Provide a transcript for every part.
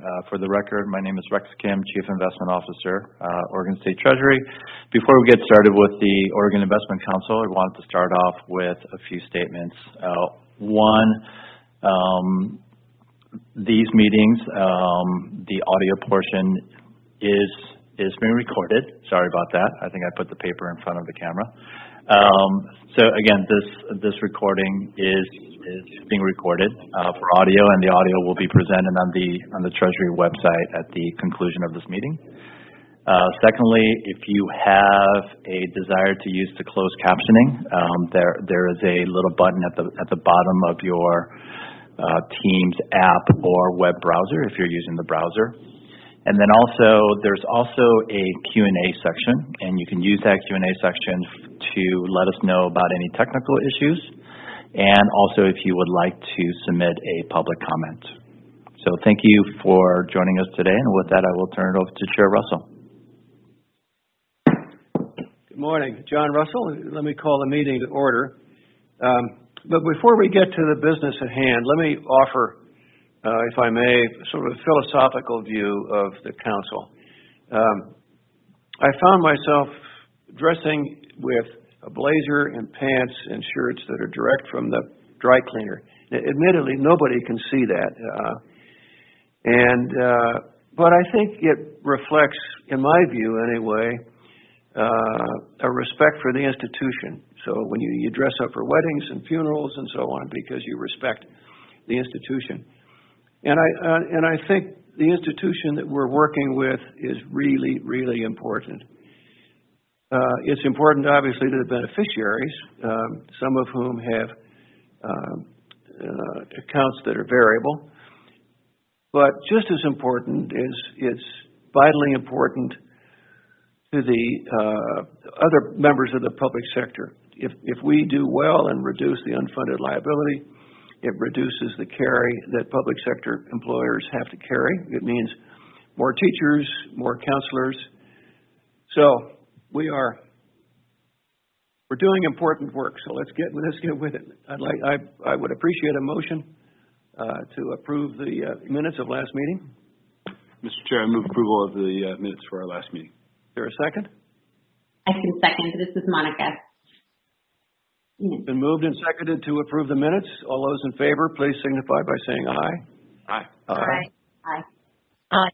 For the record, my name is Rex Kim, Chief Investment Officer, Oregon State Treasury. Before we get started with the Oregon Investment Council, I wanted to start off with a few statements. One, these meetings, the audio portion is being recorded. Sorry about that. I think I put the paper in front of the camera. So again, this recording is being recorded for audio, and the audio will be presented on the Treasury website at the conclusion of this meeting. Secondly, if you have a desire to use the closed captioning, there is a little button at the bottom of your Teams app or web browser if you're using the browser. And then there's also a Q&A section, and you can use that Q&A section to let us know about any technical issues, and also if you would like to submit a public comment. So thank you for joining us today, and with that, I will turn it over to Chair Russell. Good morning. John Russell. Let me call the meeting to order. But before we get to the business at hand, let me offer, if I may, sort of a philosophical view of the council. I found myself dressing with a blazer and pants and shirts that are direct from the dry cleaner. Admittedly, nobody can see that. But I think it reflects, in my view anyway, a respect for the institution. So when you dress up for weddings and funerals and so on because you respect the institution. And I think the institution that we're working with is really, really important. It's important, obviously, to the beneficiaries, some of whom have accounts that are variable. But just as important is it's vitally important to the other members of the public sector. If we do well and reduce the unfunded liability, it reduces the carry that public sector employers have to carry. It means more teachers, more counselors. So we're doing important work. So let's get with it. I would appreciate a motion to approve the minutes of last meeting. Mr. Chair, I move approval of the minutes for our last meeting. Is there a second? I can second. This is Monica. It's been moved and seconded to approve the minutes. All those in favor, please signify by saying aye. Aye. Aye. Aye. Aye.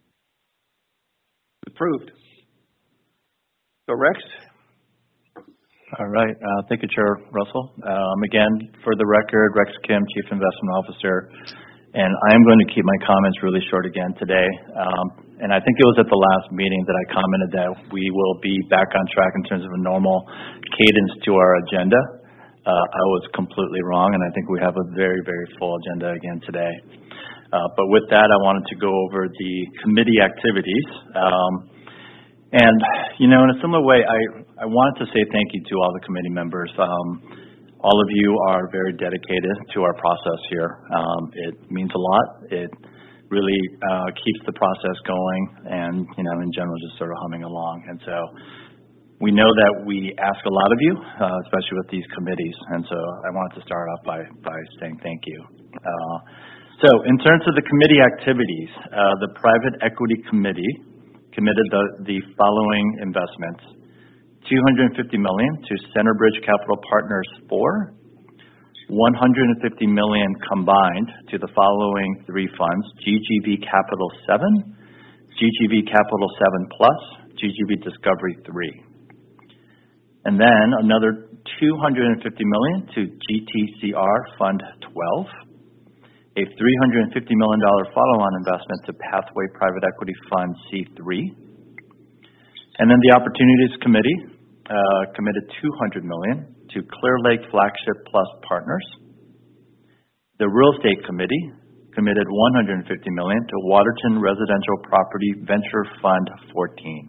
Approved. So, Rex? All right. Thank you, Chair Russell. Again, for the record, Rex Kim, Chief Investment Officer, and I am going to keep my comments really short again today. And I think it was at the last meeting that I commented that we will be back on track in terms of a normal cadence to our agenda. I was completely wrong, and I think we have a very, very full agenda again today. But with that, I wanted to go over the committee activities. And, in a similar way, I wanted to say thank you to all the committee members. All of you are very dedicated to our process here. It means a lot. It really keeps the process going and, in general, just sort of humming along. And so we know that we ask a lot of you, especially with these committees. And so I wanted to start off by saying thank you. So in terms of the committee activities, the Private Equity Committee committed the following investments: $250 million to Centerbridge Capital Partners 4, $150 million combined to the following three funds: GGV Capital 7, GGV Capital 7 Plus, GGV Discovery 3. And then another $250 million to GTCR Fund 12, a $350 million follow-on investment to Pathway Private Equity Fund C3. And then the Opportunities Committee committed $200 million to Clear Lake Flagship Plus Partners. The Real Estate Committee committed $150 million to Waterton Residential Property Venture Fund 14.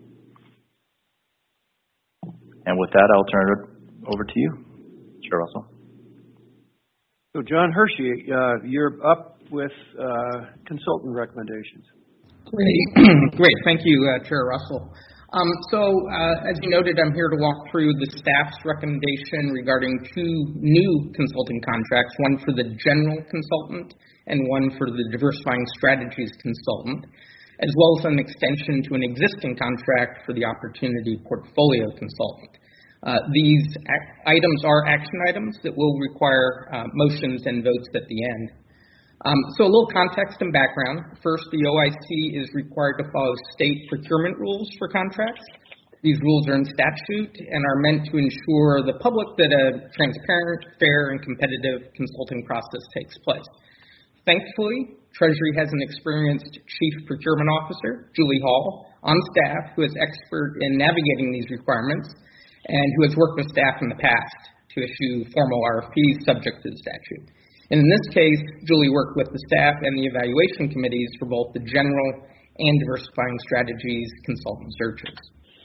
And with that, I'll turn it over to you, Chair Russell. So, John Hershey, you're up with consultant recommendations. Great. Thank you, Chair Russell. As you noted, I'm here to walk through the staff's recommendation regarding two new consulting contracts, one for the general consultant and one for the diversifying strategies consultant, as well as an extension to an existing contract for the opportunity portfolio consultant. These items are action items that will require motions and votes at the end. So a little context and background. First, the OIC is required to follow state procurement rules for contracts. These rules are in statute and are meant to ensure the public that a transparent, fair, and competitive consulting process takes place. Thankfully, Treasury has an experienced Chief Procurement Officer, Julie Hall, on staff who is expert in navigating these requirements and who has worked with staff in the past to issue formal RFPs subject to the statute. And in this case, Julie worked with the staff and the evaluation committees for both the general and diversifying strategies consultant searches.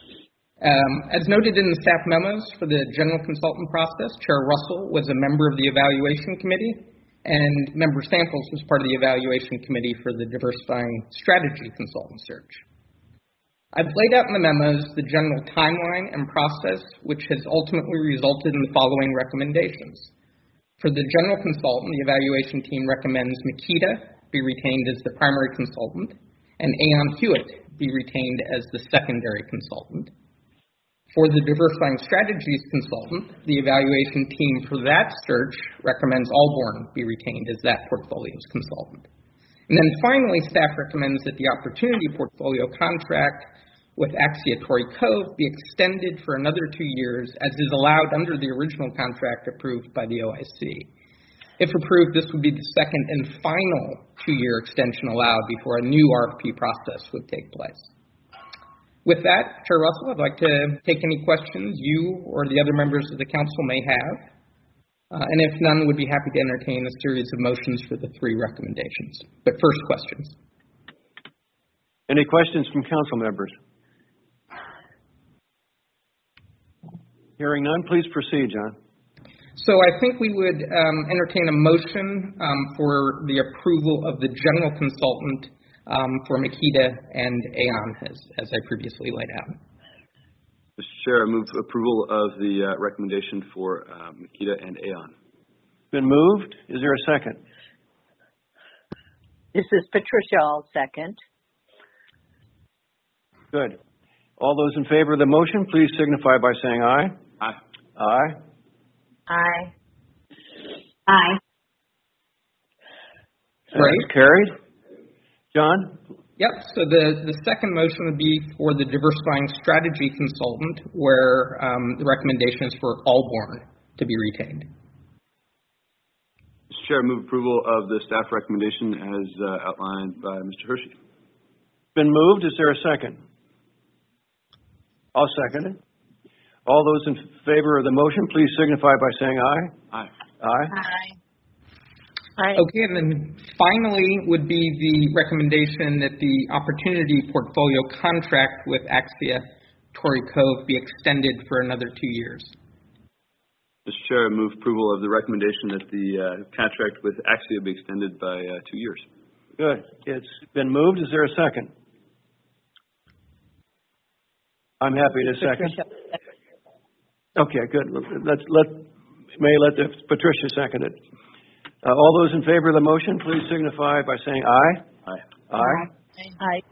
As noted in the staff memos for the general consultant process, Chair Russell was a member of the evaluation committee, and Member Samples was part of the evaluation committee for the diversifying strategy consultant search. I've laid out in the memos the general timeline and process, which has ultimately resulted in the following recommendations. For the general consultant, the evaluation team recommends Makita be retained as the primary consultant and Aon Hewitt be retained as the secondary consultant. For the diversifying strategies consultant, the evaluation team for that search recommends Allborn be retained as that portfolio's consultant. And then finally, staff recommends that the opportunity portfolio contract with Axia Torrey Cove be extended for another 2 years, as is allowed under the original contract approved by the OIC. If approved, this would be the second and final 2-year extension allowed before a new RFP process would take place. With that, Chair Russell, I'd like to take any questions you or the other members of the council may have. And if none, would be happy to entertain a series of motions for the 3 recommendations. But first, questions. Any questions from council members? Hearing none, please proceed, John. So I think we would entertain a motion for the approval of the general consultant for Makita and Aon, as I previously laid out. Mr. Chair, I move approval of the recommendation for Makita and Aon. Been moved. Is there a second? This is Patricia. I'll second. Good. All those in favor of the motion, please signify by saying aye. Aye. Aye. Aye. Aye. Great. Carried. John? Yep, so the second motion would be for the diversifying strategy consultant, where the recommendation is for Allborn to be retained. Mr. Chair, I move approval of the staff recommendation as outlined by Mr. Hershey. Been moved. Is there a second? I'll second it. All those in favor of the motion, please signify by saying aye. Aye. Aye. Aye. Aye. Okay, and then finally would be the recommendation that the opportunity portfolio contract with Axia Torrey Cove be extended for another 2 years. Mr. Chair, I move approval of the recommendation that the contract with Axia be extended by 2 years. Good. It's been moved. Is there a second? I'm happy to second. Okay, good. Let Patricia second it. All those in favor of the motion, please signify by saying aye. Aye. Aye. Aye.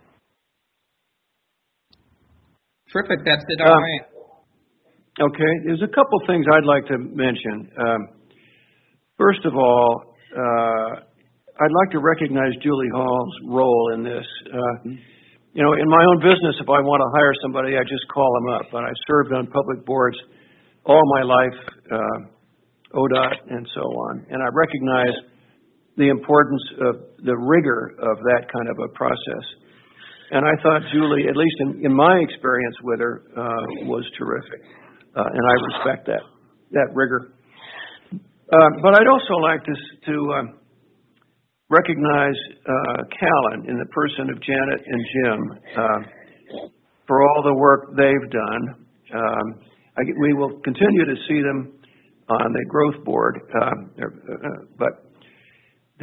Terrific. That's it on my end. Okay. There's a couple things I'd like to mention. First of all, I'd like to recognize Julie Hall's role in this. You know, in my own business, if I want to hire somebody, I just call them up. But I served on public boards all my life, ODOT and so on. And I recognize the importance of the rigor of that kind of a process. And I thought Julie, at least in my experience with her, was terrific. And I respect that rigor. But I'd also like to recognize Callan in the person of Janet and Jim for all the work they've done. We will continue to see them on the growth board, but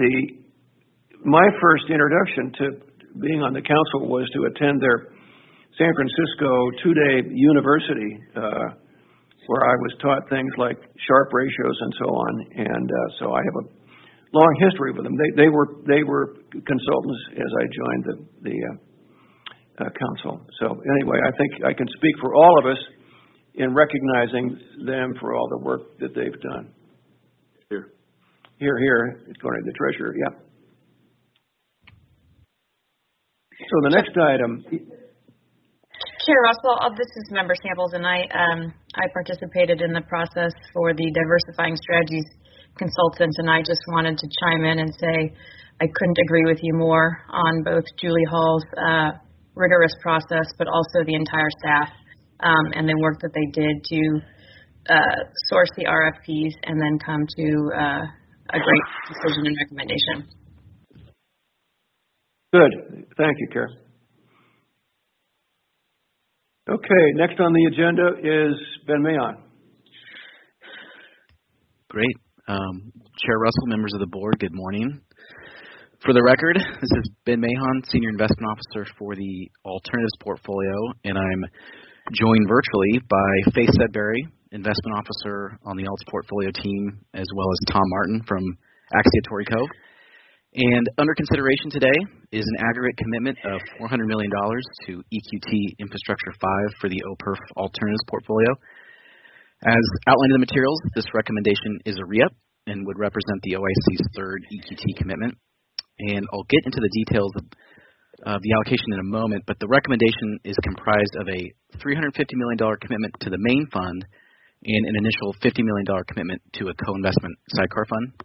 my first introduction to being on the council was to attend their San Francisco 2-day university where I was taught things like Sharpe ratios and so on, and so I have a long history with them. They were consultants as I joined the council. So anyway, I think I can speak for all of us in recognizing them for all the work that they've done. Here. Here, according to the treasurer, yeah. So the next item. Chair Russell, this is Member Samples, and I participated in the process for the Diversifying Strategies consultants, and I just wanted to chime in and say I couldn't agree with you more on both Julie Hall's rigorous process, but also the entire staff and the work that they did to source the RFPs and then come to a great decision and recommendation. Good. Thank you, Karen. Okay, next on the agenda is Ben Mahon. Great. Chair Russell, members of the board, good morning. For the record, this is Ben Mahon, Senior Investment Officer for the Alternatives Portfolio, and I'm joined virtually by Faith Sudbury, Investment Officer on the Alts Portfolio team, as well as Tom Martin from Axia Torrey Cove. And under consideration today is an aggregate commitment of $400 million to EQT Infrastructure 5 for the OPERF Alternatives Portfolio. As outlined in the materials, this recommendation is a re-up and would represent the OIC's third EQT commitment. And I'll get into the details of the allocation in a moment, but the recommendation is comprised of a $350 million commitment to the main fund and an initial $50 million commitment to a co-investment sidecar fund.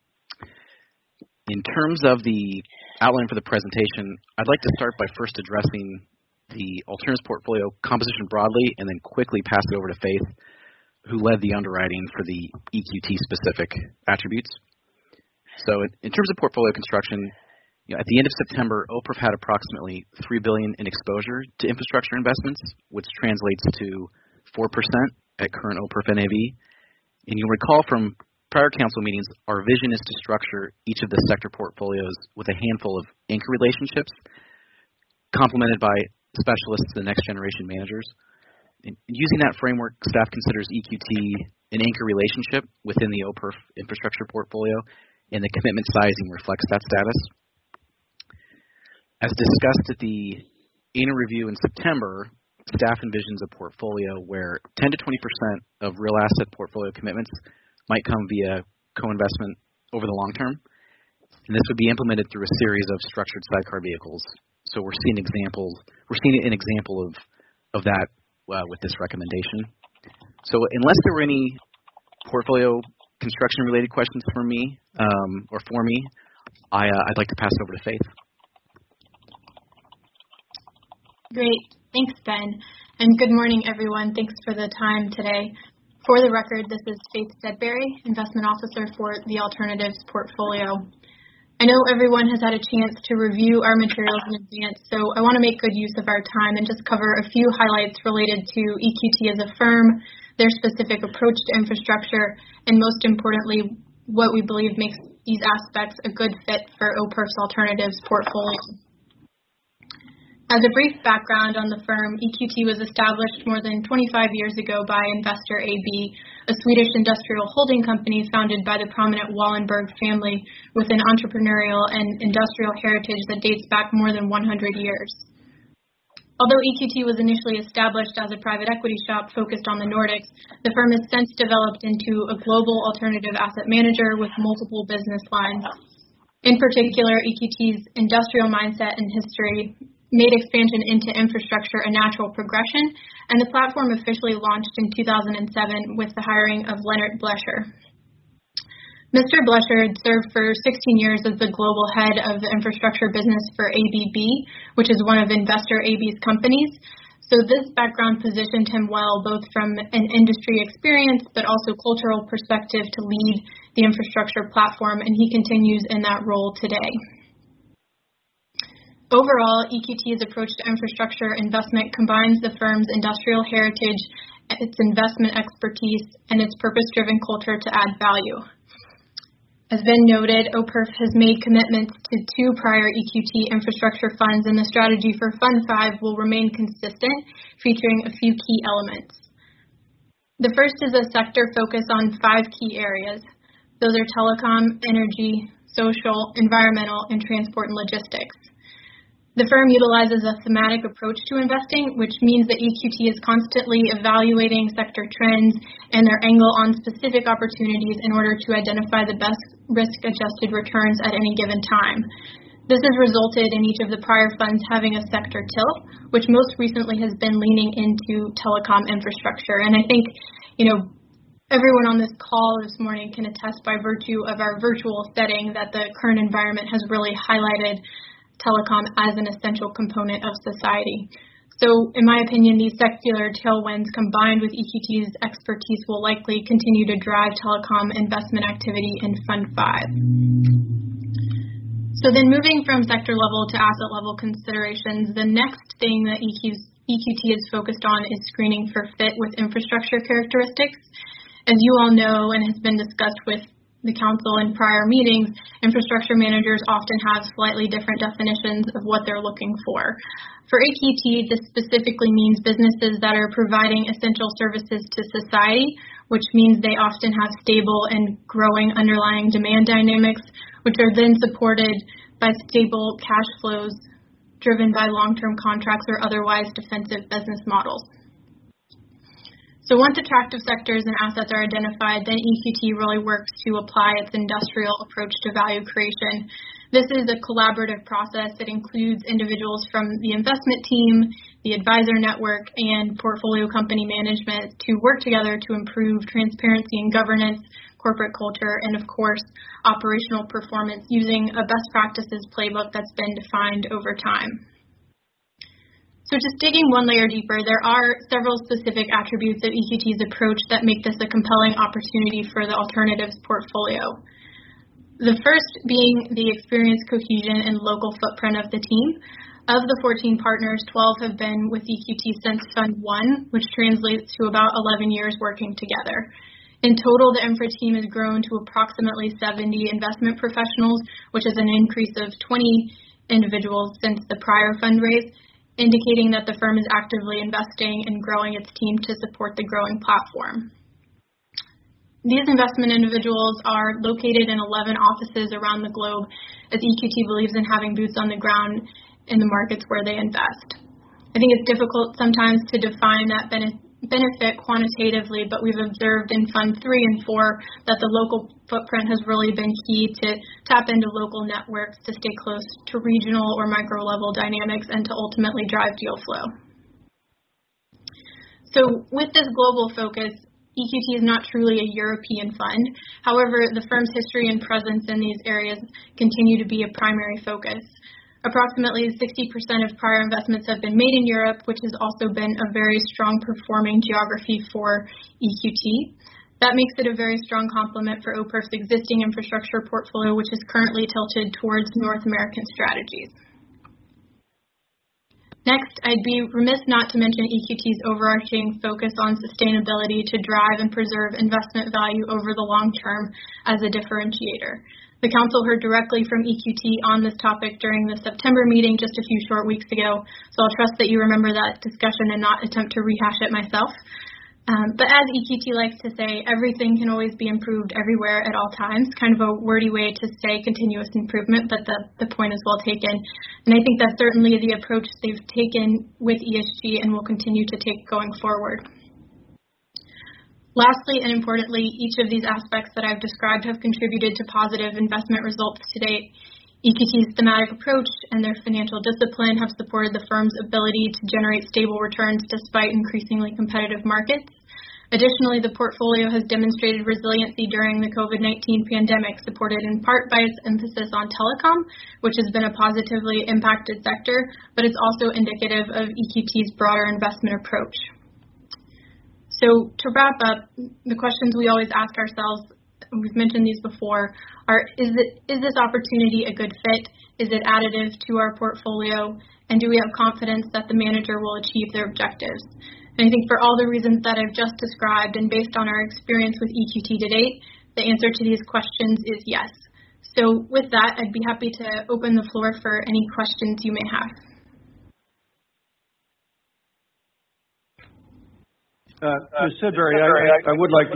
In terms of the outline for the presentation, I'd like to start by first addressing the alternatives portfolio composition broadly and then quickly pass it over to Faith, who led the underwriting for the EQT-specific attributes. So in terms of portfolio construction, at the end of September, OPERF had approximately $3 billion in exposure to infrastructure investments, which translates to 4% at current OPERF NAV. And you'll recall from prior council meetings, our vision is to structure each of the sector portfolios with a handful of anchor relationships, complemented by specialists and next generation managers. And using that framework, staff considers EQT an anchor relationship within the OPERF infrastructure portfolio, and the commitment sizing reflects that status. As discussed at the annual review in September, staff envisions a portfolio where 10 to 20% of real asset portfolio commitments might come via co-investment over the long term, and this would be implemented through a series of structured sidecar vehicles. So we're seeing an example of that with this recommendation. So unless there were any portfolio construction related questions for me, I'd like to pass it over to Faith. Great. Thanks, Ben. And good morning, everyone. Thanks for the time today. For the record, this is Faith Sudbury, Investment Officer for the Alternatives Portfolio. I know everyone has had a chance to review our materials in advance, so I want to make good use of our time and just cover a few highlights related to EQT as a firm, their specific approach to infrastructure, and most importantly, what we believe makes these aspects a good fit for OPERF's Alternatives Portfolio. As a brief background on the firm, EQT was established more than 25 years ago by Investor AB, a Swedish industrial holding company founded by the prominent Wallenberg family with an entrepreneurial and industrial heritage that dates back more than 100 years. Although EQT was initially established as a private equity shop focused on the Nordics, the firm has since developed into a global alternative asset manager with multiple business lines. In particular, EQT's industrial mindset and history made expansion into infrastructure a natural progression, and the platform officially launched in 2007 with the hiring of Leonard Blesher. Mr. Blesher had served for 16 years as the global head of the infrastructure business for ABB, which is one of Investor AB's companies. So this background positioned him well, both from an industry experience, but also cultural perspective to lead the infrastructure platform, and he continues in that role today. Overall, EQT's approach to infrastructure investment combines the firm's industrial heritage, its investment expertise, and its purpose-driven culture to add value. As been noted, OPERF has made commitments to 2 prior EQT infrastructure funds, and the strategy for Fund 5 will remain consistent, featuring a few key elements. The first is a sector focus on 5 key areas. Those are telecom, energy, social, environmental, and transport and logistics. The firm utilizes a thematic approach to investing, which means that EQT is constantly evaluating sector trends and their angle on specific opportunities in order to identify the best risk-adjusted returns at any given time. This has resulted in each of the prior funds having a sector tilt, which most recently has been leaning into telecom infrastructure. And I think, everyone on this call this morning can attest by virtue of our virtual setting that the current environment has really highlighted telecom as an essential component of society. So, in my opinion, these secular tailwinds combined with EQT's expertise will likely continue to drive telecom investment activity in Fund 5. So then moving from sector level to asset level considerations, the next thing that EQT is focused on is screening for fit with infrastructure characteristics. As you all know and has been discussed with the council in prior meetings, infrastructure managers often have slightly different definitions of what they're looking for. For EQT, this specifically means businesses that are providing essential services to society, which means they often have stable and growing underlying demand dynamics, which are then supported by stable cash flows driven by long-term contracts or otherwise defensive business models. So once attractive sectors and assets are identified, then EQT really works to apply its industrial approach to value creation. This is a collaborative process that includes individuals from the investment team, the advisor network, and portfolio company management to work together to improve transparency and governance, corporate culture, and of course, operational performance using a best practices playbook that's been defined over time. So just digging one layer deeper, there are several specific attributes of EQT's approach that make this a compelling opportunity for the alternatives portfolio. The first being the experience, cohesion, and local footprint of the team. Of the 14 partners, 12 have been with EQT since Fund 1, which translates to about 11 years working together. In total, the infra team has grown to approximately 70 investment professionals, which is an increase of 20 individuals since the prior fundraise, indicating that the firm is actively investing and growing its team to support the growing platform. These investment individuals are located in 11 offices around the globe, as EQT believes in having boots on the ground in the markets where they invest. I think it's difficult sometimes to define that benefit quantitatively, but we've observed in Fund 3 and 4 that the local footprint has really been key to tap into local networks to stay close to regional or micro level dynamics and to ultimately drive deal flow. So with this global focus, EQT is not truly a European fund. However, the firm's history and presence in these areas continue to be a primary focus. Approximately 60% of prior investments have been made in Europe, which has also been a very strong performing geography for EQT. That makes it a very strong complement for OPERF's existing infrastructure portfolio, which is currently tilted towards North American strategies. Next, I'd be remiss not to mention EQT's overarching focus on sustainability to drive and preserve investment value over the long term as a differentiator. The Council heard directly from EQT on this topic during the September meeting just a few short weeks ago, so I'll trust that you remember that discussion and not attempt to rehash it myself. But as EQT likes to say, everything can always be improved everywhere at all times, kind of a wordy way to say continuous improvement, but the point is well taken. And I think that's certainly the approach they've taken with ESG and will continue to take going forward. Lastly, and importantly, each of these aspects that I've described have contributed to positive investment results to date. EQT's thematic approach and their financial discipline have supported the firm's ability to generate stable returns despite increasingly competitive markets. Additionally, the portfolio has demonstrated resiliency during the COVID-19 pandemic, supported in part by its emphasis on telecom, which has been a positively impacted sector, but it's also indicative of EQT's broader investment approach. So to wrap up, the questions we always ask ourselves, and we've mentioned these before, are is this opportunity a good fit? Is it additive to our portfolio? And do we have confidence that the manager will achieve their objectives? And I think for all the reasons that I've just described and based on our experience with EQT to date, The answer to these questions is yes. So with that, I'd be happy to open the floor for any questions you may have. Ms. Sidbury, I would like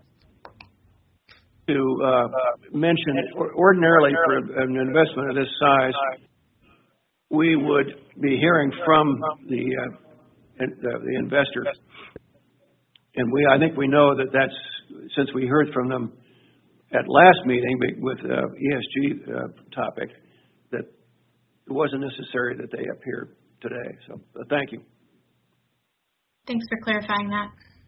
to mention, ordinarily for an investment of this size, we would be hearing from the investor. And I think we know that's, since we heard from them at last meeting with ESG topic, that it wasn't necessary that they appear today. So thank you. Thanks for clarifying that.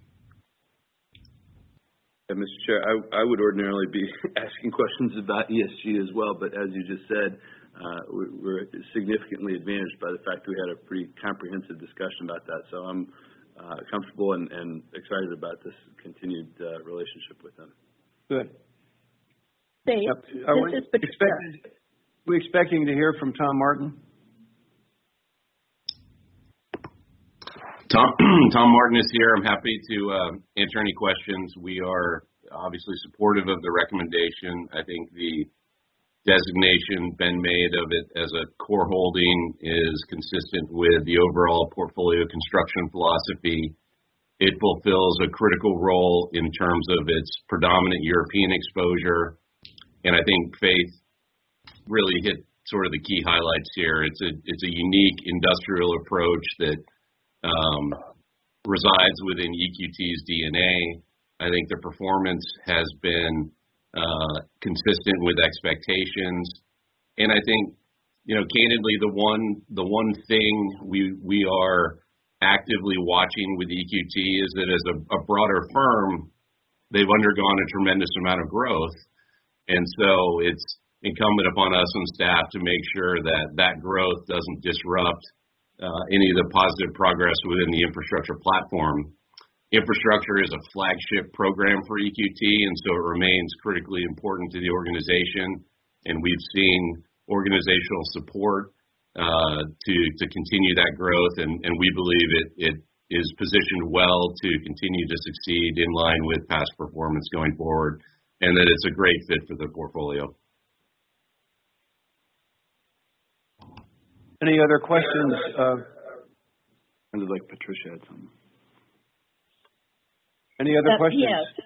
Mr. Chair, I would ordinarily be asking questions about ESG as well, but as you just said, we're significantly advantaged by the fact we had a pretty comprehensive discussion about that. So I'm comfortable and excited about this continued relationship with them. Good. This is Patricia. We expecting to hear from Tom Martin? Tom Martin is here. I'm happy to answer any questions. We are obviously supportive of the recommendation. I think the designation Ben made of it as a core holding is consistent with the overall portfolio construction philosophy. It fulfills a critical role in terms of its predominant European exposure. And I think Faith really hit sort of the key highlights here. It's a unique industrial approach that resides within EQT's DNA. I think the performance has been consistent with expectations, and I think, candidly, the one thing we are actively watching with EQT is that as a broader firm, they've undergone a tremendous amount of growth, and so it's incumbent upon us and staff to make sure that growth doesn't disrupt any of the positive progress within the infrastructure platform. Infrastructure is a flagship program for EQT, and so it remains critically important to the organization. And we've seen organizational support to continue that growth, and we believe it is positioned well to continue to succeed in line with past performance going forward, and that it's a great fit for the portfolio. Any other questions? Sounded like Patricia had something. Any other questions?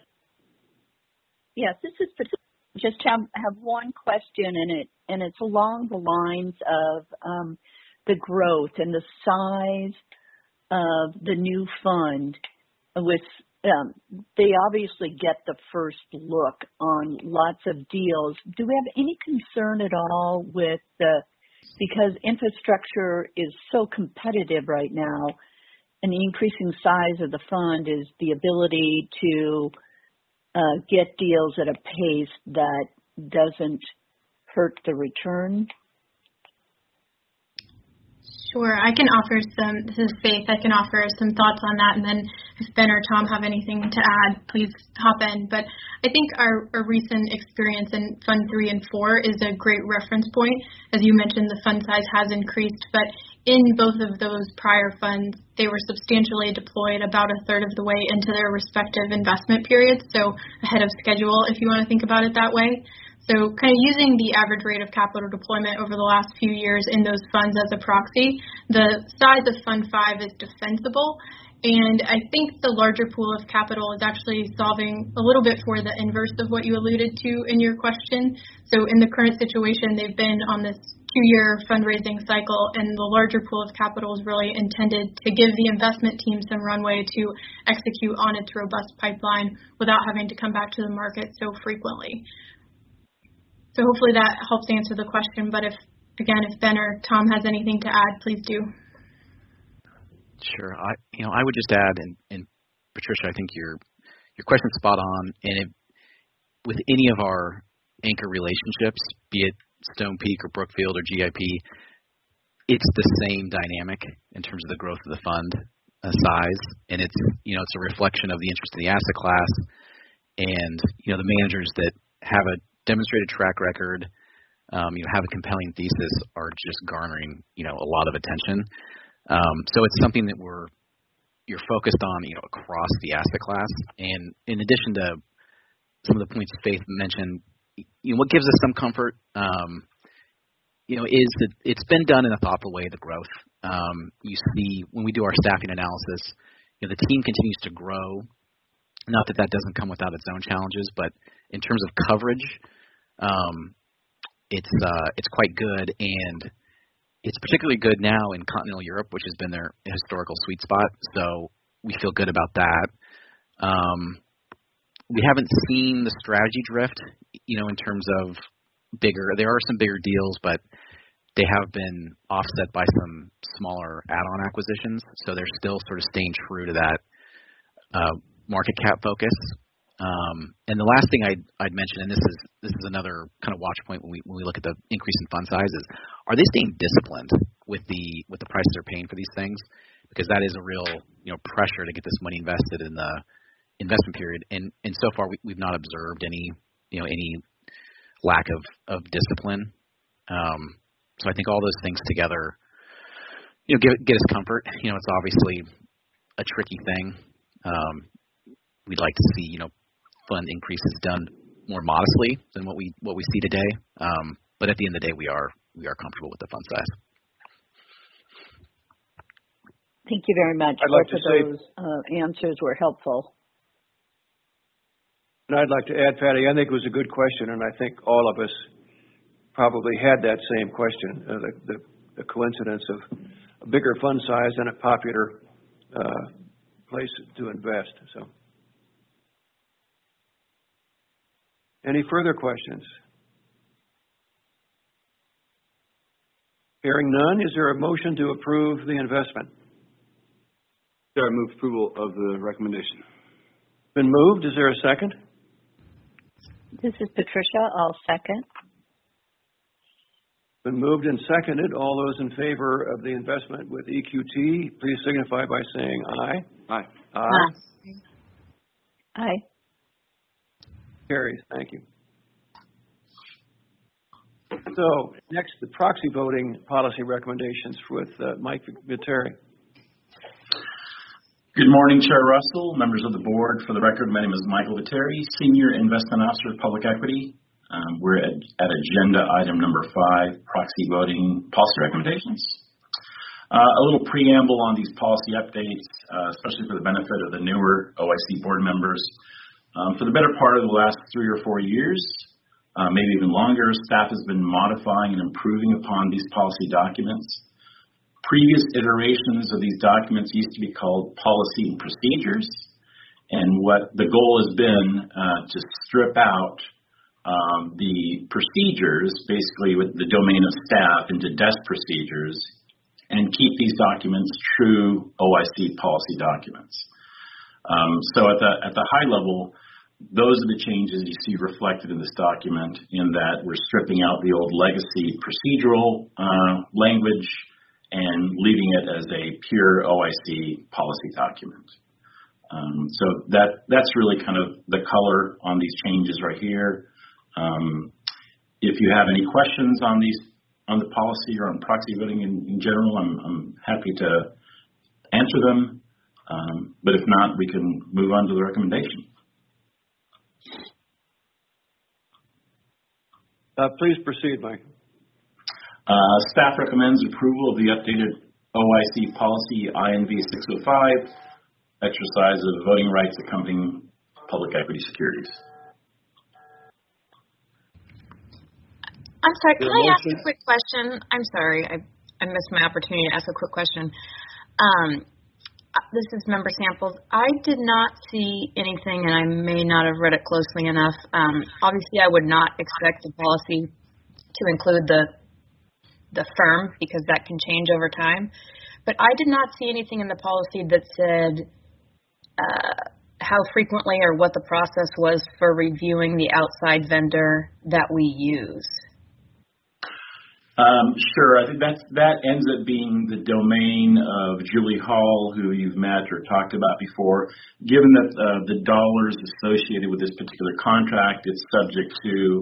Yes, this is Patricia. Just have one question, and it's along the lines of the growth and the size of the new fund. With they obviously get the first look on lots of deals. Do we have any concern at all with because infrastructure is so competitive right now, and the increasing size of the fund is the ability to get deals at a pace that doesn't hurt the return? Sure, I can offer this is Faith, I can offer some thoughts on that, and then if Ben or Tom have anything to add, please hop in. But I think our recent experience in Fund 3 and 4 is a great reference point. As you mentioned, the fund size has increased, but in both of those prior funds, they were substantially deployed about a third of the way into their respective investment periods, so ahead of schedule, if you want to think about it that way. So kind of using the average rate of capital deployment over the last few years in those funds as a proxy, the size of Fund 5 is defensible. And I think the larger pool of capital is actually solving a little bit for the inverse of what you alluded to in your question. So in the current situation, they've been on this 2-year fundraising cycle, and the larger pool of capital is really intended to give the investment team some runway to execute on its robust pipeline without having to come back to the market so frequently. So hopefully that helps answer the question, but if Ben or Tom has anything to add, please do. Sure. I would just add, and Patricia, I think your question's spot on, and with any of our anchor relationships, be it Stonepeak or Brookfield or GIP, it's the same dynamic in terms of the growth of the fund size, and it's a reflection of the interest in the asset class, and the managers that have a demonstrated track record, have a compelling thesis, are just garnering a lot of attention. So it's something that you're focused on across the asset class, and in addition to some of the points Faith mentioned, what gives us some comfort, is that it's been done in a thoughtful way, the growth. You see, when we do our staffing analysis, the team continues to grow. Not that doesn't come without its own challenges, but in terms of coverage, it's quite good, and it's particularly good now in continental Europe, which has been their historical sweet spot. So we feel good about that. We haven't seen the strategy drift, in terms of there are some bigger deals, but they have been offset by some smaller add-on acquisitions. So they're still sort of staying true to that market cap focus. And the last thing I'd mention, and this is another kind of watch point when we look at the increase in fund sizes, are they staying disciplined with the prices they're paying for these things? Because that is a real pressure to get this money invested in the investment period. And so far we've not observed any lack of discipline. So I think all those things together, get us comfort. It's obviously a tricky thing. We'd like to see fund increases done more modestly than what we see today. But at the end of the day, we are comfortable with the fund size. Thank you very much. Both of those answers were helpful. And I'd like to add, Patty, I think it was a good question, and I think all of us probably had that same question, the coincidence of a bigger fund size and a popular place to invest. So, any further questions? Hearing none, is there a motion to approve the investment? I move approval of the recommendation. Been moved. Is there a second? This is Patricia. I'll second. Been moved and seconded. All those in favor of the investment with EQT, please signify by saying aye. Aye. Aye. Aye. Carries. Thank you. So next, the proxy voting policy recommendations with Mike Viteri. Good morning, Chair Russell, members of the board. For the record, my name is Michael Viteri, Senior Investment Officer of Public Equity. We're at agenda item number 5, proxy voting policy recommendations. A little preamble on these policy updates, especially for the benefit of the newer OIC board members. For the better part of the last 3 or 4 years, maybe even longer, staff has been modifying and improving upon these policy documents. Previous iterations of these documents used to be called policy and procedures, and what the goal has been to strip out the procedures, basically with the domain of staff, into desk procedures, and keep these documents true OIC policy documents. So at the high level, those are the changes you see reflected in this document, in that we're stripping out the old legacy procedural language and leaving it as a pure OIC policy document. So that's really kind of the color on these changes right here. If you have any questions on the policy or on proxy voting in general, I'm happy to answer them. But if not, we can move on to the recommendation. Please proceed, Mike. Staff recommends approval of the updated OIC policy INV 605, exercise of voting rights accompanying public equity securities. I'm sorry, can I ask a quick question? I'm sorry, I missed my opportunity to ask a quick question. This is Member Samples. I did not see anything, and I may not have read it closely enough. Obviously, I would not expect the policy to include the firm, because that can change over time. But I did not see anything in the policy that said how frequently or what the process was for reviewing the outside vendor that we use. Sure. I think that ends up being the domain of Julie Hall, who you've met or talked about before. Given that the dollars associated with this particular contract is subject to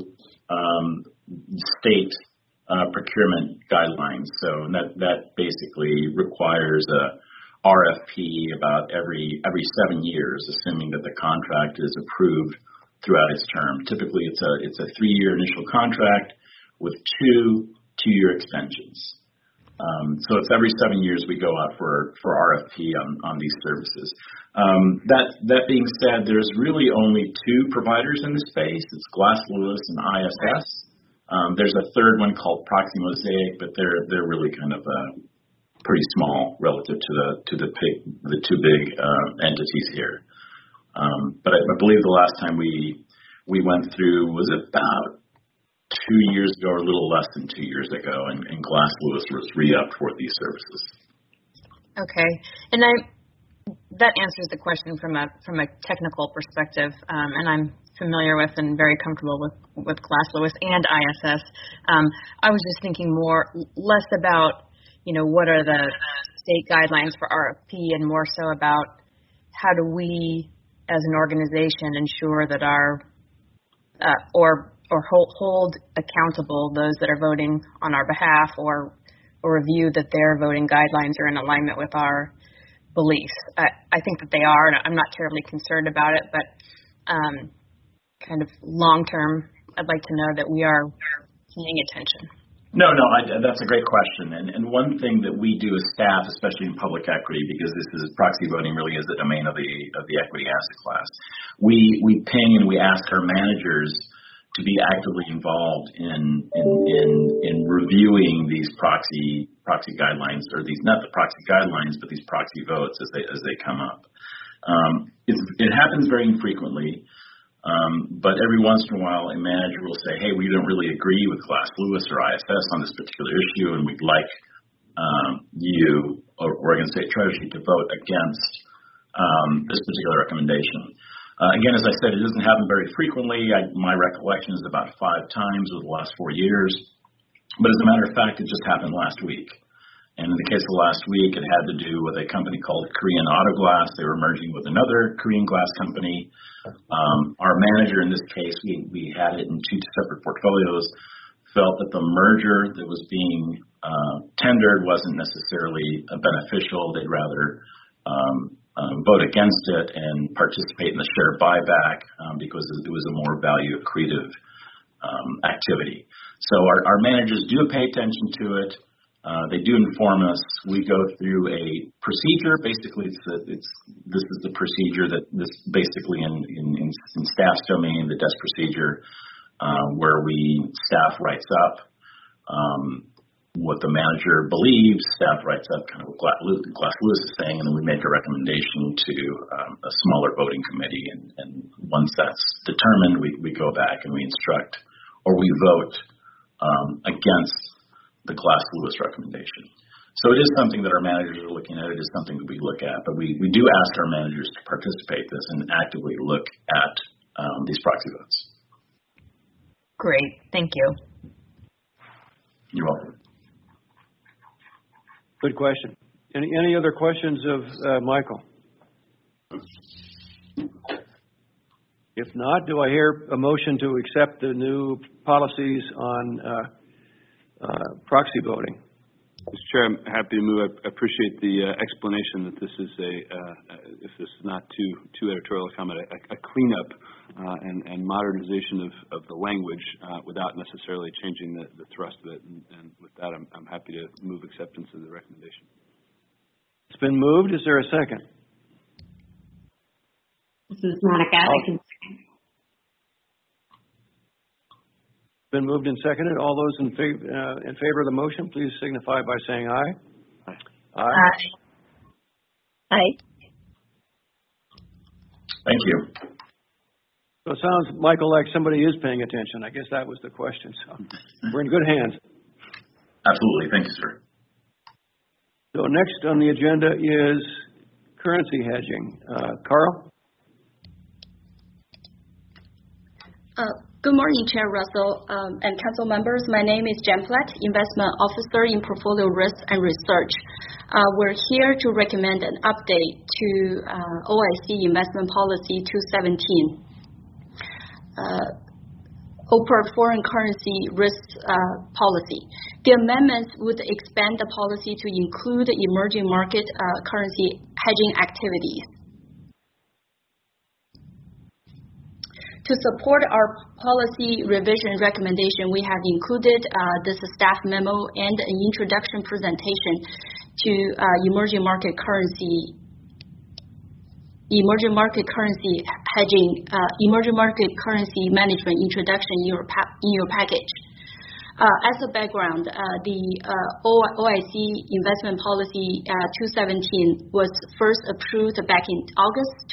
state procurement guidelines. So that basically requires a RFP about every 7 years, assuming that the contract is approved throughout its term. Typically, it's a 3-year initial contract with 2 2-year extensions. So it's every 7 years we go out for RFP on these services. That being said, there's really only 2 providers in the space. It's Glass Lewis and ISS. There's a third one called Proxy Mosaic, but they're really kind of pretty small relative to the 2 big entities here. But I believe the last time we went through was about 2 years ago, or a little less than 2 years ago, and Glass Lewis was re-upped for these services. Okay, and that answers the question from a technical perspective, and I'm familiar with and very comfortable with Glass Lewis and ISS. I was just thinking less about, what are the state guidelines for RFP, and more so about how do we, as an organization, ensure that our or hold accountable those that are voting on our behalf, or review that their voting guidelines are in alignment with our beliefs. I think that they are, and I'm not terribly concerned about it, but kind of long term, I'd like to know that we are paying attention. No, that's a great question. And one thing that we do as staff, especially in public equity, because proxy voting really is the domain of the equity asset class, we ping and we ask our managers to be actively involved in reviewing these proxy guidelines, or these, not the proxy guidelines, but these proxy votes as they come up. It happens very infrequently, but every once in a while a manager will say, hey, we don't really agree with Glass Lewis or ISS on this particular issue, and we'd like you, or Oregon State Treasury, to vote against this particular recommendation. Again, as I said, it doesn't happen very frequently. My recollection is about 5 times over the last 4 years. But as a matter of fact, it just happened last week. And in the case of last week, it had to do with a company called Korean Auto Glass. They were merging with another Korean glass company. Our manager in this case, we had it in 2 separate portfolios, felt that the merger that was being tendered wasn't necessarily beneficial. They'd rather vote against it and participate in the share buyback because it was a more value accretive activity. So our managers do pay attention to it. They do inform us. We go through a procedure. Basically, this is the procedure that this basically in staff's domain, the desk procedure, where staff writes up what the manager believes, staff writes up kind of what Glass Lewis is saying, and then we make a recommendation to a smaller voting committee. And once that's determined, we go back and we instruct, or we vote against the Glass Lewis recommendation. So it is something that our managers are looking at. It is something that we look at, but we do ask our managers to participate in this and actively look at these proxy votes. Great, thank you. You're welcome. Good question. Any other questions of Michael? If not, do I hear a motion to accept the new policies on proxy voting? Mr. Chair, I'm happy to move. I appreciate the explanation that this is if this is not too editorial a comment, a cleanup and modernization of the language without necessarily changing the thrust of it. And with that, I'm happy to move acceptance of the recommendation. It's been moved. Is there a second? This is Monica. I can second. Been moved and seconded. All those in favor of the motion, please signify by saying aye. Aye. Aye. Thank you. So it sounds, Michael, like somebody is paying attention. I guess that was the question. So we're in good hands. Absolutely. Thank you, sir. So next on the agenda is currency hedging. Carl? Good morning, Chair Russell and council members. My name is Jen Platt, Investment Officer in Portfolio Risk and Research. We're here to recommend an update to OIC Investment Policy 217. OPER Foreign Currency Risk Policy. The amendments would expand the policy to include emerging market currency hedging activities. To support our policy revision recommendation, we have included this staff memo and an introduction presentation to emerging market currency management introduction in your package. As a background, the OIC investment policy 217 was first approved back in August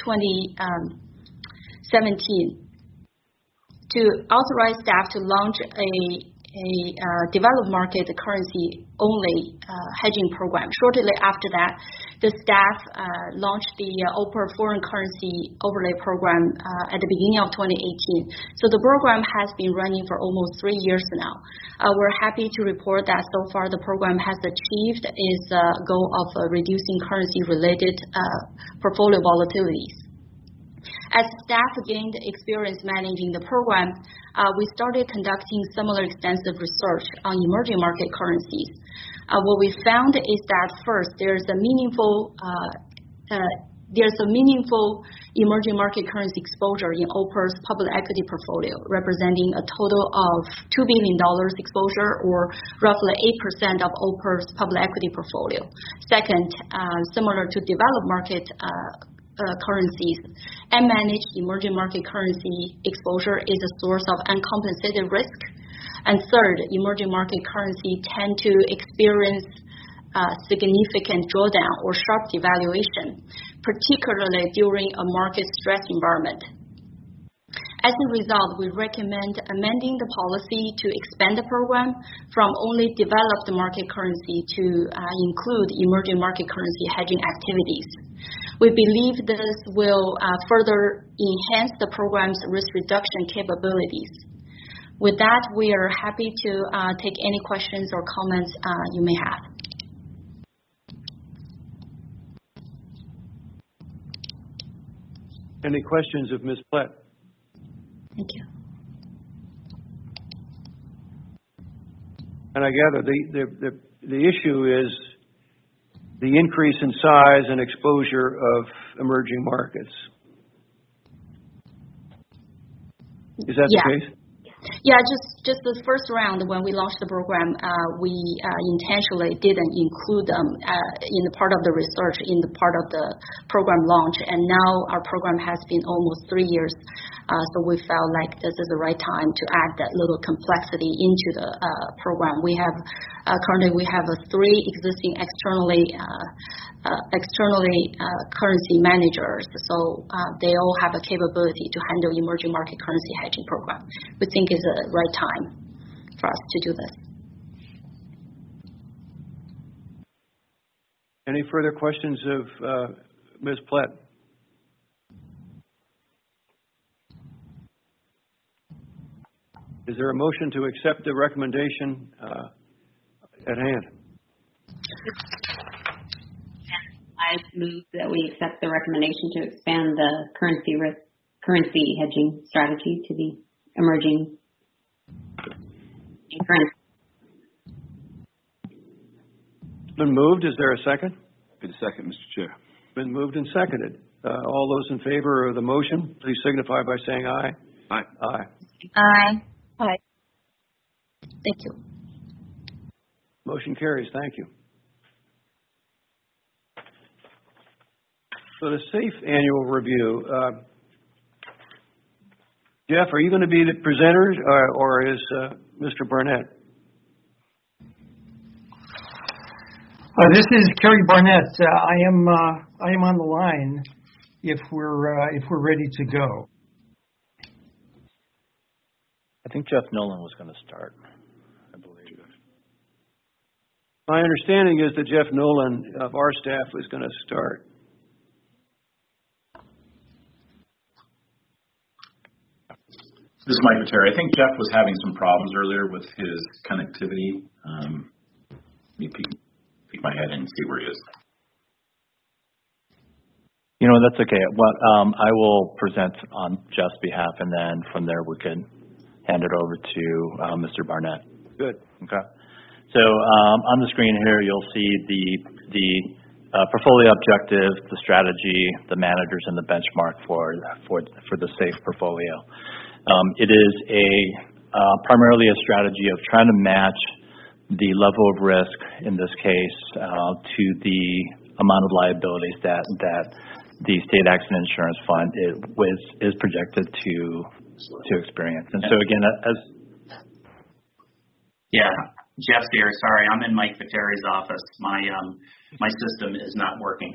2017 to authorize staff to launch a developed market currency only hedging program. Shortly after that, the staff launched the OPER foreign currency overlay program at the beginning of 2018. So the program has been running for almost 3 years now. We're happy to report that so far the program has achieved its goal of reducing currency-related portfolio volatilities. As staff gained experience managing the program, we started conducting similar extensive research on emerging market currencies. What we found is that first, there's a meaningful emerging market currency exposure in OPER's public equity portfolio, representing a total of $2 billion exposure, or roughly 8% of OPER's public equity portfolio. Second, similar to developed market currencies, unmanaged emerging market currency exposure is a source of uncompensated risk. And third, emerging market currency tend to experience significant drawdown or sharp devaluation, particularly during a market stress environment. As a result, we recommend amending the policy to expand the program from only developed market currency to include emerging market currency hedging activities. We believe this will further enhance the program's risk reduction capabilities. With that, we are happy to take any questions or comments you may have. Any questions of Ms. Plett? Thank you. And I gather the issue is the increase in size and exposure of emerging markets. Is that the case? Yeah, just the first round when we launched the program, we intentionally didn't include them in the part of the research in the part of the program launch, and now our program has been almost 3 years, so we felt like this is the right time to add that little complexity into the program. We have currently 3 existing externally currency managers, so they all have a capability to handle emerging market currency hedging program. We think it's the right time for us to do this. Any further questions of Ms. Plett? Is there a motion to accept the recommendation at hand? I move that we accept the recommendation to expand the currency hedging strategy to the emerging currency. Been moved. Is there a second? Good second, Mr. Chair. Been moved and seconded. All those in favor of the motion, please signify by saying aye. Aye. Aye. Aye. Aye. Thank you. Motion carries. Thank you. So the SAFE annual review. Jeff, are you going to be the presenter, or is Mr. Barnett? This is Kerry Barnett. I am on the line if we're ready to go. I think Jeff Nolan was going to start, I believe. My understanding is that Jeff Nolan of our staff was going to start. This is Mike Viteri. I think Jeff was having some problems earlier with his connectivity. Let me peek my head in and see where he is. You know, that's okay. Well, I will present on Jeff's behalf, and then from there we can hand it over to Mr. Barnett. Good. Okay. So on the screen here, you'll see the portfolio objectives, the strategy, the managers, and the benchmark for the SAFE portfolio. It is primarily a strategy of trying to match the level of risk, in this case, to the amount of liabilities that the State Accident Insurance Fund is projected to experience. And so again, Jeff here. Sorry, I'm in Mike Vitteri's office. My system is not working.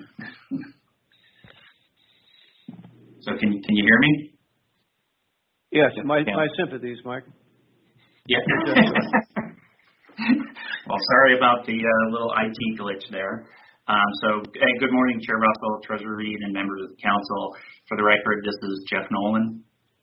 So can you hear me? Yes, my sympathies, Mike. Yeah. Well, sorry about the little IT glitch there. Good morning, Chair Russell, Treasurer Reed, and members of the Council. For the record, this is Jeff Nolan,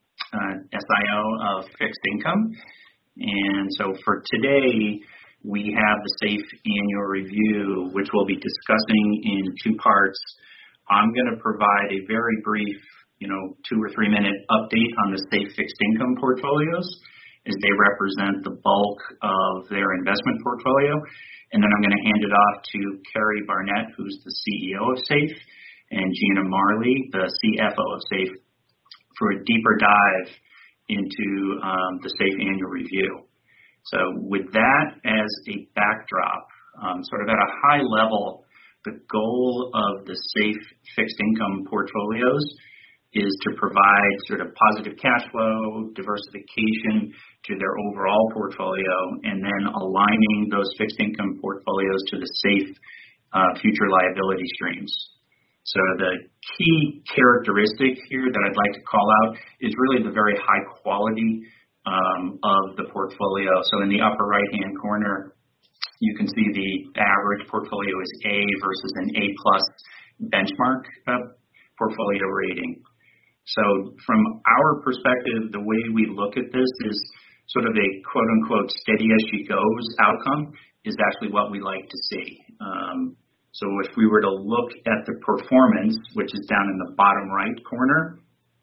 SIO of Fixed Income. And so for today, we have the SAFE Annual Review, which we'll be discussing in two parts. I'm going to provide a very brief, 2 or 3 minute update on the SAFE fixed income portfolios, as they represent the bulk of their investment portfolio. And then I'm going to hand it off to Kerry Barnett, who's the CEO of SAFE, and Gina Marley, the CFO of SAFE, for a deeper dive into the SAFE Annual Review. So with that as a backdrop, sort of at a high level, the goal of the SAFE fixed income portfolios is to provide sort of positive cash flow, diversification to their overall portfolio, and then aligning those fixed income portfolios to the SAFE future liability streams. So the key characteristic here that I'd like to call out is really the very high quality of the portfolio. So in the upper right-hand corner, you can see the average portfolio is A versus an A+ benchmark portfolio rating. So from our perspective, the way we look at this is sort of a quote-unquote steady as she goes outcome is actually what we like to see. So if we were to look at the performance, which is down in the bottom right corner,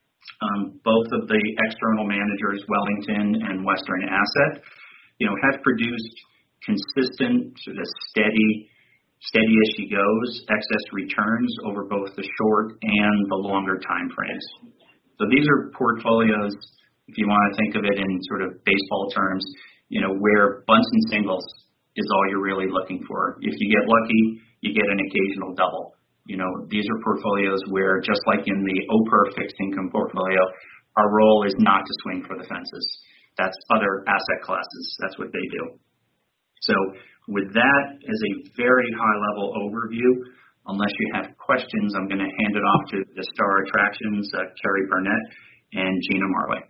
both of the external managers, Wellington and Western Asset, have produced consistent, sort of steady as she goes excess returns over both the short and the longer time frames. So these are portfolios, if you want to think of it in sort of baseball terms, where bunts and singles is all you're really looking for. If you get lucky, you get an occasional double. These are portfolios where, just like in the OPER fixed income portfolio, our role is not to swing for the fences. That's other asset classes. That's what they do. So with that as a very high-level overview, unless you have questions, I'm going to hand it off to the star attractions, Kerry Barnett and Gina Marley.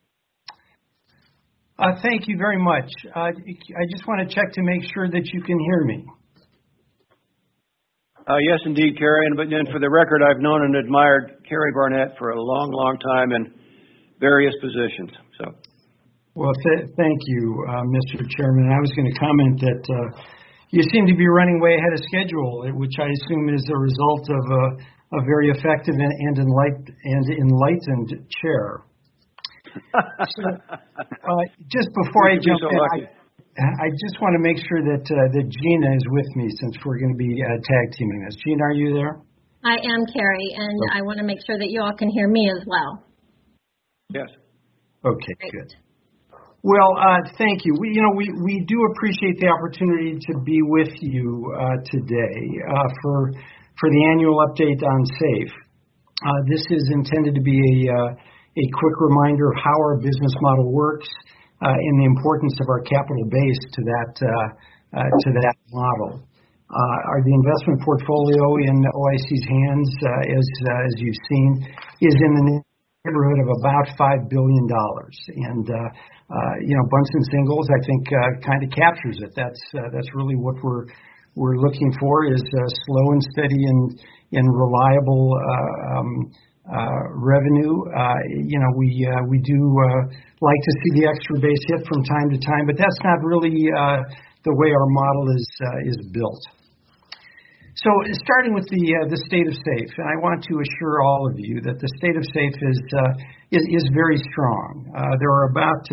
Thank you very much. I just want to check to make sure that you can hear me. Yes, indeed, Kerry. But then for the record, I've known and admired Kerry Barnett for a long, long time in various positions. So. Well, thank you, Mr. Chairman. I was going to comment that you seem to be running way ahead of schedule, which I assume is a result of a very effective and enlightened chair. So, just before I jump in, I just want to make sure that Gina is with me, since we're going to be tag teaming this. Gina, are you there? I am, Kerry, and okay. I want to make sure that you all can hear me as well. Yes. Okay, great. Good. Well, thank you. We do appreciate the opportunity to be with you today for the annual update on SAFE. This is intended to be a quick reminder of how our business model works and the importance of our capital base to that model. The investment portfolio in OIC's hands, as you've seen, is in the neighborhood of about $5 billion. And, bunts and singles, I think, kind of captures it. That's really what we're looking for, is slow and steady and reliable revenue. We do like to see the extra base hit from time to time, but that's not really the way our model is built. So starting with the state of SAFE, and I want to assure all of you that the state of SAFE is very strong. There are about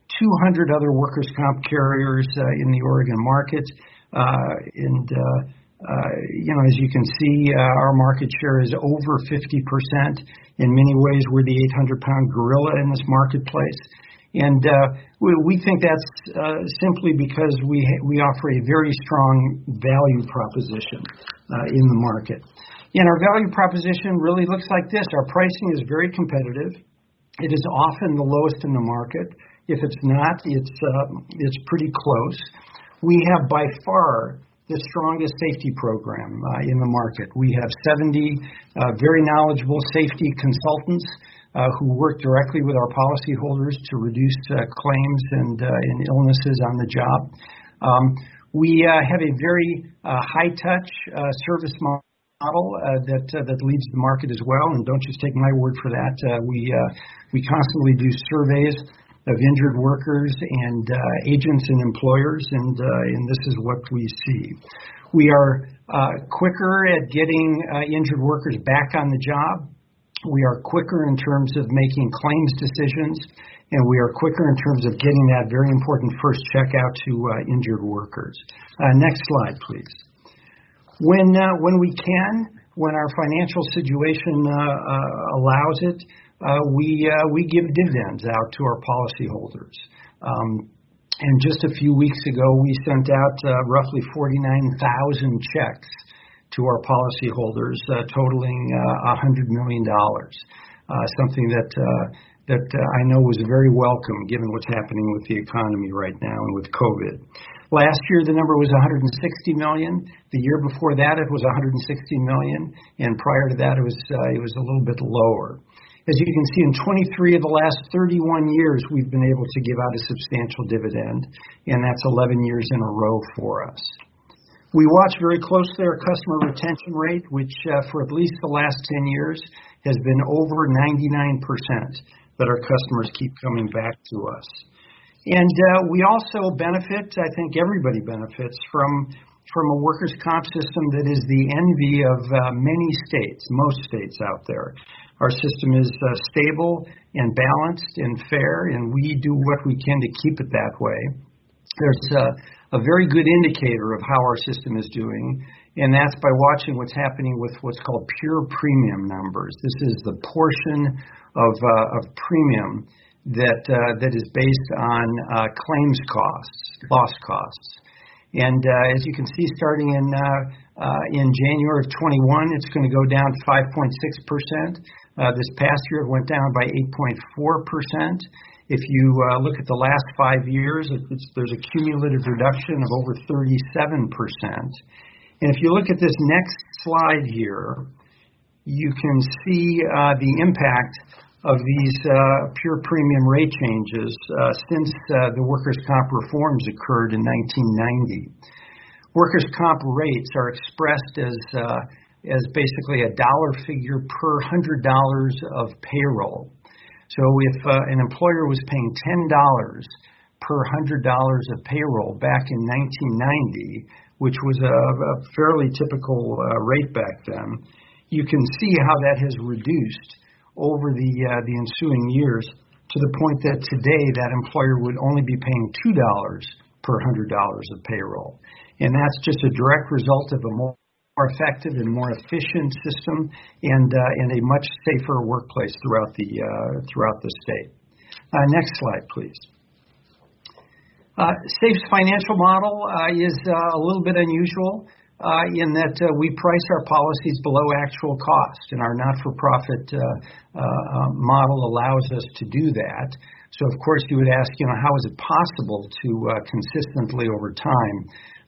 200 other workers' comp carriers in the Oregon market, and As you can see, our market share is over 50%. In many ways, we're the 800-pound gorilla in this marketplace. And we think that's simply because we offer a very strong value proposition in the market. And our value proposition really looks like this. Our pricing is very competitive. It is often the lowest in the market. If it's not, it's pretty close. We have by far the strongest safety program in the market. We have 70 very knowledgeable safety consultants who work directly with our policyholders to reduce claims and illnesses on the job. We have a very high-touch service model that leads the market as well. And don't just take my word for that. We constantly do surveys of injured workers and agents and employers, and this is what we see. We are quicker at getting injured workers back on the job. We are quicker in terms of making claims decisions, and we are quicker in terms of getting that very important first check out to injured workers. Next slide, please. When we can, when our financial situation allows it, we give dividends out to our policyholders. And just a few weeks ago, we sent out roughly 49,000 checks to our policyholders, totaling $100 million, something that I know was very welcome given what's happening with the economy right now and with COVID. Last year, the number was $160 million. The year before that, it was $160 million, and prior to that, it was a little bit lower. As you can see, in 23 of the last 31 years, we've been able to give out a substantial dividend, and that's 11 years in a row for us. We watch very closely our customer retention rate, which for at least the last 10 years has been over 99%, that our customers keep coming back to us. And we also benefit, I think everybody benefits, from a workers' comp system that is the envy of many states, most states out there. Our system is stable and balanced and fair, and we do what we can to keep it that way. There's a very good indicator of how our system is doing, and that's by watching what's happening with what's called pure premium numbers. This is the portion of premium that is based on claims costs, loss costs. And as you can see, starting in January of 21, it's going to go down to 5.6%. This past year, it went down by 8.4%. If you look at the last 5 years, there's a cumulative reduction of over 37%. And if you look at this next slide here, you can see the impact of these pure premium rate changes since the workers' comp reforms occurred in 1990. Workers' comp rates are expressed as basically a dollar figure per $100 of payroll. So if an employer was paying $10 per $100 of payroll back in 1990, which was a fairly typical rate back then, you can see how that has reduced over the ensuing years to the point that today that employer would only be paying $2 per $100 of payroll. And that's just a direct result of a more effective and more efficient system and a much safer workplace throughout the state. Next slide, please. SAFE's financial model is a little bit unusual in that we price our policies below actual cost, and our not-for-profit model allows us to do that. So, of course, you would ask, how is it possible to consistently over time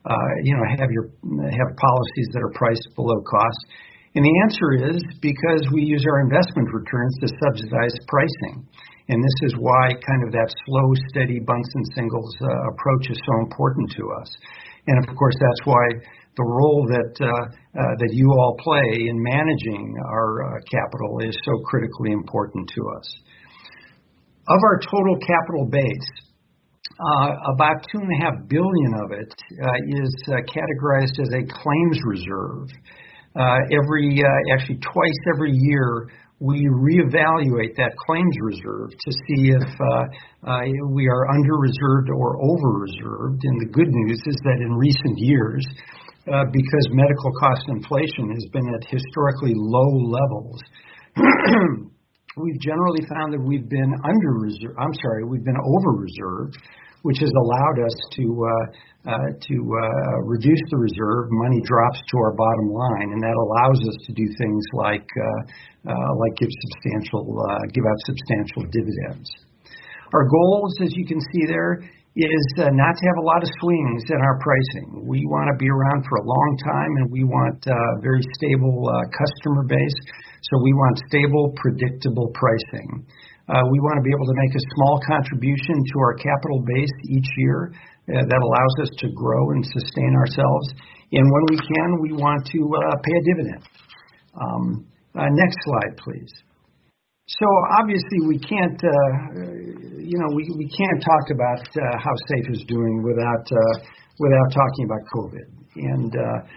have policies that are priced below cost? And the answer is because we use our investment returns to subsidize pricing. And this is why kind of that slow, steady bunts and singles approach is so important to us. And, of course, that's why the role that you all play in managing our capital is so critically important to us. Of our total capital base, about $2.5 billion of it is categorized as a claims reserve. Actually twice every year, we reevaluate that claims reserve to see if we are under-reserved or over-reserved. And the good news is that in recent years, because medical cost inflation has been at historically low levels. We've generally found that we've been over-reserved, which has allowed us to reduce the reserve. Money drops to our bottom line, and that allows us to do things like give out substantial dividends. Our goals, as you can see there, is not to have a lot of swings in our pricing. We want to be around for a long time, and we want a very stable customer base. So we want stable, predictable pricing. We want to be able to make a small contribution to our capital base each year that allows us to grow and sustain ourselves. And when we can, we want to pay a dividend. Next slide, please. So obviously we can't, we can't talk about how SAFE is doing without talking about COVID. And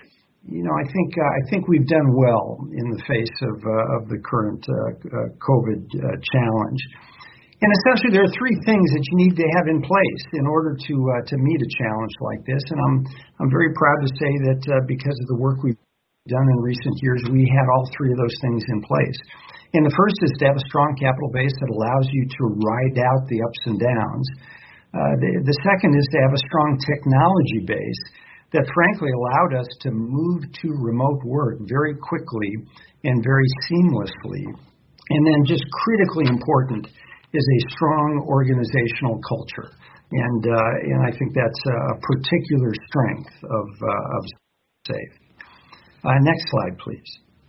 I think we've done well in the face of the current COVID challenge. And essentially, there are three things that you need to have in place in order to meet a challenge like this. And I'm very proud to say that because of the work we've done in recent years, we had all three of those things in place. And the first is to have a strong capital base that allows you to ride out the ups and downs. The second is to have a strong technology base that frankly allowed us to move to remote work very quickly and very seamlessly. And then just critically important is a strong organizational culture. And I think that's a particular strength of SAFE. Next slide, please.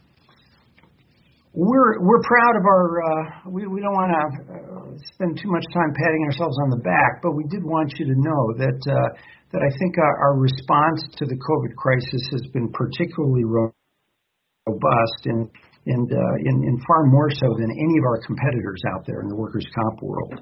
We're proud of our, we don't want to spend too much time patting ourselves on the back, but we did want you to know that I think our response to the COVID crisis has been particularly robust and far more so than any of our competitors out there in the workers' comp world.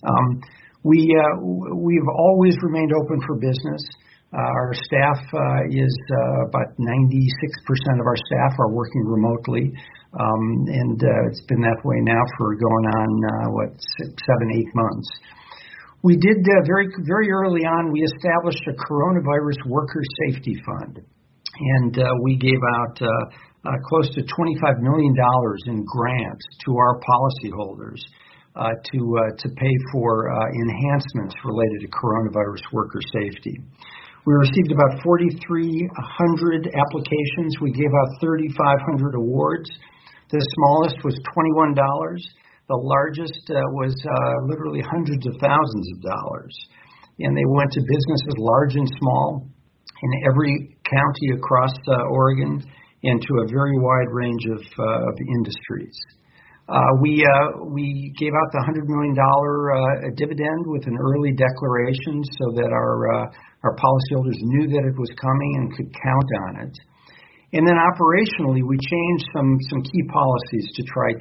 We've always remained open for business. Our staff is about 96% of our staff are working remotely, and it's been that way now for going on 7-8 months. We did very early on. We established a coronavirus worker safety fund, and we gave out close to $25 million in grants to our policyholders to pay for enhancements related to coronavirus worker safety. We received about 4,300 applications. We gave out 3,500 awards. The smallest was $21. The largest was literally hundreds of thousands of dollars. And they went to businesses large and small in every county across Oregon and to a very wide range of industries. We gave out the $100 million dividend with an early declaration so that our policyholders knew that it was coming and could count on it. And then operationally, we changed some key policies to try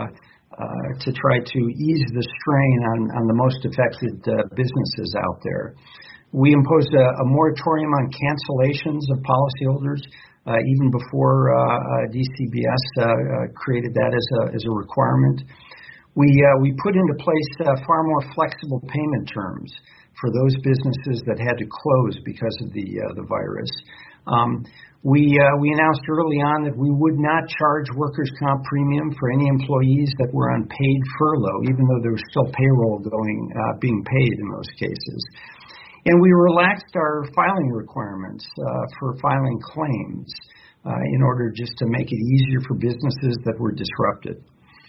to ease the strain on the most affected businesses out there. We imposed a moratorium on cancellations of policyholders even before DCBS created that as a requirement. We put into place far more flexible payment terms for those businesses that had to close because of the virus. We announced early on that we would not charge workers' comp premium for any employees that were on paid furlough, even though there was still payroll being paid in those cases. And we relaxed our filing requirements for filing claims in order just to make it easier for businesses that were disrupted.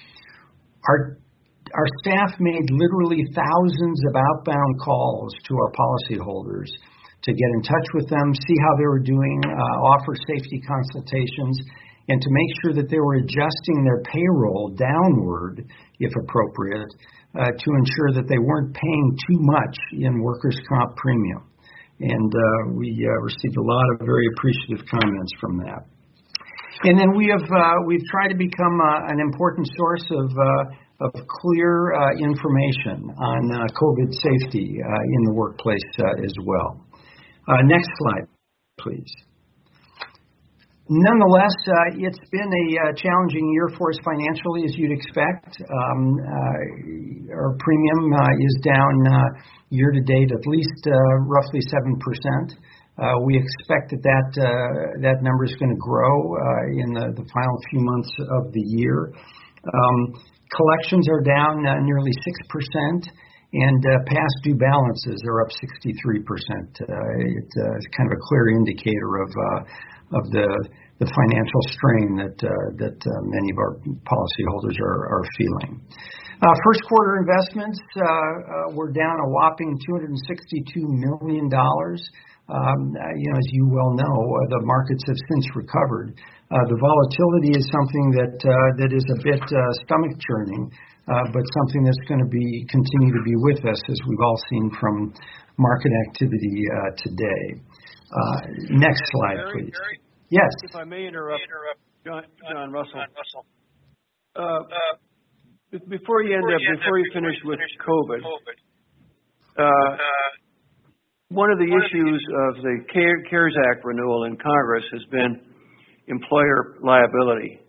Our staff made literally thousands of outbound calls to our policyholders to get in touch with them, see how they were doing, offer safety consultations, and to make sure that they were adjusting their payroll downward, if appropriate, to ensure that they weren't paying too much in workers' comp premium. And we received a lot of very appreciative comments from that. And then we've tried to become an important source of clear information on COVID safety in the workplace as well. Next slide, please. Nonetheless, it's been a challenging year for us financially, as you'd expect. Our premium is down year to date at least roughly 7%. We expect that number is going to grow in the final few months of the year. Collections are down nearly 6%, and past due balances are up 63%. It's kind of a clear indicator of the financial strain that many of our policyholders are feeling. First quarter investments were down a whopping $262 million. As you well know, the markets have since recovered. The volatility is something that is a bit stomach churning, but something that's going to continue to be with us, as we've all seen from market activity today. Next slide, please. Gary, yes. If I may interrupt, John Russell. Before you finish with COVID, one of the issues of the CARES Act renewal in Congress has been employer liability,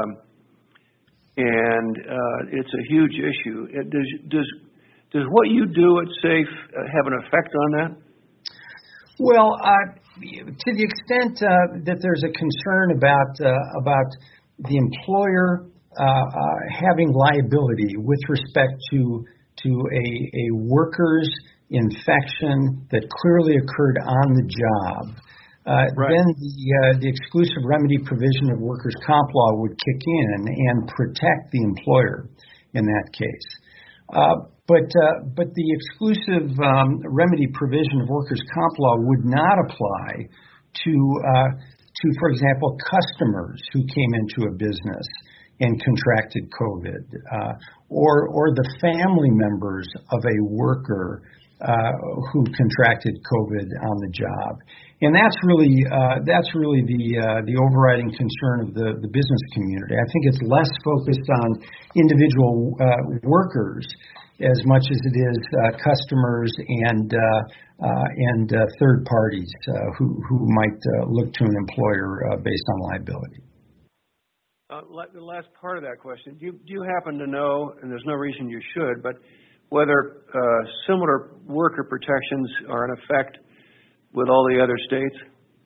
and it's a huge issue. Does what you do at SAFE have an effect on that? Well, to the extent that there's a concern about the employer having liability with respect to a worker's infection that clearly occurred on the job, then the exclusive remedy provision of workers' comp law would kick in and protect the employer in that case. But the exclusive remedy provision of workers' comp law would not apply to, for example, customers who came into a business and contracted COVID, or the family members of a worker who contracted COVID on the job. And that's really the overriding concern of the business community. I think it's less focused on individual workers as much as it is customers and third parties who might look to an employer based on liability. The last part of that question, do you happen to know, and there's no reason you should, but whether similar worker protections are in effect with all the other states?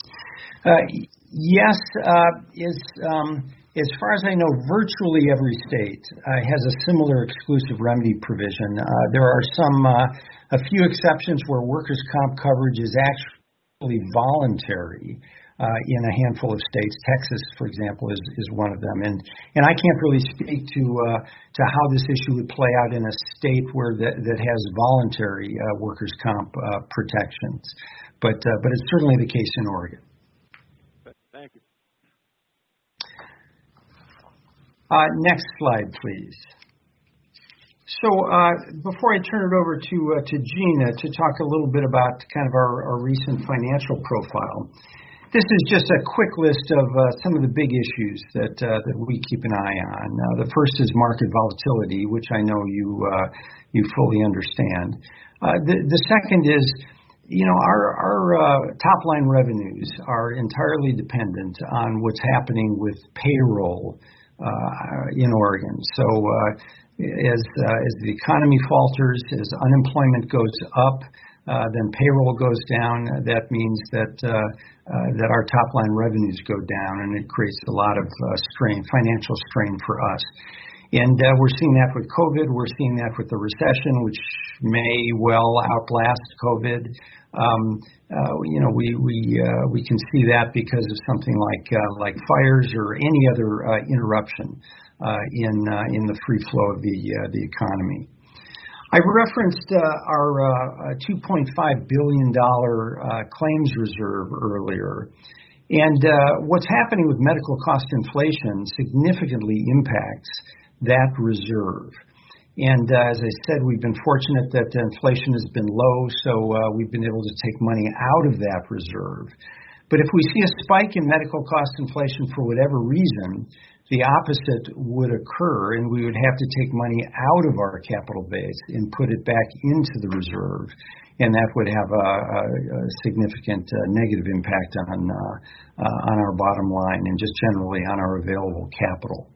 Yes. As far as I know, virtually every state has a similar exclusive remedy provision. There are a few exceptions where workers' comp coverage is actually voluntary in a handful of states. Texas, for example, is one of them. And I can't really speak to how this issue would play out in a state that has voluntary workers' comp protections. But it's certainly the case in Oregon. Thank you. Next slide, please. So before I turn it over to Gina to talk a little bit about kind of our recent financial profile, this is just a quick list of some of the big issues that we keep an eye on. The first is market volatility, which I know you fully understand. The second is, our top line revenues are entirely dependent on what's happening with payroll in Oregon. So as the economy falters, as unemployment goes up, then payroll goes down. That means that our top line revenues go down, and it creates a lot of financial strain for us. And we're seeing that with COVID. We're seeing that with the recession, which may well outlast COVID. We can see that because of something like fires or any other interruption in the free flow of the economy. I referenced our $2.5 billion claims reserve earlier. And what's happening with medical cost inflation significantly impacts that reserve. And as I said, we've been fortunate that inflation has been low, so we've been able to take money out of that reserve. But if we see a spike in medical cost inflation for whatever reason, the opposite would occur, and we would have to take money out of our capital base and put it back into the reserve, and that would have a significant negative impact on our bottom line and just generally on our available capital.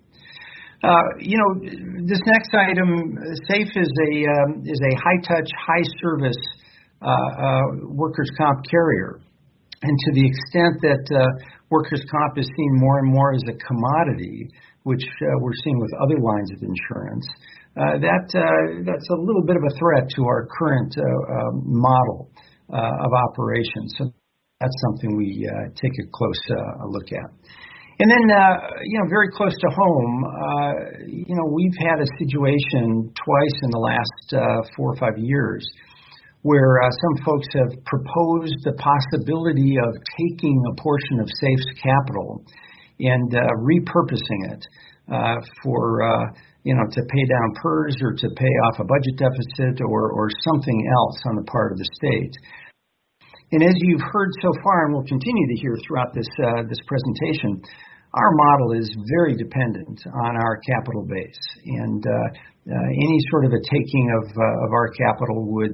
This next item, SAFE is a high-touch, high-service workers' comp carrier. And to the extent that workers' comp is seen more and more as a commodity, which we're seeing with other lines of insurance, that's a little bit of a threat to our current model of operations. So that's something we take a close look at. And then, very close to home, we've had a situation twice in the last 4 or 5 years where some folks have proposed the possibility of taking a portion of SAFE's capital and repurposing it for, to pay down PERS or to pay off a budget deficit or something else on the part of the state. And as you've heard so far, and will continue to hear throughout this presentation, our model is very dependent on our capital base, and any sort of a taking of our capital would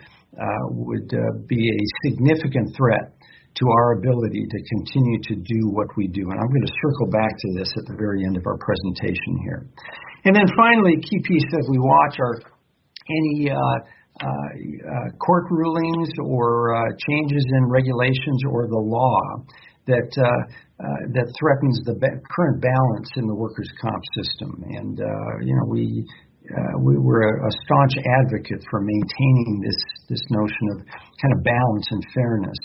be a significant threat to our ability to continue to do what we do. And I'm going to circle back to this at the very end of our presentation here. And then finally, key piece as we watch are any court rulings or changes in regulations or the law that threatens the current balance in the workers' comp system. And we're a staunch advocate for maintaining this notion of kind of balance and fairness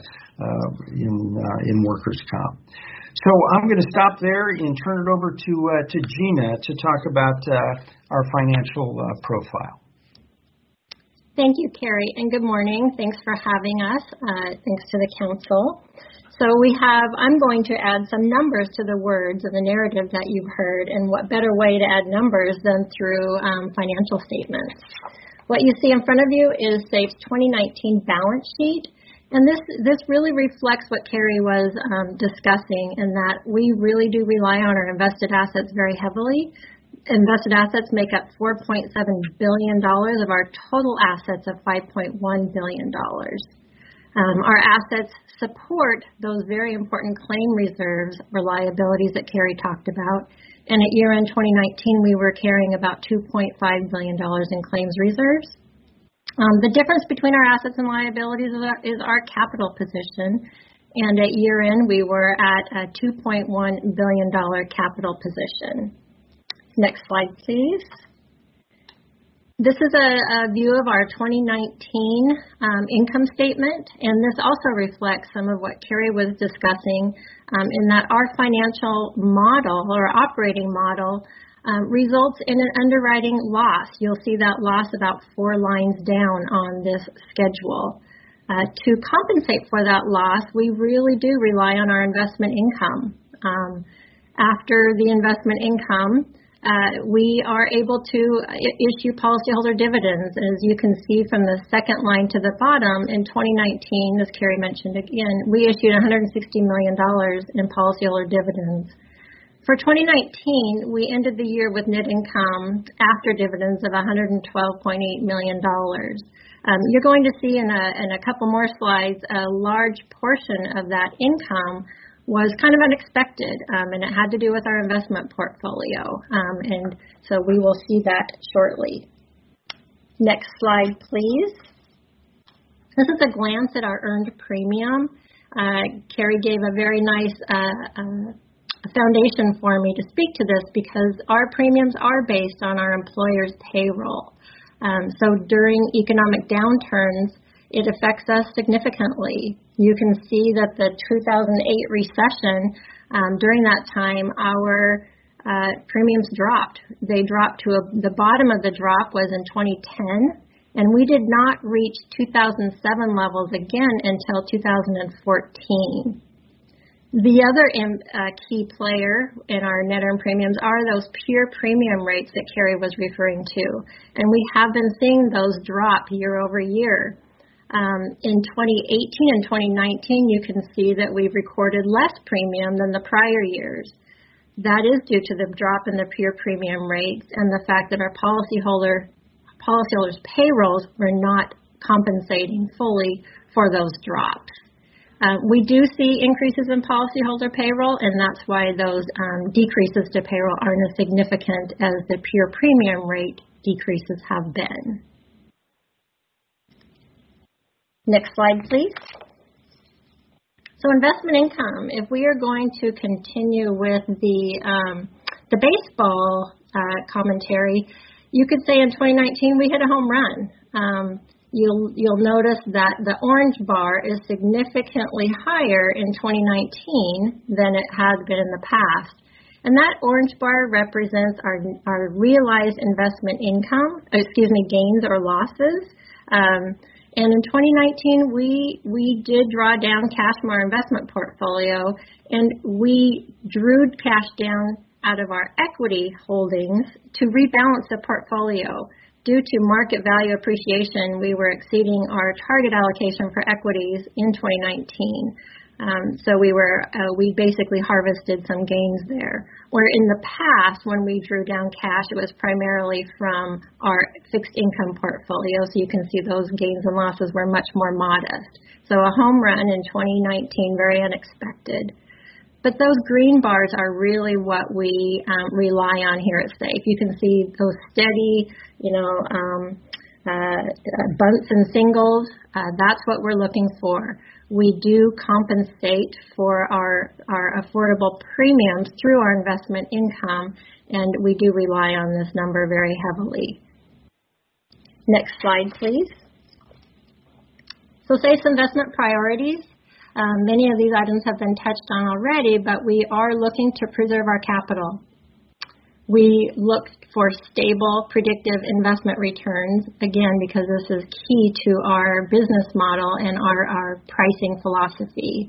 in workers' comp. So I'm going to stop there and turn it over to Gina to talk about our financial profile. Thank you, Carrie, and good morning. Thanks for having us. Thanks to the council. So I'm going to add some numbers to the words of the narrative that you've heard, and what better way to add numbers than through financial statements. What you see in front of you is SAFE's 2019 balance sheet, and this really reflects what Carrie was discussing, in that we really do rely on our invested assets very heavily. Invested assets make up $4.7 billion of our total assets of $5.1 billion. Our assets support those very important claim reserves or liabilities that Carrie talked about. And at year-end 2019, we were carrying about $2.5 billion in claims reserves. The difference between our assets and liabilities is our capital position. And at year-end, we were at a $2.1 billion capital position. Next slide, please. This is a view of our 2019 income statement, and this also reflects some of what Carrie was discussing, in that our financial model or operating model results in an underwriting loss. You'll see that loss about 4 lines down on this schedule. To compensate for that loss, we really do rely on our investment income. After the investment income, we are able to issue policyholder dividends. As you can see from the second line to the bottom, in 2019, as Carrie mentioned again, we issued $160 million in policyholder dividends. For 2019, we ended the year with net income after dividends of $112.8 million. You're going to see in a couple more slides, a large portion of that income was kind of unexpected, and it had to do with our investment portfolio. And so we will see that shortly. Next slide, please. This is a glance at our earned premium. Carrie gave a very nice foundation for me to speak to this, because our premiums are based on our employer's payroll. So during economic downturns, it affects us significantly. You can see that the 2008 recession, during that time, our premiums dropped. They dropped to the bottom of the drop was in 2010, and we did not reach 2007 levels again until 2014. The other key player in our net earned premiums are those pure premium rates that Carrie was referring to, and we have been seeing those drop year over year. In 2018 and 2019, you can see that we've recorded less premium than the prior years. That is due to the drop in the pure premium rates and the fact that our policyholders' payrolls were not compensating fully for those drops. We do see increases in policyholder payroll, and that's why those decreases to payroll aren't as significant as the pure premium rate decreases have been. Next slide, please. So investment income, if we are going to continue with the baseball commentary, you could say in 2019 we hit a home run. You'll notice that the orange bar is significantly higher in 2019 than it has been in the past. And that orange bar represents our realized investment income, gains or losses. And in 2019, we did draw down cash from our investment portfolio, and we drew cash down out of our equity holdings to rebalance the portfolio. Due to market value appreciation, we were exceeding our target allocation for equities in 2019. So we basically harvested some gains there. Where in the past, when we drew down cash, it was primarily from our fixed income portfolio. So you can see those gains and losses were much more modest. So a home run in 2019, very unexpected. But those green bars are really what we rely on here at SAFE. You can see those steady, bunts and singles. That's what we're looking for. We do compensate for our affordable premiums through our investment income, and we do rely on this number very heavily. Next slide, please. So SAFE's investment priorities. Many of these items have been touched on already, but we are looking to preserve our capital. We look for stable, predictive investment returns, again, because this is key to our business model and our pricing philosophy.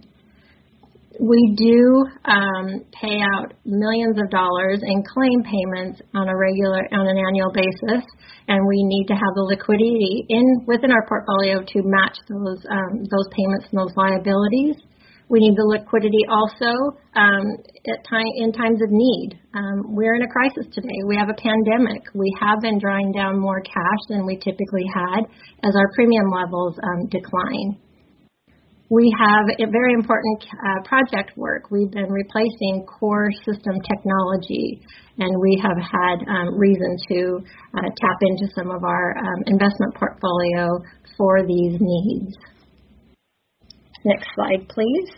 We do pay out millions of dollars in claim payments on an annual basis, and we need to have the liquidity within our portfolio to match those payments and those liabilities. We need the liquidity also in times of need. We're in a crisis today. We have a pandemic. We have been drawing down more cash than we typically had as our premium levels decline. We have a very important project work. We've been replacing core system technology, and we have had reason to tap into some of our investment portfolio for these needs. Next slide, please.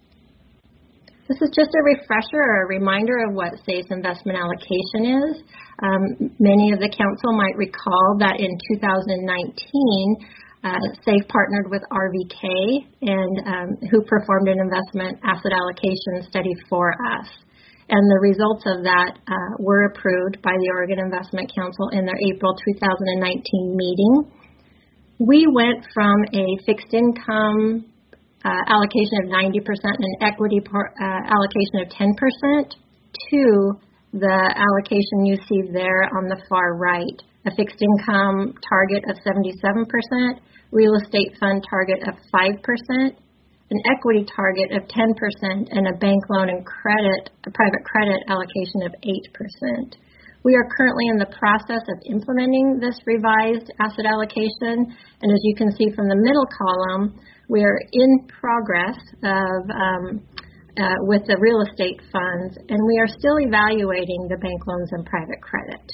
This is just a refresher or a reminder of what SAFE's investment allocation is. Many of the council might recall that in 2019, SAFE partnered with RVK and who performed an investment asset allocation study for us. And the results of that were approved by the Oregon Investment Council in their April 2019 meeting. We went from a fixed income allocation of 90% and an equity allocation of 10% to the allocation you see there on the far right, a fixed income target of 77%, real estate fund target of 5%, an equity target of 10%, and a bank loan and private credit allocation of 8%. We are currently in the process of implementing this revised asset allocation, and as you can see from the middle column, we are in progress with the real estate funds, and we are still evaluating the bank loans and private credit.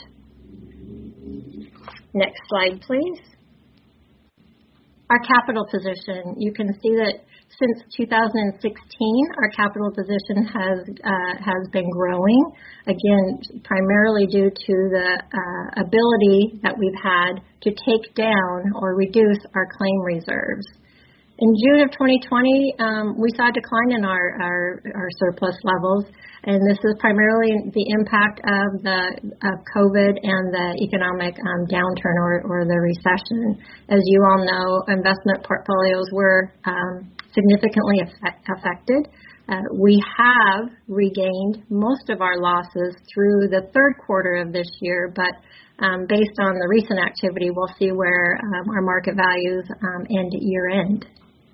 Next slide, please. Our capital position. You can see that since 2016, our capital position has been growing, again, primarily due to the ability that we've had to take down or reduce our claim reserves. In June of 2020, we saw a decline in our surplus levels, and this is primarily the impact of COVID and the economic downturn or the recession. As you all know, investment portfolios were significantly affected. We have regained most of our losses through the third quarter of this year, but based on the recent activity, we'll see where our market values end year end.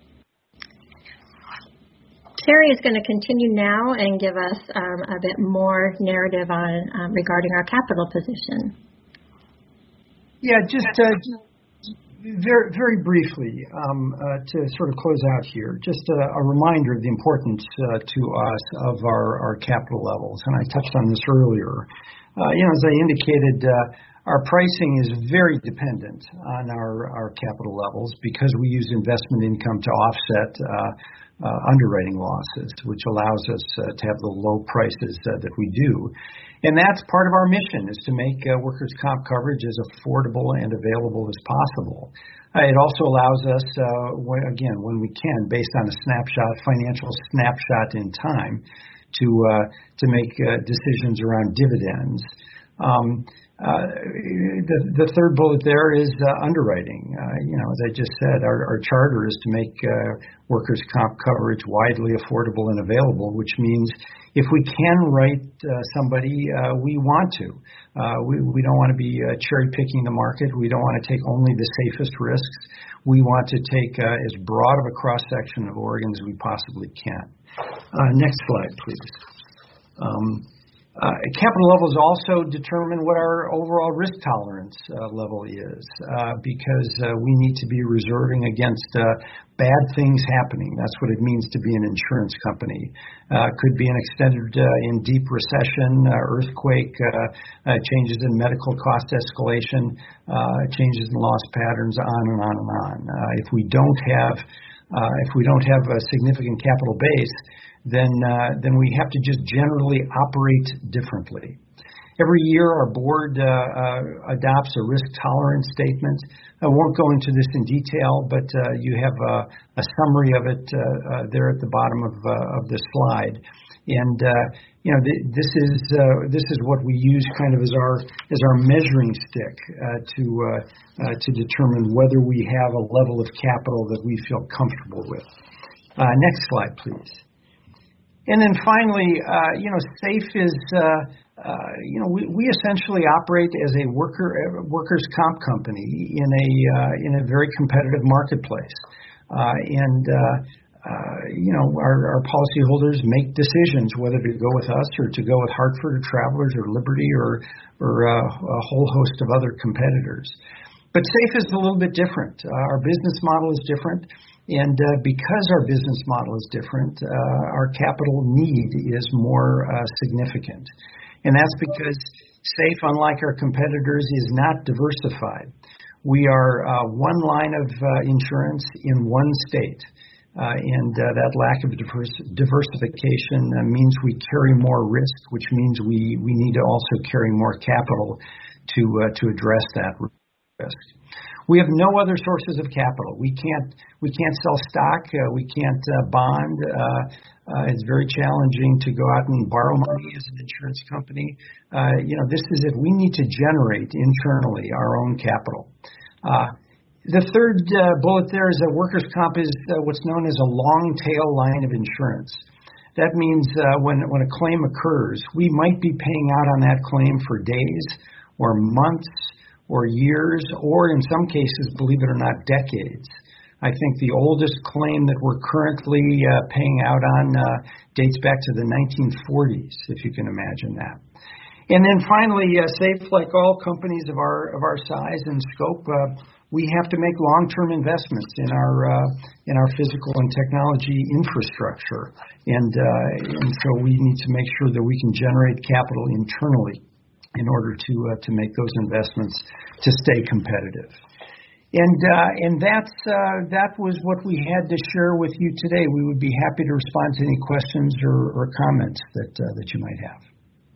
Carrie is going to continue now and give us a bit more narrative on regarding our capital position. Yeah, just very briefly to sort of close out here, just a reminder of the importance to us of our capital levels, and I touched on this earlier. As I indicated, our pricing is very dependent on our capital levels because we use investment income to offset underwriting losses, which allows us to have the low prices that we do. And that's part of our mission, is to make workers' comp coverage as affordable and available as possible. It also allows us, when we can, based on a financial snapshot in time, to make decisions around dividends. The third bullet there is underwriting. As I just said, our charter is to make workers' comp coverage widely affordable and available, which means if we can write somebody, we want to. We don't want to be cherry picking the market. We don't want to take only the safest risks. We want to take as broad of a cross section of Oregon as we possibly can. Next slide, please. Capital levels also determine what our overall risk tolerance level is, because we need to be reserving against bad things happening. That's what it means to be an insurance company. Could be an extended in deep recession, earthquake, changes in medical cost escalation, changes in loss patterns, on and on and on. If we don't have a significant capital base, then we have to just generally operate differently. Every year, our board adopts a risk tolerance statement. I won't go into this in detail, but you have a summary of it there at the bottom of the slide. And this is what we use kind of as our measuring stick to determine whether we have a level of capital that we feel comfortable with. Next slide, please. And then finally, SAFE is, we essentially operate as a workers' comp company in a very competitive marketplace. Our policyholders make decisions whether to go with us or to go with Hartford or Travelers or Liberty or a whole host of other competitors. But SAFE is a little bit different. Our business model is different. And because our business model is different, our capital need is more significant. And that's because SAFE, unlike our competitors, is not diversified. We are one line of insurance in one state. And that lack of diversification means we carry more risk, which means we need to also carry more capital to address that risk. We have no other sources of capital. We can't sell stock. We can't bond. It's very challenging to go out and borrow money as an insurance company. This is it. We need to generate internally our own capital. The third bullet there is that workers' comp is what's known as a long tail line of insurance. That means when a claim occurs, we might be paying out on that claim for days or months or years, or in some cases, believe it or not, decades. I think the oldest claim that we're currently paying out on dates back to the 1940s, if you can imagine that. And then finally, SAFE, like all companies of our size and scope, we have to make long-term investments in our physical and technology infrastructure, and so we need to make sure that we can generate capital internally in order to make those investments to stay competitive. And that was what we had to share with you today. We would be happy to respond to any questions or comments that you might have.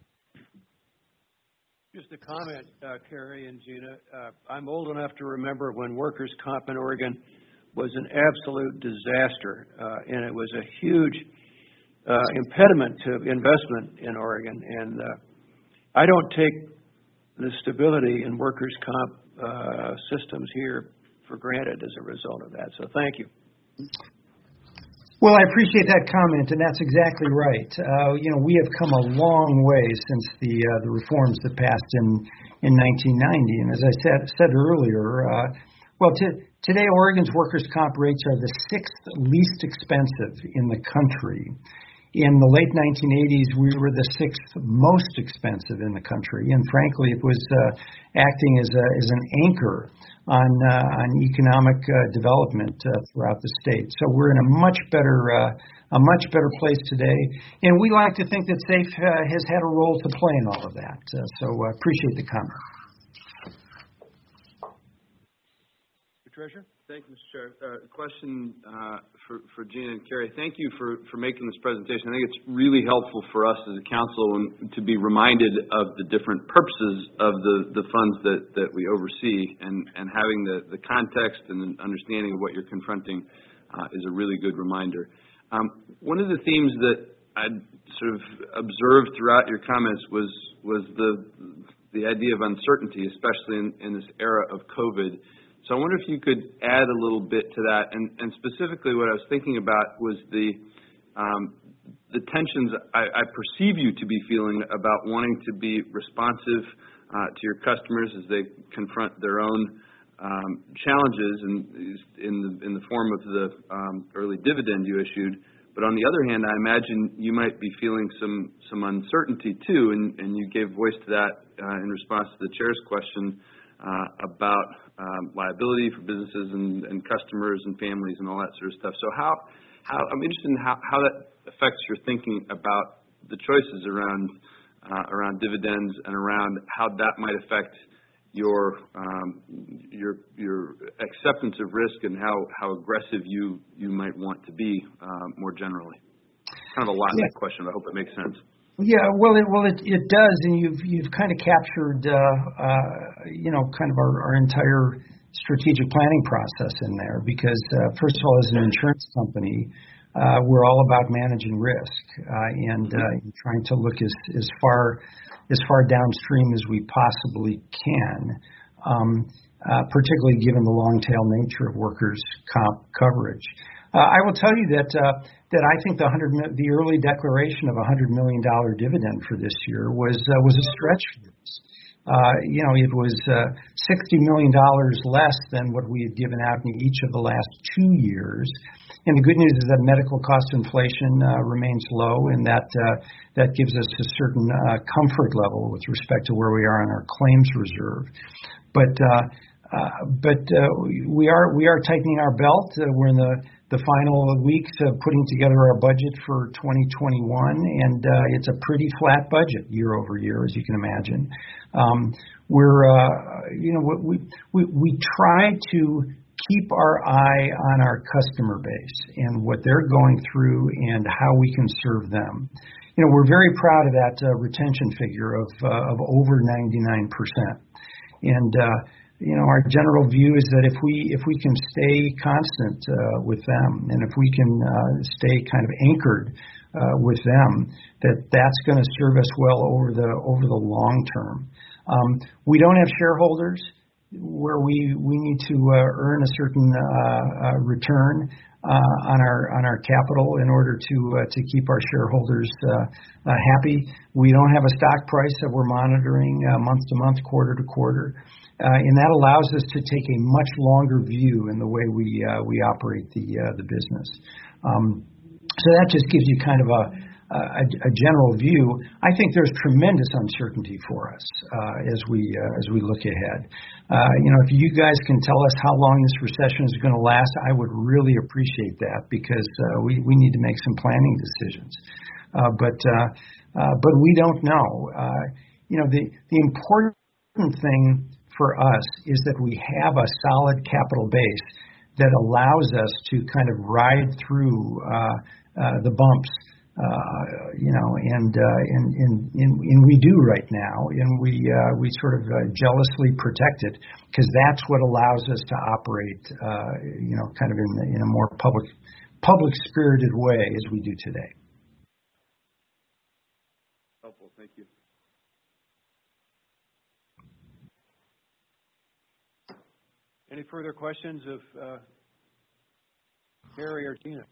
Just a comment, Carrie and Gina. I'm old enough to remember when workers' comp in Oregon was an absolute disaster, and it was a huge impediment to investment in Oregon. And I don't take the stability in workers' comp systems here for granted as a result of that. So thank you. Well, I appreciate that comment, and that's exactly right. We have come a long way since the reforms that passed in 1990. And as I said earlier, today Oregon's workers' comp rates are the sixth least expensive in the country. In the late 1980s, we were the sixth most expensive in the country, and frankly, it was acting as an anchor on economic development throughout the state. So we're in a much better place today, and we like to think that SAFE has had a role to play in all of that. So I appreciate the comment. Mr. Treasurer? Thank you, Mr. Chair. Question for Gina and Carrie. Thank you for making this presentation. I think it's really helpful for us as a council to be reminded of the different purposes of the funds that we oversee, and having the context and the understanding of what you're confronting is a really good reminder. One of the themes that I sort of observed throughout your comments was the idea of uncertainty, especially in this era of COVID. So I wonder if you could add a little bit to that, and specifically what I was thinking about was the tensions I perceive you to be feeling about wanting to be responsive to your customers as they confront their own challenges in the form of the early dividend you issued. But on the other hand, I imagine you might be feeling some uncertainty too, and you gave voice to that in response to the chair's question about liability for businesses and customers and families and all that sort of stuff. So how I'm interested in how that affects your thinking about the choices around dividends and around how that might affect your acceptance of risk and how aggressive you might want to be more generally. Kind of a lot in that question, but I hope it makes sense. Yeah, well, it does, and you've kind of captured, kind of our entire strategic planning process in there. Because first of all, as an insurance company, we're all about managing risk and trying to look as far downstream as we possibly can, particularly given the long tail nature of workers' comp coverage. I will tell you that I think the early declaration of $100 million dividend for this year was a stretch for us. It was $60 million less than what we had given out in each of the last 2 years. And the good news is that medical cost inflation remains low, and that gives us a certain comfort level with respect to where we are on our claims reserve. But we are tightening our belt. We're in the final weeks of putting together our budget for 2021, and it's a pretty flat budget year over year, as you can imagine. We try to keep our eye on our customer base and what they're going through and how we can serve them. We're very proud of that retention figure of over 99%. And our general view is that if we can stay constant with them, and if we can stay kind of anchored with them, that's going to serve us well over the long term. We don't have shareholders where we need to earn a certain return on our capital in order to keep our shareholders happy. We don't have a stock price that we're monitoring month to month, quarter to quarter, and that allows us to take a much longer view in the way we operate the business. So that just gives you kind of a general view. I think there's tremendous uncertainty for us as we look ahead. If you guys can tell us how long this recession is going to last, I would really appreciate that, because we need to make some planning decisions. But we don't know. The important thing for us is that we have a solid capital base that allows us to kind of ride through the bumps. And we do right now, and we sort of jealously protect it, because that's what allows us to operate, kind of in a more public spirited way as we do today. Helpful, thank you. Any further questions of Carrie or Tina?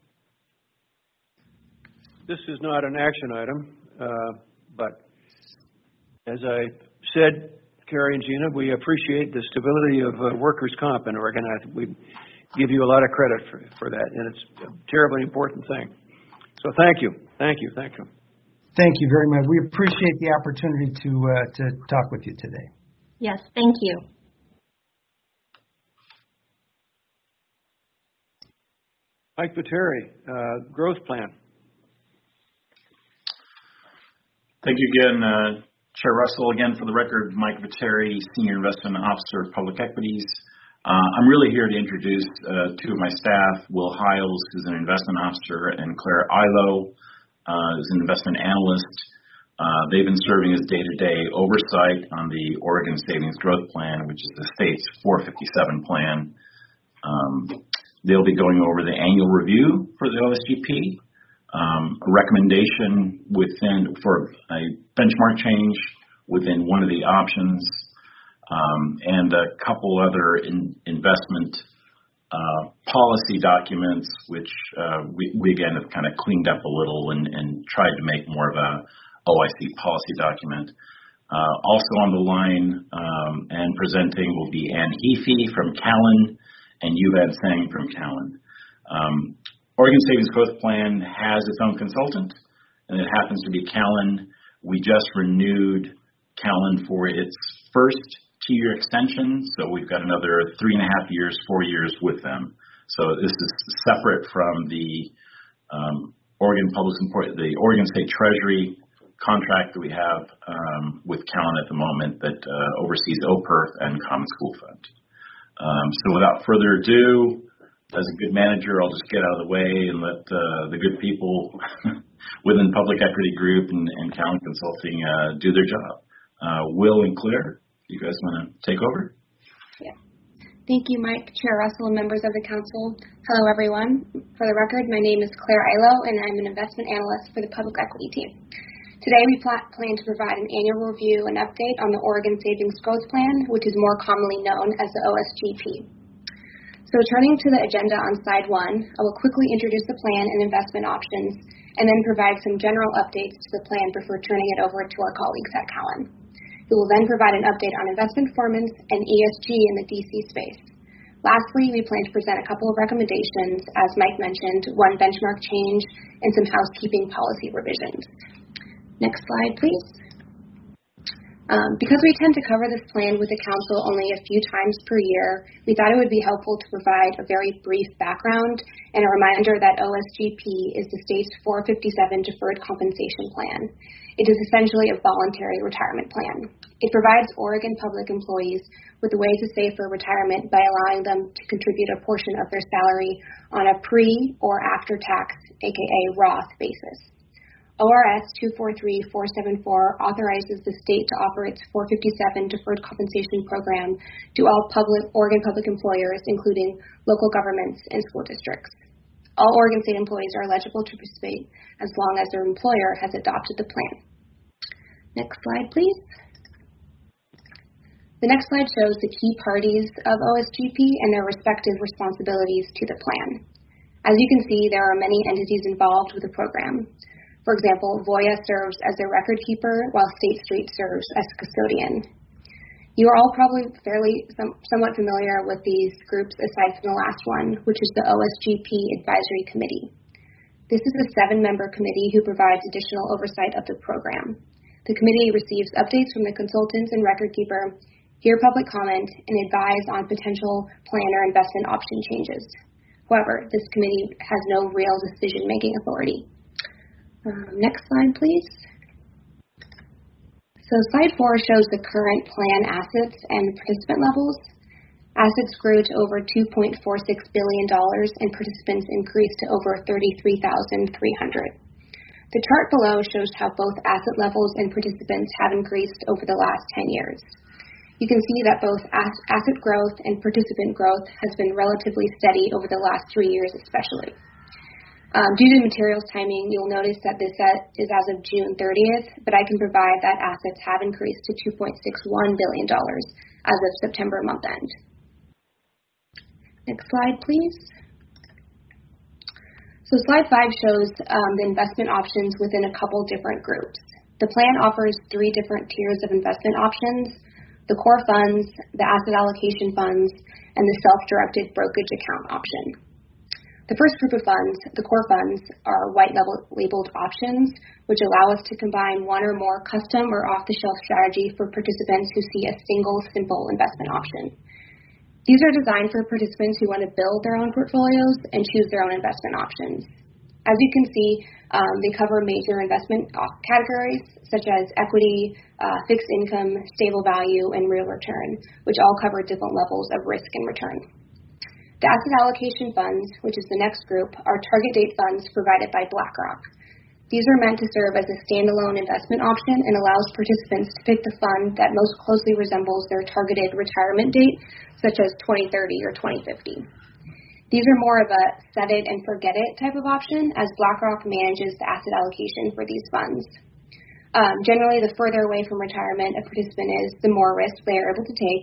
This is not an action item, but as I said, Carrie and Gina, we appreciate the stability of workers' comp in Oregon. We give you a lot of credit for that, and it's a terribly important thing. So thank you. Thank you very much. We appreciate the opportunity to talk with you today. Yes, thank you. Mike Viteri, growth plan. Thank you again, Chair Russell. Again, for the record, Mike Viteri, Senior Investment Officer of Public Equities. I'm really here to introduce two of my staff, Will Hiles, who's an investment officer, and Claire Ilo, who's an investment analyst. They've been serving as day-to-day oversight on the Oregon Savings Growth Plan, which is the state's 457 plan. They'll be going over the annual review for the OSGP, a recommendation for a benchmark change within one of the options, and a couple other investment policy documents, which we again have kind of cleaned up a little and tried to make more of a OIC policy document. Also on the line and presenting will be Ann Heafy from Callan and Yuvad Sang from Callan. Oregon Savings Growth Plan has its own consultant, and it happens to be Callan. We just renewed Callan for its first 2-year extension, so we've got another 3.5 years, 4 years with them. So this is separate from the Oregon State Treasury contract that we have with Callan at the moment that oversees OPERF and Common School Fund. So without further ado, as a good manager, I'll just get out of the way and let the good people within Public Equity Group and Callan Consulting do their job. Will and Claire, you guys want to take over? Yeah. Thank you, Mike, Chair Russell, and members of the Council. Hello, everyone. For the record, my name is Claire Ilo, and I'm an investment analyst for the Public Equity team. Today, we plan to provide an annual review and update on the Oregon Savings Growth Plan, which is more commonly known as the OSGP. So turning to the agenda on slide 1, I will quickly introduce the plan and investment options, and then provide some general updates to the plan before turning it over to our colleagues at Callan. We will then provide an update on investment performance and ESG in the DC space. Lastly, we plan to present a couple of recommendations, as Mike mentioned, one benchmark change and some housekeeping policy revisions. Next slide, please. Because we tend to cover this plan with the Council only a few times per year, we thought it would be helpful to provide a very brief background and a reminder that OSGP is the state's 457 Deferred Compensation Plan. It is essentially a voluntary retirement plan. It provides Oregon public employees with a way to save for retirement by allowing them to contribute a portion of their salary on a pre- or after-tax, aka Roth, basis. ORS 243474 authorizes the state to offer its 457 Deferred Compensation Program to all Oregon public employers, including local governments and school districts. All Oregon State employees are eligible to participate as long as their employer has adopted the plan. Next slide, please. The next slide shows the key parties of OSGP and their respective responsibilities to the plan. As you can see, there are many entities involved with the program. For example, Voya serves as a record keeper, while State Street serves as custodian. You are all probably somewhat familiar with these groups aside from the last one, which is the OSGP Advisory Committee. This is a 7-member committee who provides additional oversight of the program. The committee receives updates from the consultants and record keeper, hear public comment, and advise on potential plan or investment option changes. However, this committee has no real decision-making authority. Next slide, please. So slide 4 shows the current plan assets and participant levels. Assets grew to over $2.46 billion and participants increased to over 33,300. The chart below shows how both asset levels and participants have increased over the last 10 years. You can see that both asset growth and participant growth has been relatively steady over the last 3 years especially. Due to materials timing, you'll notice that this set is as of June 30th, but I can provide that assets have increased to $2.61 billion as of September month end. Next slide, please. So slide 5 shows the investment options within a couple different groups. The plan offers 3 different tiers of investment options: the core funds, the asset allocation funds, and the self-directed brokerage account option. The first group of funds, the core funds, are white labeled options, which allow us to combine one or more custom or off-the-shelf strategy for participants who see a single, simple investment option. These are designed for participants who want to build their own portfolios and choose their own investment options. As you can see, They cover major investment categories such as equity, fixed income, stable value, and real return, which all cover different levels of risk and return. The asset allocation funds, which is the next group, are target date funds provided by BlackRock. These are meant to serve as a standalone investment option and allows participants to pick the fund that most closely resembles their targeted retirement date, such as 2030 or 2050. These are more of a set it and forget it type of option, as BlackRock manages the asset allocation for these funds. Generally, the further away from retirement a participant is, the more risk they are able to take,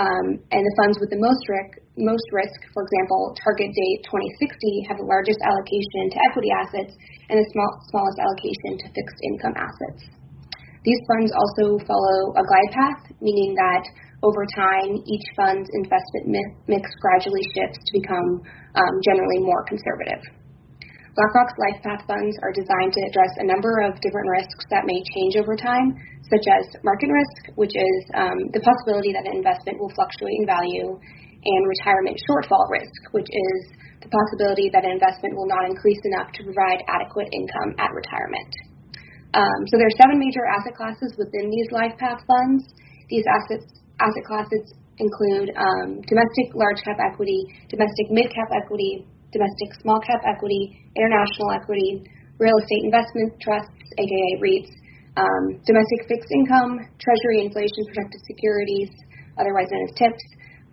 and the funds with the most risk, for example, target date 2060, have the largest allocation to equity assets and the smallest allocation to fixed income assets. These funds also follow a glide path, meaning that over time, each fund's investment mix gradually shifts to become generally more conservative. BlackRock's LifePath funds are designed to address a number of different risks that may change over time, such as market risk, which is the possibility that an investment will fluctuate in value, and retirement shortfall risk, which is the possibility that an investment will not increase enough to provide adequate income at retirement. So there are 7 major asset classes within these LifePath funds. These asset classes include domestic large cap equity, domestic mid cap equity, domestic small cap equity, international equity, real estate investment trusts, aka REITs, domestic fixed income, treasury inflation protected securities, otherwise known as TIPS,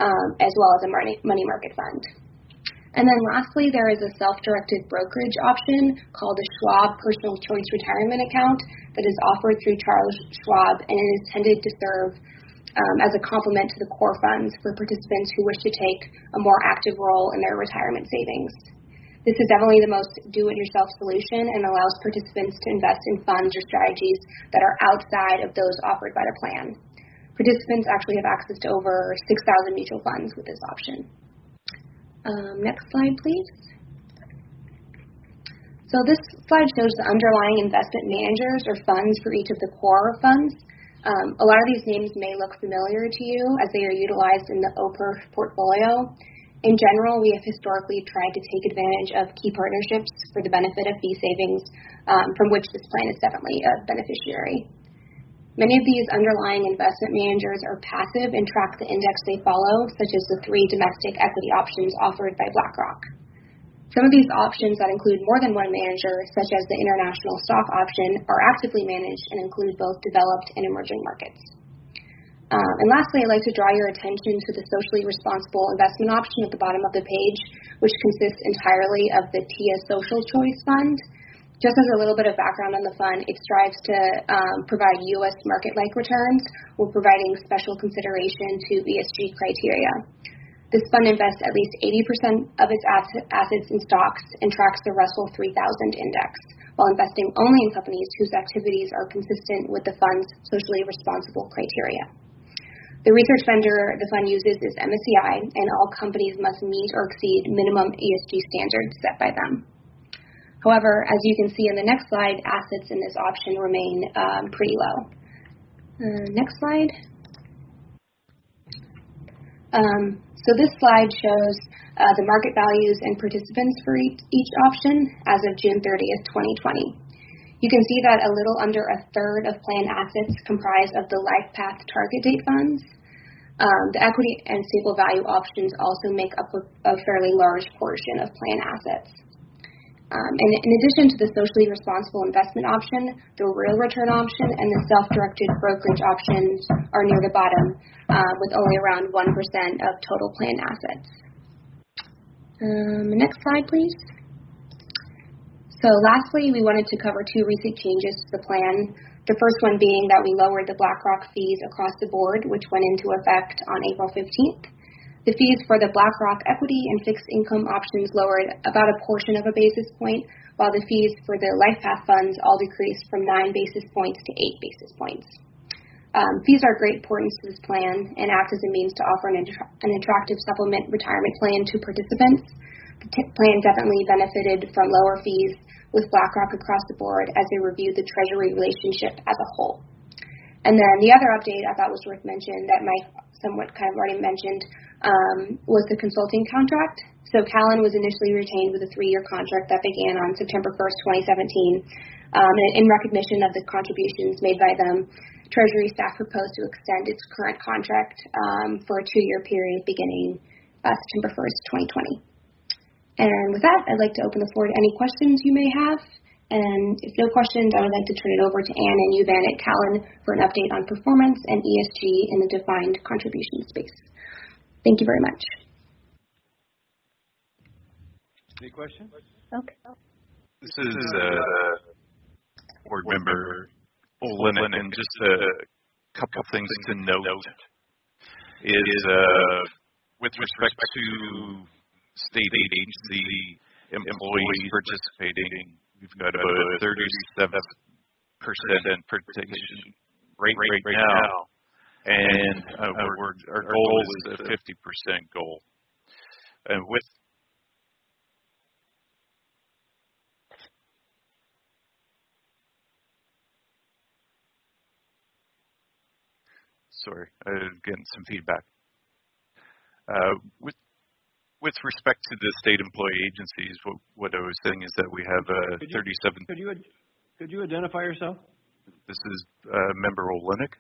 as well as a money market fund. And then lastly, there is a self-directed brokerage option called a Schwab Personal Choice Retirement Account that is offered through Charles Schwab, and it is intended to serve as a complement to the core funds for participants who wish to take a more active role in their retirement savings. This is definitely the most do-it-yourself solution and allows participants to invest in funds or strategies that are outside of those offered by the plan. Participants actually have access to over 6,000 mutual funds with this option. Next slide, please. So this slide shows the underlying investment managers or funds for each of the core funds. A lot of these names may look familiar to you as they are utilized in the OPER portfolio. In general, we have historically tried to take advantage of key partnerships for the benefit of fee savings, from which this plan is definitely a beneficiary. Many of these underlying investment managers are passive and track the index they follow, such as the 3 domestic equity options offered by BlackRock. Some of these options that include more than one manager, such as the international stock option, are actively managed and include both developed and emerging markets. And lastly, I'd like to draw your attention to the socially responsible investment option at the bottom of the page, which consists entirely of the TIA Social Choice Fund. Just as a little bit of background on the fund, it strives to provide U.S. market-like returns while providing special consideration to ESG criteria. This fund invests at least 80% of its assets in stocks and tracks the Russell 3000 index, while investing only in companies whose activities are consistent with the fund's socially responsible criteria. The research vendor the fund uses is MSCI, and all companies must meet or exceed minimum ESG standards set by them. However, as you can see in the next slide, assets in this option remain pretty low. Next slide. So this slide shows the market values and participants for each option as of June 30th, 2020. You can see that a little under a third of plan assets comprise of the LifePath target date funds. The equity and stable value options also make up a fairly large portion of plan assets. And in addition to the socially responsible investment option, the real return option and the self-directed brokerage options are near the bottom, with only around 1% of total plan assets. Next slide, please. So lastly, we wanted to cover 2 recent changes to the plan. The first one being that we lowered the BlackRock fees across the board, which went into effect on April 15th. The fees for the BlackRock equity and fixed income options lowered about a portion of a basis point, while the fees for the LifePath funds all decreased from 9 basis points to 8 basis points. Fees are of great importance to this plan and act as a means to offer an attractive supplement retirement plan to participants. The plan definitely benefited from lower fees with BlackRock across the board as they reviewed the Treasury relationship as a whole. And then the other update I thought was worth mentioning that Mike somewhat kind of already mentioned was the consulting contract. So Callan was initially retained with a 3-year contract that began on September 1st, 2017. In recognition of the contributions made by them, Treasury staff proposed to extend its current contract for a 2-year period beginning September 1st, 2020. And with that, I'd like to open the floor to any questions you may have. And if no questions, I would like to turn it over to Anne and Yuvan at Callan for an update on performance and ESG in the defined contribution space. Thank you very much. Any questions? Okay. This is board member Olin, and just a couple things to note is with respect to state agency employees participating, we've got about a 37% participation rate right now, and our goal is a 50% goal. And with Sorry, getting some feedback. With respect to the state employee agencies, what I was saying is that we have 37. Could you identify yourself? This is Member Olenek.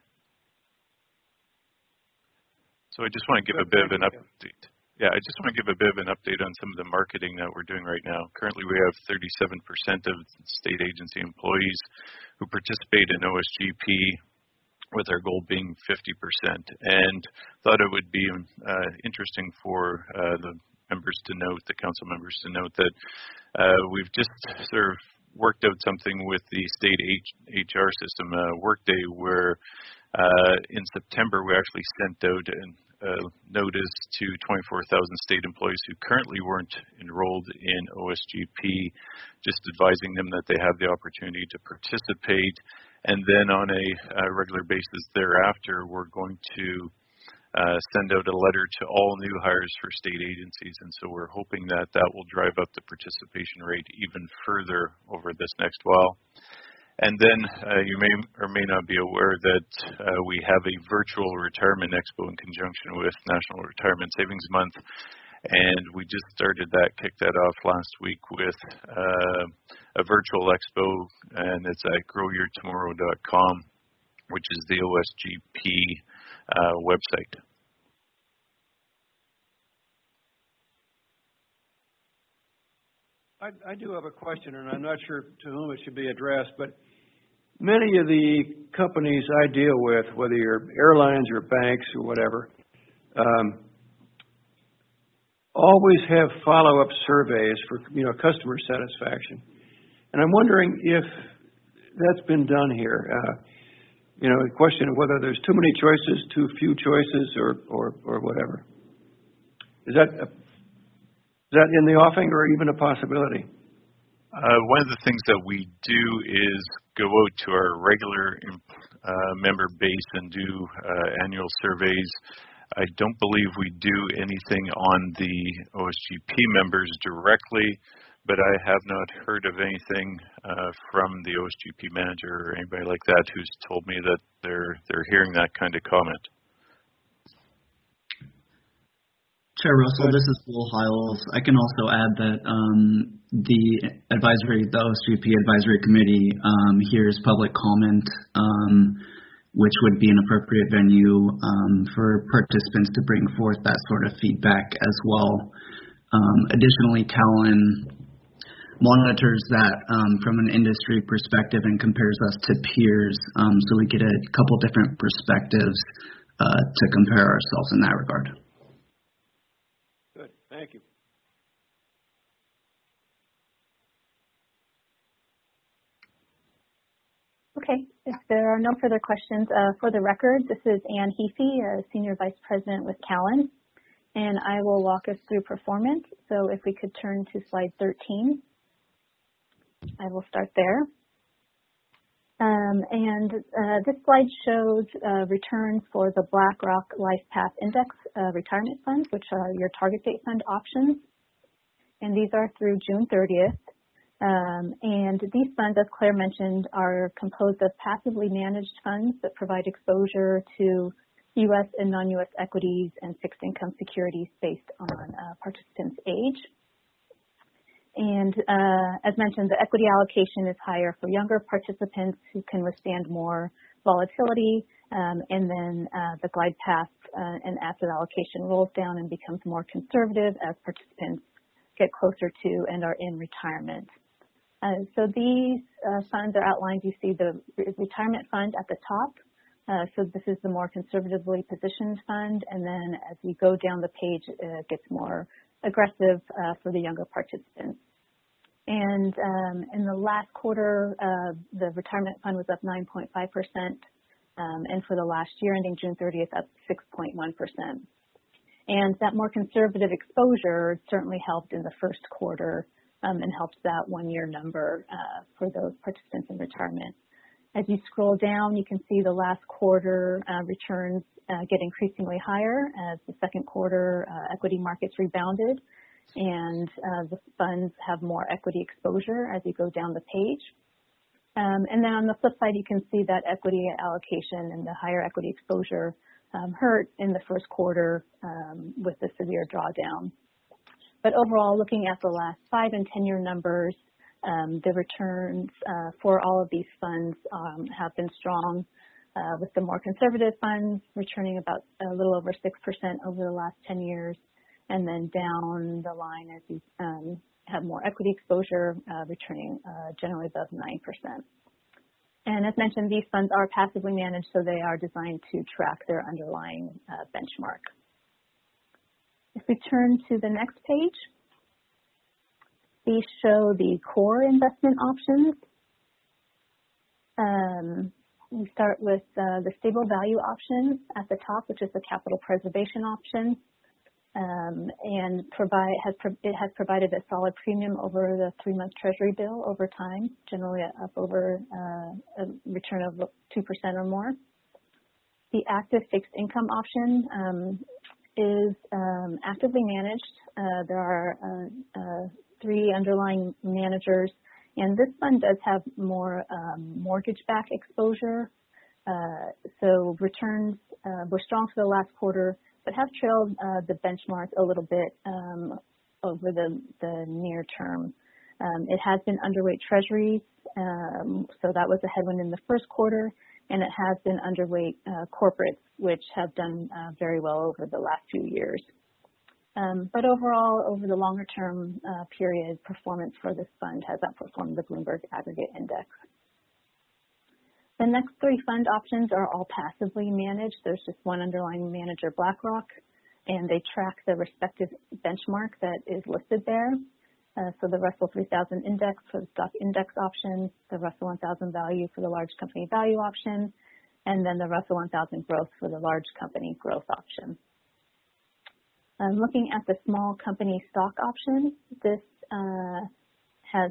So I just want to give a bit of an update. Yeah, I just want to give a bit of an update on some of the marketing that we're doing right now. Currently, we have 37% of state agency employees who participate in OSGP, with our goal being 50%. And thought it would be interesting for the members to note, the council members to note that we've just sort of worked out something with the state HR system, Workday, where in September we actually sent out a notice to 24,000 state employees who currently weren't enrolled in OSGP, just advising them that they have the opportunity to participate. And then on a regular basis thereafter, we're going to send out a letter to all new hires for state agencies. And so we're hoping that that will drive up the participation rate even further over this next while. And then you may or may not be aware that we have a virtual retirement expo in conjunction with National Retirement Savings Month. And we just started that, kicked that off last week with a virtual expo, and it's at growyourtomorrow.com, which is the OSGP website. I do have a question, and I'm not sure to whom it should be addressed, but many of the companies I deal with, whether you're airlines or banks or whatever, always have follow-up surveys for customer satisfaction, and I'm wondering if that's been done here. The question of whether there's too many choices, too few choices, or whatever. Is that in the offing or even a possibility? One of the things that we do is go out to our regular member base and do annual surveys. I don't believe we do anything on the OSGP members directly, but I have not heard of anything from the OSGP manager or anybody like that who's told me that they're hearing that kind of comment. Chair Russell, this is Will Hiles. I can also add that the OSGP Advisory Committee hears public comment, which would be an appropriate venue for participants to bring forth that sort of feedback as well. Additionally, Callan monitors that from an industry perspective and compares us to peers, so we get a couple different perspectives to compare ourselves in that regard. Good, thank you. Okay, if there are no further questions, for the record, this is Ann Heafy, Senior Vice President with Callan, and I will walk us through performance. So if we could turn to slide 13, I will start there. This slide shows returns for the BlackRock LifePath Index retirement funds, which are your target date fund options, and these are through June 30th. And these funds, as Claire mentioned, are composed of passively managed funds that provide exposure to U.S. and non-U.S. equities, and fixed income securities based on participants' age. And as mentioned, the equity allocation is higher for younger participants who can withstand more volatility, and then the glide path and asset allocation rolls down and becomes more conservative as participants get closer to and are in retirement. So these funds are outlined. You see the retirement fund at the top. So this is the more conservatively positioned fund, and then as we go down the page, it gets more aggressive for the younger participants. And in the last quarter, the retirement fund was up 9.5%, and for the last year ending June 30th, up 6.1%. And that more conservative exposure certainly helped in the first quarter and helped that one-year number for those participants in retirement. As you scroll down, you can see the last quarter returns get increasingly higher as the second quarter equity markets rebounded, and the funds have more equity exposure as you go down the page. And then on the flip side, you can see that equity allocation and the higher equity exposure hurt in the first quarter with the severe drawdown. But overall, looking at the last 5 and 10-year numbers, the returns for all of these funds have been strong, with the more conservative funds returning about a little over 6% over the last 10 years, and then down the line as you have more equity exposure, returning generally above 9%. And as mentioned, these funds are passively managed, so they are designed to track their underlying benchmark. If we turn to the next page, these show the core investment options. We start with the stable value option at the top, which is the capital preservation option, and it has provided a solid premium over the 3-month Treasury bill over time, generally up over a return of 2% or more. The active fixed income option is actively managed. There are 3 underlying managers, and this fund does have more mortgage-backed exposure. So returns were strong for the last quarter, but have trailed the benchmark a little bit over the near term. It has been underweight Treasuries, so that was a headwind in the first quarter, and it has been underweight corporates, which have done very well over the last few years. But overall, over the longer term period, performance for this fund has outperformed the Bloomberg Aggregate Index. The next 3 fund options are all passively managed. There's just one underlying manager, BlackRock, and they track the respective benchmark that is listed there. So the Russell 3000 Index for the stock index option, the Russell 1000 Value for the large company value option, and then the Russell 1000 Growth for the large company growth option. Looking at the small company stock option, this has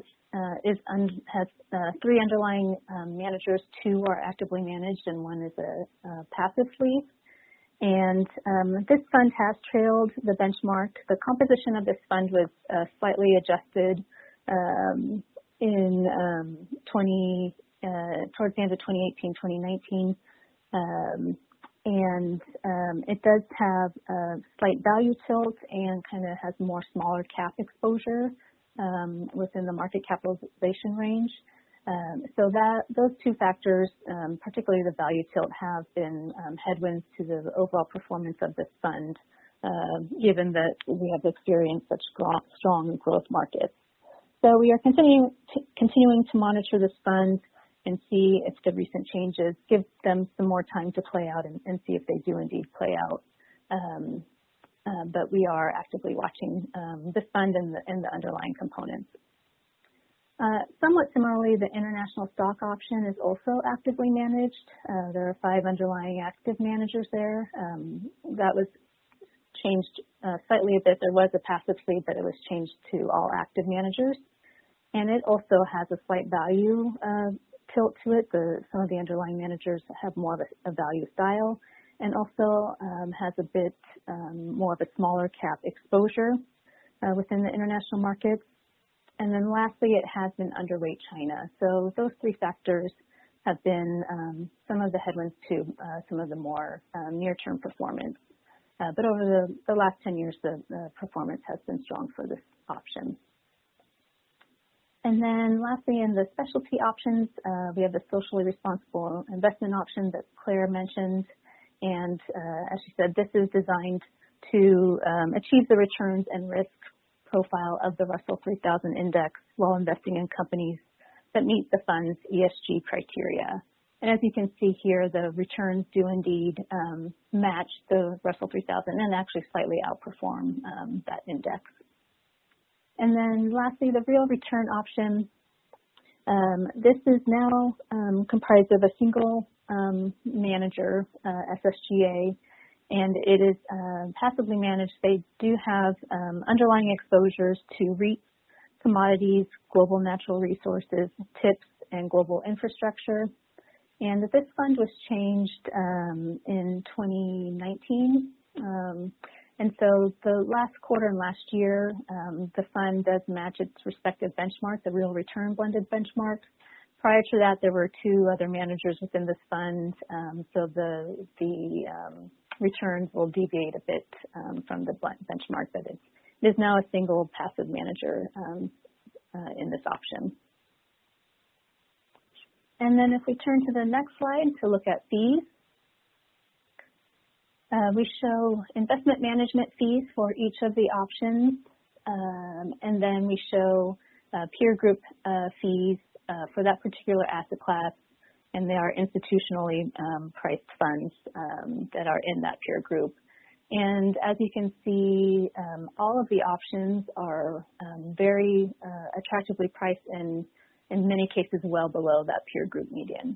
3 underlying managers. 2 are actively managed, and 1 is a passive sleeve. And this fund has trailed the benchmark. The composition of this fund was slightly adjusted towards the end of 2018, 2019. And it does have a slight value tilt and kind of has more smaller cap exposure within the market capitalization range. So those 2 factors, particularly the value tilt, have been headwinds to the overall performance of this fund, given that we have experienced such strong growth markets. So we are continuing to monitor this fund and see if the recent changes give them some more time to play out and see if they do indeed play out. But we are actively watching this fund and the underlying components. Somewhat similarly, the international stock option is also actively managed. There are 5 underlying active managers there. That was changed slightly a bit. There was a passive sleeve, but it was changed to all active managers. And it also has a slight value tilt to it. Some of the underlying managers have more of a value style, and also has a bit more of a smaller cap exposure within the international markets. And then lastly, it has been underweight China. So those 3 factors have been some of the headwinds to some of the more near-term performance. But over the last 10 years, the performance has been strong for this option. And then lastly, in the specialty options, we have the socially responsible investment option that Claire mentioned. And as she said, this is designed to achieve the returns and risk profile of the Russell 3000 index while investing in companies that meet the fund's ESG criteria. And as you can see here, the returns do indeed match the Russell 3000 and actually slightly outperform that index. And then lastly, the real return option. This is now comprised of a single manager, SSGA, and it is passively managed. They do have underlying exposures to REITs, commodities, global natural resources, TIPS, and global infrastructure. And this fund was changed in 2019. And so the last quarter and last year, the fund does match its respective benchmark, the real return blended benchmark. Prior to that, there were two other managers within this fund, so the returns will deviate a bit from the benchmark, but it is now a single passive manager in this option. And then if we turn to the next slide to look at fees, we show investment management fees for each of the options, and then we show peer group fees for that particular asset class, and they are institutionally priced funds that are in that peer group. And as you can see, all of the options are very attractively priced and in many cases well below that peer group median.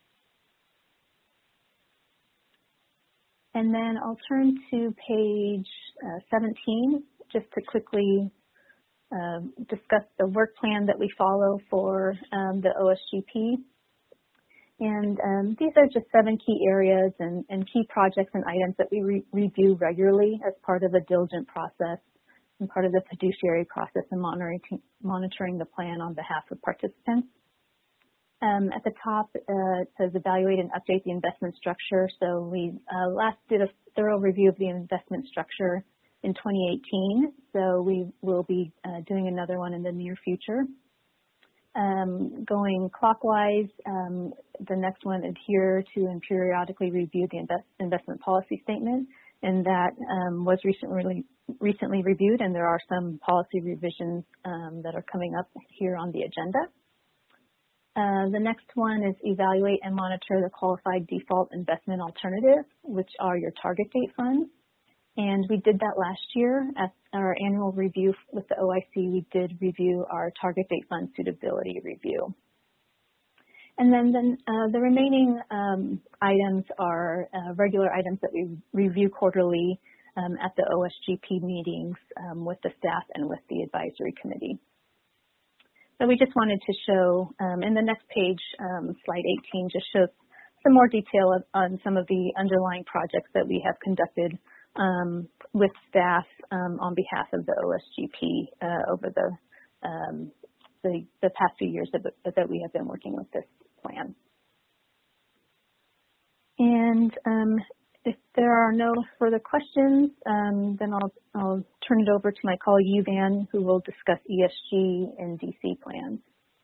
And then I'll turn to page 17 just to quickly discuss the work plan that we follow for the OSGP. And these are just 7 key areas and key projects and items that we review regularly as part of the diligent process and part of the fiduciary process and monitoring the plan on behalf of participants. At the top, it says evaluate and update the investment structure. So we last did a thorough review of the investment structure in 2018. So we will be doing another one in the near future. Going clockwise, the next one, adhere to and periodically review the investment policy statement. And that was recently reviewed, and there are some policy revisions that are coming up here on the agenda. The next one is evaluate and monitor the qualified default investment alternative, which are your target date funds. And we did that last year at our annual review with the OIC. We did review our target date fund suitability review. And then the remaining items are regular items that we review quarterly at the OSGP meetings with the staff and with the advisory committee. So we just wanted to show, in the next page, slide 18, just shows some more detail on some of the underlying projects that we have conducted with staff on behalf of the OSGP over the past few years that we have been working with this plan. And if there are no further questions, then I'll turn it over to my colleague Yuvan, who will discuss ESG and DC plans.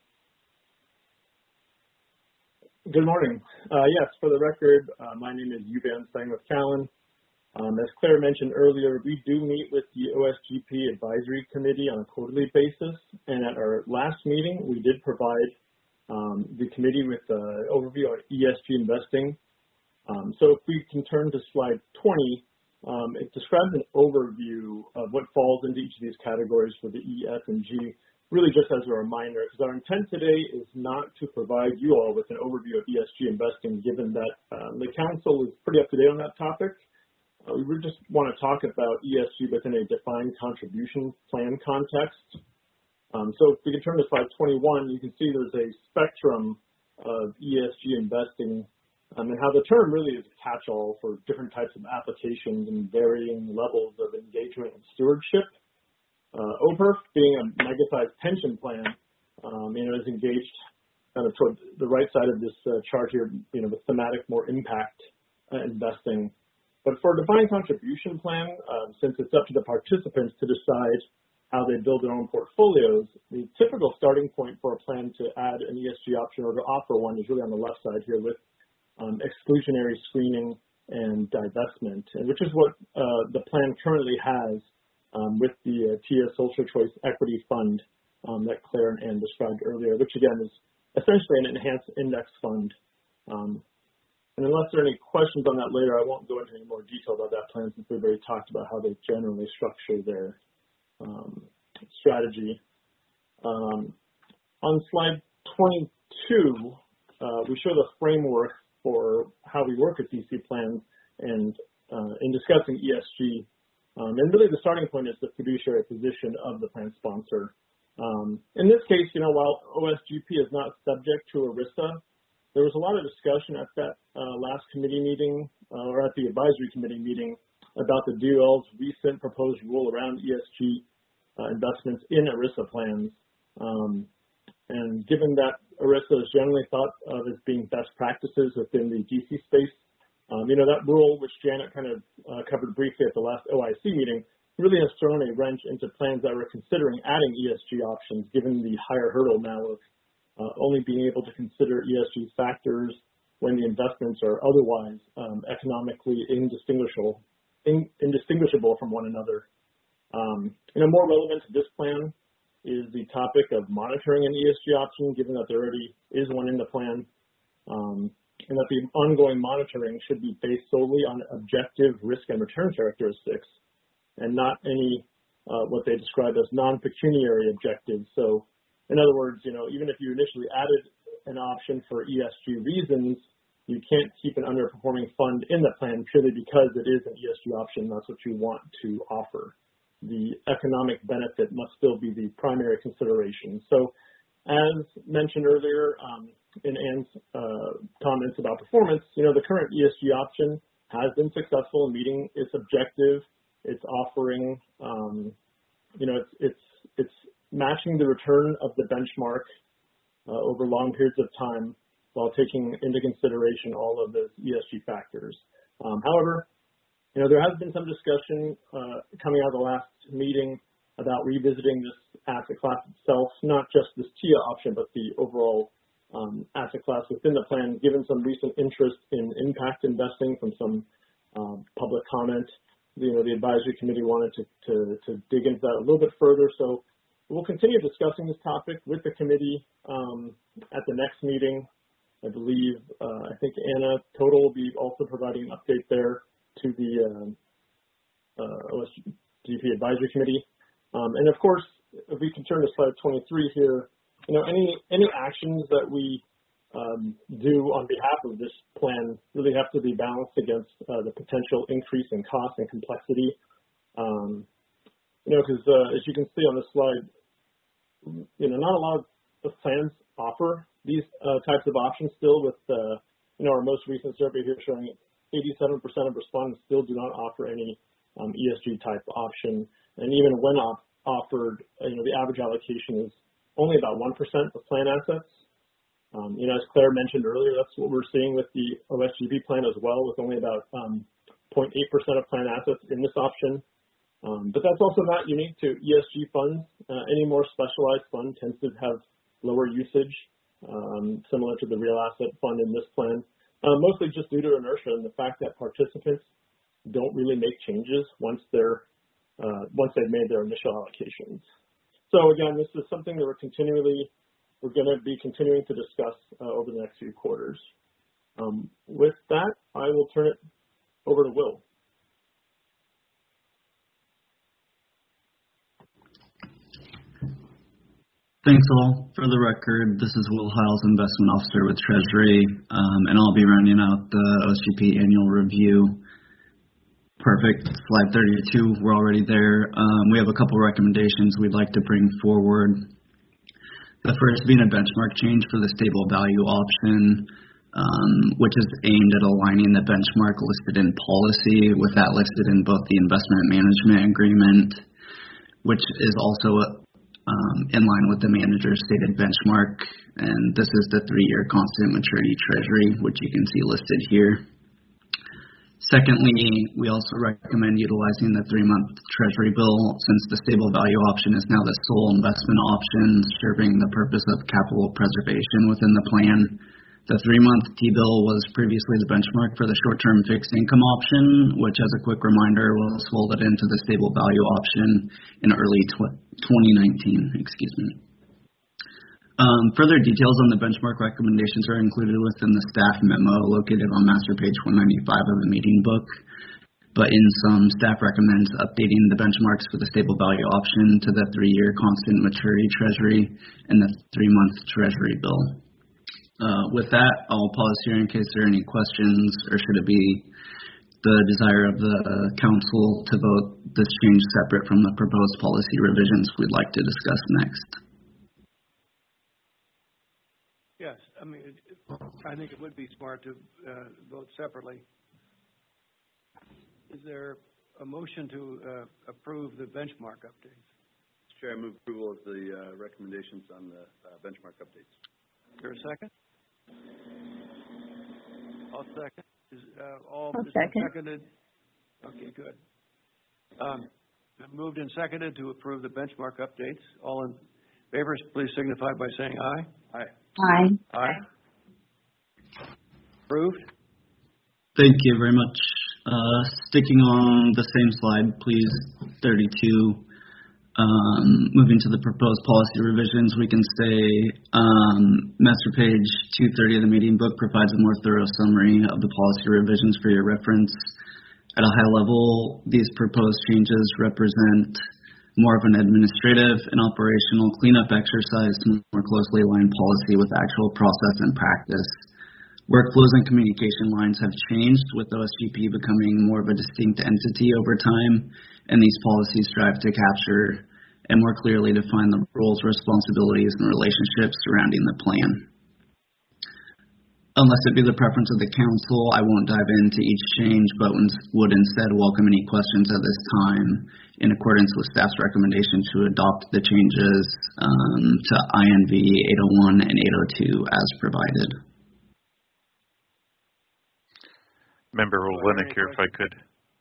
Good morning. Yes, for the record, my name is Yuvan Sang with Callan. As Claire mentioned earlier, we do meet with the OSGP Advisory Committee on a quarterly basis, and at our last meeting, we did provide the committee with an overview on ESG investing. So if we can turn to slide 20, it describes an overview of what falls into each of these categories for the E, F, and G, really just as a reminder, because our intent today is not to provide you all with an overview of ESG investing, given that the council is pretty up to date on that topic. We would just want to talk about ESG within a defined contribution plan context. So if we can turn to slide 21, you can see there's a spectrum of ESG investing and how the term really is a catch-all for different types of applications and varying levels of engagement and stewardship. OPERF, being a mega-sized pension plan, is engaged kind of toward the right side of this chart here, the thematic more impact investing. But for a defined contribution plan, since it's up to the participants to decide how they build their own portfolios, the typical starting point for a plan to add an ESG option or to offer one is really on the left side here with exclusionary screening and divestment, and which is what the plan currently has with the TIA Social Choice Equity Fund that Claire and Ann described earlier, which again is essentially an enhanced index fund. And unless there are any questions on that later, I won't go into any more detail about that plan since we've already talked about how they generally structure their strategy. On slide 22, we show the framework for how we work with DC plans and in discussing ESG. And really the starting point is the fiduciary position of the plan sponsor. In this case, while OSGP is not subject to ERISA, there was a lot of discussion at that last committee meeting or at the advisory committee meeting about the DOL's recent proposed rule around ESG investments in ERISA plans. And given that ERISA is generally thought of as being best practices within the DC space, that rule, which Janet kind of covered briefly at the last OIC meeting, really has thrown a wrench into plans that were considering adding ESG options, given the higher hurdle now of only being able to consider ESG factors when the investments are otherwise economically indistinguishable from one another. More relevant to this plan is the topic of monitoring an ESG option, given that there already is one in the plan, and that the ongoing monitoring should be based solely on objective risk and return characteristics and not any what they describe as non-pecuniary objectives. So in other words, even if you initially added an option for ESG reasons, you can't keep an underperforming fund in the plan purely because it is an ESG option. That's what you want to offer. The economic benefit must still be the primary consideration. So as mentioned earlier in Ann's comments about performance, the current ESG option has been successful in meeting its objective. It's offering, it's matching the return of the benchmark over long periods of time while taking into consideration all of those ESG factors. However, there has been some discussion coming out of the last meeting about revisiting this asset class itself, not just this TIA option, but the overall asset class within the plan, given some recent interest in impact investing from some public comment. The advisory committee wanted to dig into that a little bit further. So we'll continue discussing this topic with the committee at the next meeting. I believe, I think Anna Total will be also providing an update there to the OSGP Advisory Committee. And of course, if we can turn to slide 23 here, any actions that we do on behalf of this plan really have to be balanced against the potential increase in cost and complexity. Because as you can see on this slide, not a lot of plans offer these types of options still with, our most recent survey here showing 87% of respondents still do not offer any ESG type option. And even when offered, the average allocation is only about 1% of plan assets. As Claire mentioned earlier, that's what we're seeing with the OSGP plan as well, with only about 0.8% of plan assets in this option. But that's also not unique to ESG funds. Any more specialized fund tends to have lower usage, similar to the real asset fund in this plan, mostly just due to inertia and the fact that participants don't really make changes once they've made their initial allocations. So again, this is something that we're going to be continuing to discuss over the next few quarters. With that, I will turn it over to Will. Thanks all. For the record, this is Will Hiles, Investment Officer with Treasury, and I'll be rounding out the OSGP annual review. Perfect. Slide 32, we're already there. We have a couple recommendations we'd like to bring forward. The first being a benchmark change for the stable value option, which is aimed at aligning the benchmark listed in policy with that listed in both the investment management agreement, which is also in line with the manager's stated benchmark, and this is the 3-year constant maturity treasury, which you can see listed here. Secondly, we also recommend utilizing the 3-month treasury bill since the stable value option is now the sole investment option serving the purpose of capital preservation within the plan. The 3-month T-bill was previously the benchmark for the short-term fixed income option, which, as a quick reminder, was folded into the stable value option in early 2019. Further details on the benchmark recommendations are included within the staff memo located on master page 195 of the meeting book. But in sum, staff recommends updating the benchmarks for the stable value option to the 3-year constant maturity treasury and the 3-month treasury bill. With that, I'll pause here in case there are any questions, or should it be the desire of the council to vote this change separate from the proposed policy revisions we'd like to discuss next? Yes, I mean, I think it would be smart to vote separately. Is there a motion to approve the benchmark updates? Mr. Chair, I move approval of the recommendations on the benchmark updates. Is there a second? I'll second. I'll second. Seconded? Okay, good. Moved and seconded to approve the benchmark updates. All in favor, please signify by saying aye. Aye. Aye. Aye. Approved. Thank you very much. Sticking on the same slide, please, 32. Moving to the proposed policy revisions, we can say master page 230 of the meeting book provides a more thorough summary of the policy revisions for your reference. At a high level, these proposed changes represent more of an administrative and operational cleanup exercise to more closely align policy with actual process and practice. Workflows and communication lines have changed, with OSGP becoming more of a distinct entity over time, and these policies strive to capture and more clearly define the roles, responsibilities, and relationships surrounding the plan. Unless it be the preference of the council, I won't dive into each change, but would instead welcome any questions at this time in accordance with staff's recommendation to adopt the changes to INV 801 and 802 as provided. Member Olenek here, if I could.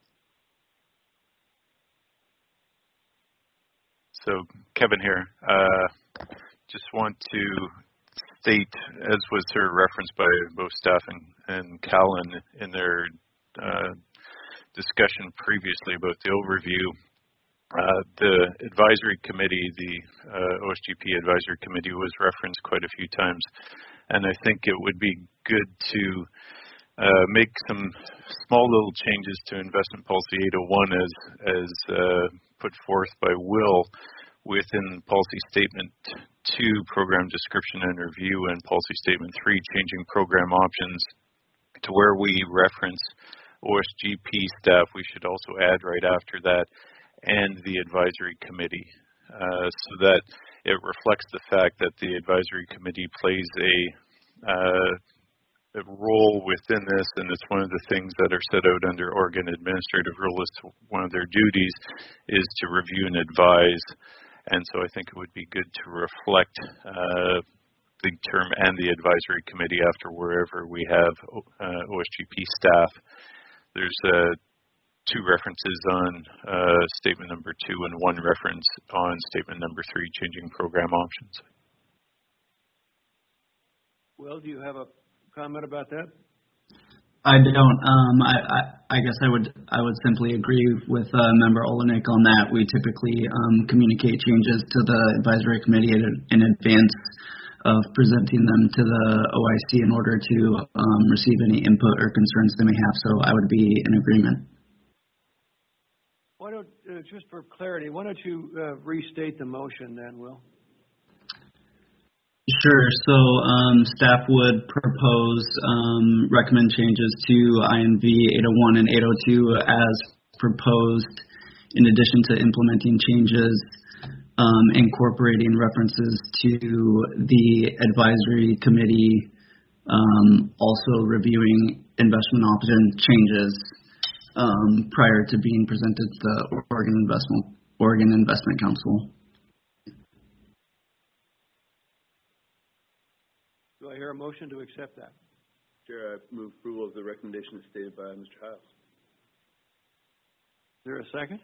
So, Kevin here. Just want to state, as was sort of referenced by both staff and Callan in their discussion previously about the overview, the advisory committee, the OSGP advisory committee, was referenced quite a few times, and I think it would be good to make some small little changes to Investment Policy 801 as put forth by Will within Policy Statement 2, Program Description and Review, and Policy Statement 3, Changing Program Options, to where we reference OSGP staff. We should also add right after that, and the advisory committee, so that it reflects the fact that the advisory committee plays a role within this, and it's one of the things that are set out under Oregon Administrative Rule. One of their duties is to review and advise, and so I think it would be good to reflect the term "and the advisory committee" after wherever we have OSGP staff. There's 2 references on statement number 2 and 1 reference on statement number 3, changing program options. Will, do you have a comment about that? I don't. I guess I would simply agree with Member Olenek on that. We typically communicate changes to the advisory committee in advance of presenting them to the OIC in order to receive any input or concerns they may have. So I would be in agreement. Why don't, just for clarity, why don't you restate the motion then, Will? Sure. So staff would propose recommend changes to INV 801 and 802 as proposed, in addition to implementing changes incorporating references to the advisory committee, also reviewing investment option changes prior to being presented to the Oregon Investment Council. motion to accept that? Chair, I move approval of the recommendation as stated by Mr. Hiles. Is there a second?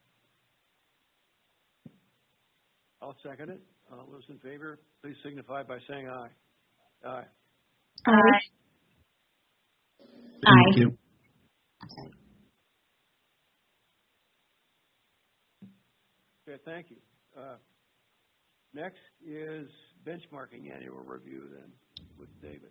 I'll second it. All those in favor, please signify by saying aye. Aye. Aye. Thank you. Okay, thank you. Next is benchmarking annual review then with David.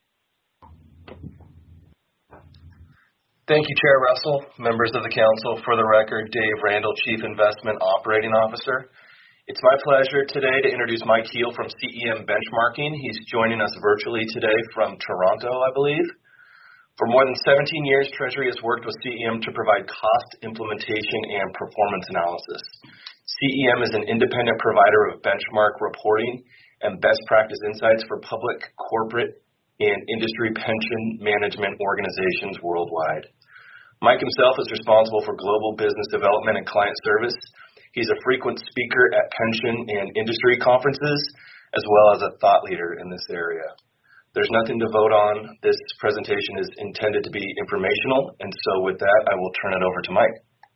Thank you, Chair Russell, members of the Council. For the record, Dave Randall, Chief Investment Operating Officer. It's my pleasure today to introduce Mike Heel from CEM Benchmarking. He's joining us virtually today from Toronto, I believe. For more than 17 years, Treasury has worked with CEM to provide cost implementation and performance analysis. CEM is an independent provider of benchmark reporting and best practice insights for public, corporate, and industry pension management organizations worldwide. Mike himself is responsible for global business development and client service. He's a frequent speaker at pension and industry conferences, as well as a thought leader in this area. There's nothing to vote on. This presentation is intended to be informational, and so with that, I will turn it over to Mike.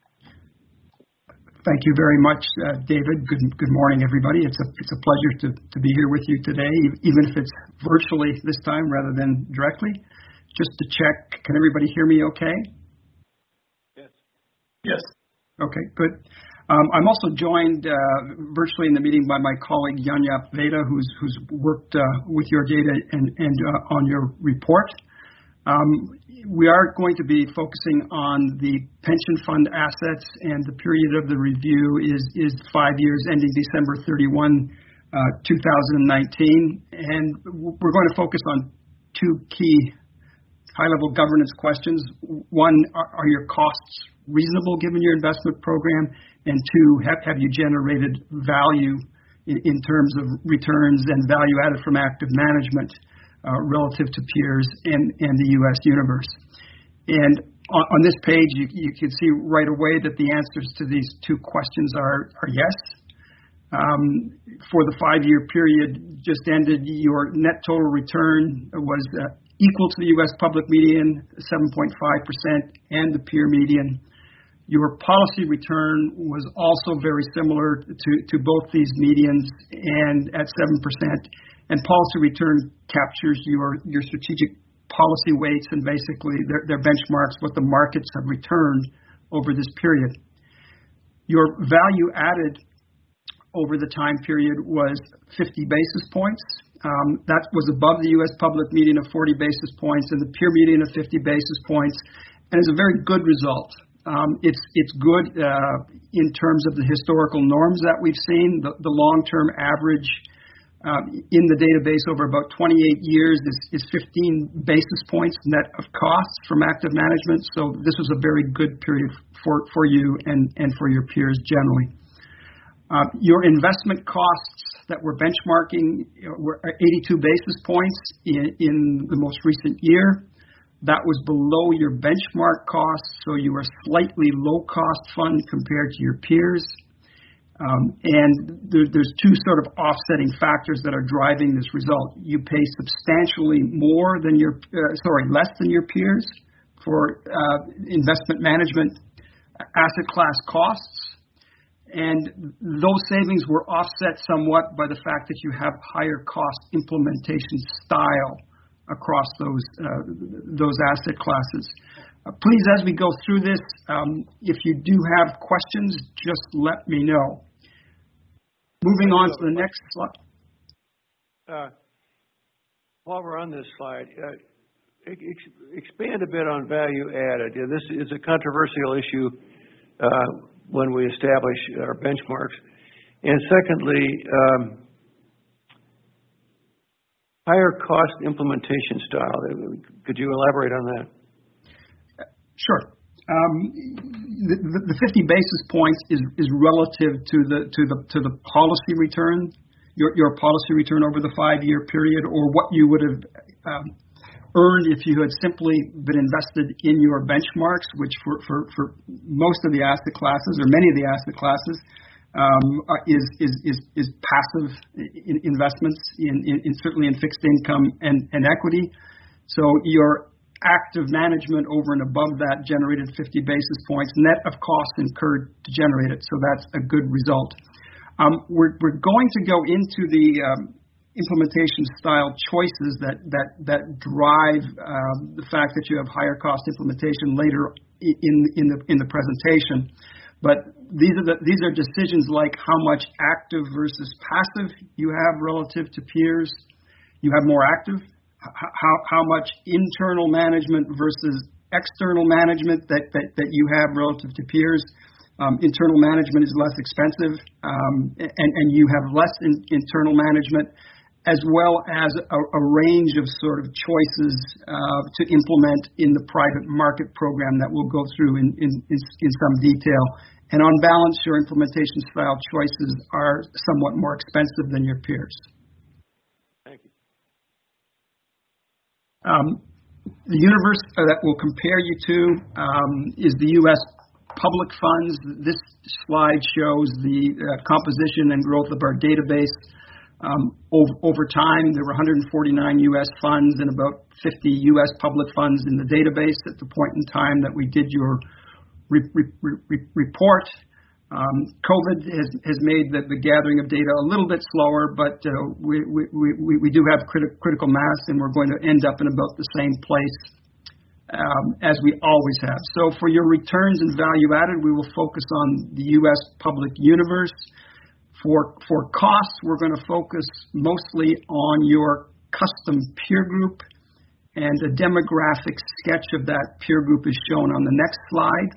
Thank you very much, David. Good morning, everybody. It's a pleasure to be here with you today, even if it's virtually this time rather than directly. Just to check, can everybody hear me okay? Yes. Yes. Okay, good. I'm also joined virtually in the meeting by my colleague Yanyap Veda, who's worked with your data and on your report. We are going to be focusing on the pension fund assets, and the period of the review is 5 years ending December 31, 2019. And we're going to focus on two key high-level governance questions. One, are your costs reasonable given your investment program? And two, have you generated value in terms of returns and value added from active management relative to peers and the U.S. universe? And on this page, you can see right away that the answers to these two questions are yes. For the 5-year period just ended, your net total return was equal to the U.S. public median, 7.5%, and the peer median. Your policy return was also very similar to both these medians and at 7%. And policy return captures your strategic policy weights and basically their benchmarks, what the markets have returned over this period. Your value added over the time period was 50 basis points. That was above the U.S. public median of 40 basis points and the peer median of 50 basis points, and is a very good result. It's good in terms of the historical norms that we've seen. The long-term average in the database over about 28 years is 15 basis points net of costs from active management. So this was a very good period for you and for your peers generally. Your investment costs that we're benchmarking were 82 basis points in the most recent year. That was below your benchmark costs, so you are slightly low-cost fund compared to your peers. And there's two sort of offsetting factors that are driving this result. You pay substantially more than less than your peers for investment management asset class costs. And those savings were offset somewhat by the fact that you have higher cost implementation style across those asset classes. Please, as we go through this, if you do have questions, just let me know. Moving on to the next slide. While we're on this slide, expand a bit on value added. This is a controversial issue when we establish our benchmarks. And secondly, higher cost implementation style. Could you elaborate on that? Sure. The 50 basis points is relative to the policy return, your policy return over the 5-year period, or what you would have earned if you had simply been invested in your benchmarks, which for most of the asset classes, or many of the asset classes, is passive investments in certainly in fixed income and equity. So your active management over and above that generated 50 basis points net of costs incurred to generate it. So that's a good result. We're going to go into the implementation style choices that drive the fact that you have higher cost implementation later in the presentation. But these are decisions like how much active versus passive you have relative to peers. You have more active. How much internal management versus external management that you have relative to peers. Internal management is less expensive, and you have less internal management, as well as a range of sort of choices to implement in the private market program that we'll go through in some detail. And on balance, your implementation style choices are somewhat more expensive than your peers. Thank you. The universe that we'll compare you to is the U.S. public funds. This slide shows the composition and growth of our database. Over time, there were 149 U.S. funds and about 50 U.S. public funds in the database at the point in time that we did your report. COVID has made the gathering of data a little bit slower, but we do have critical mass, and we're going to end up in about the same place as we always have. So for your returns and value added, we will focus on the U.S. public universe. For costs, we're going to focus mostly on your custom peer group, and a demographic sketch of that peer group is shown on the next slide.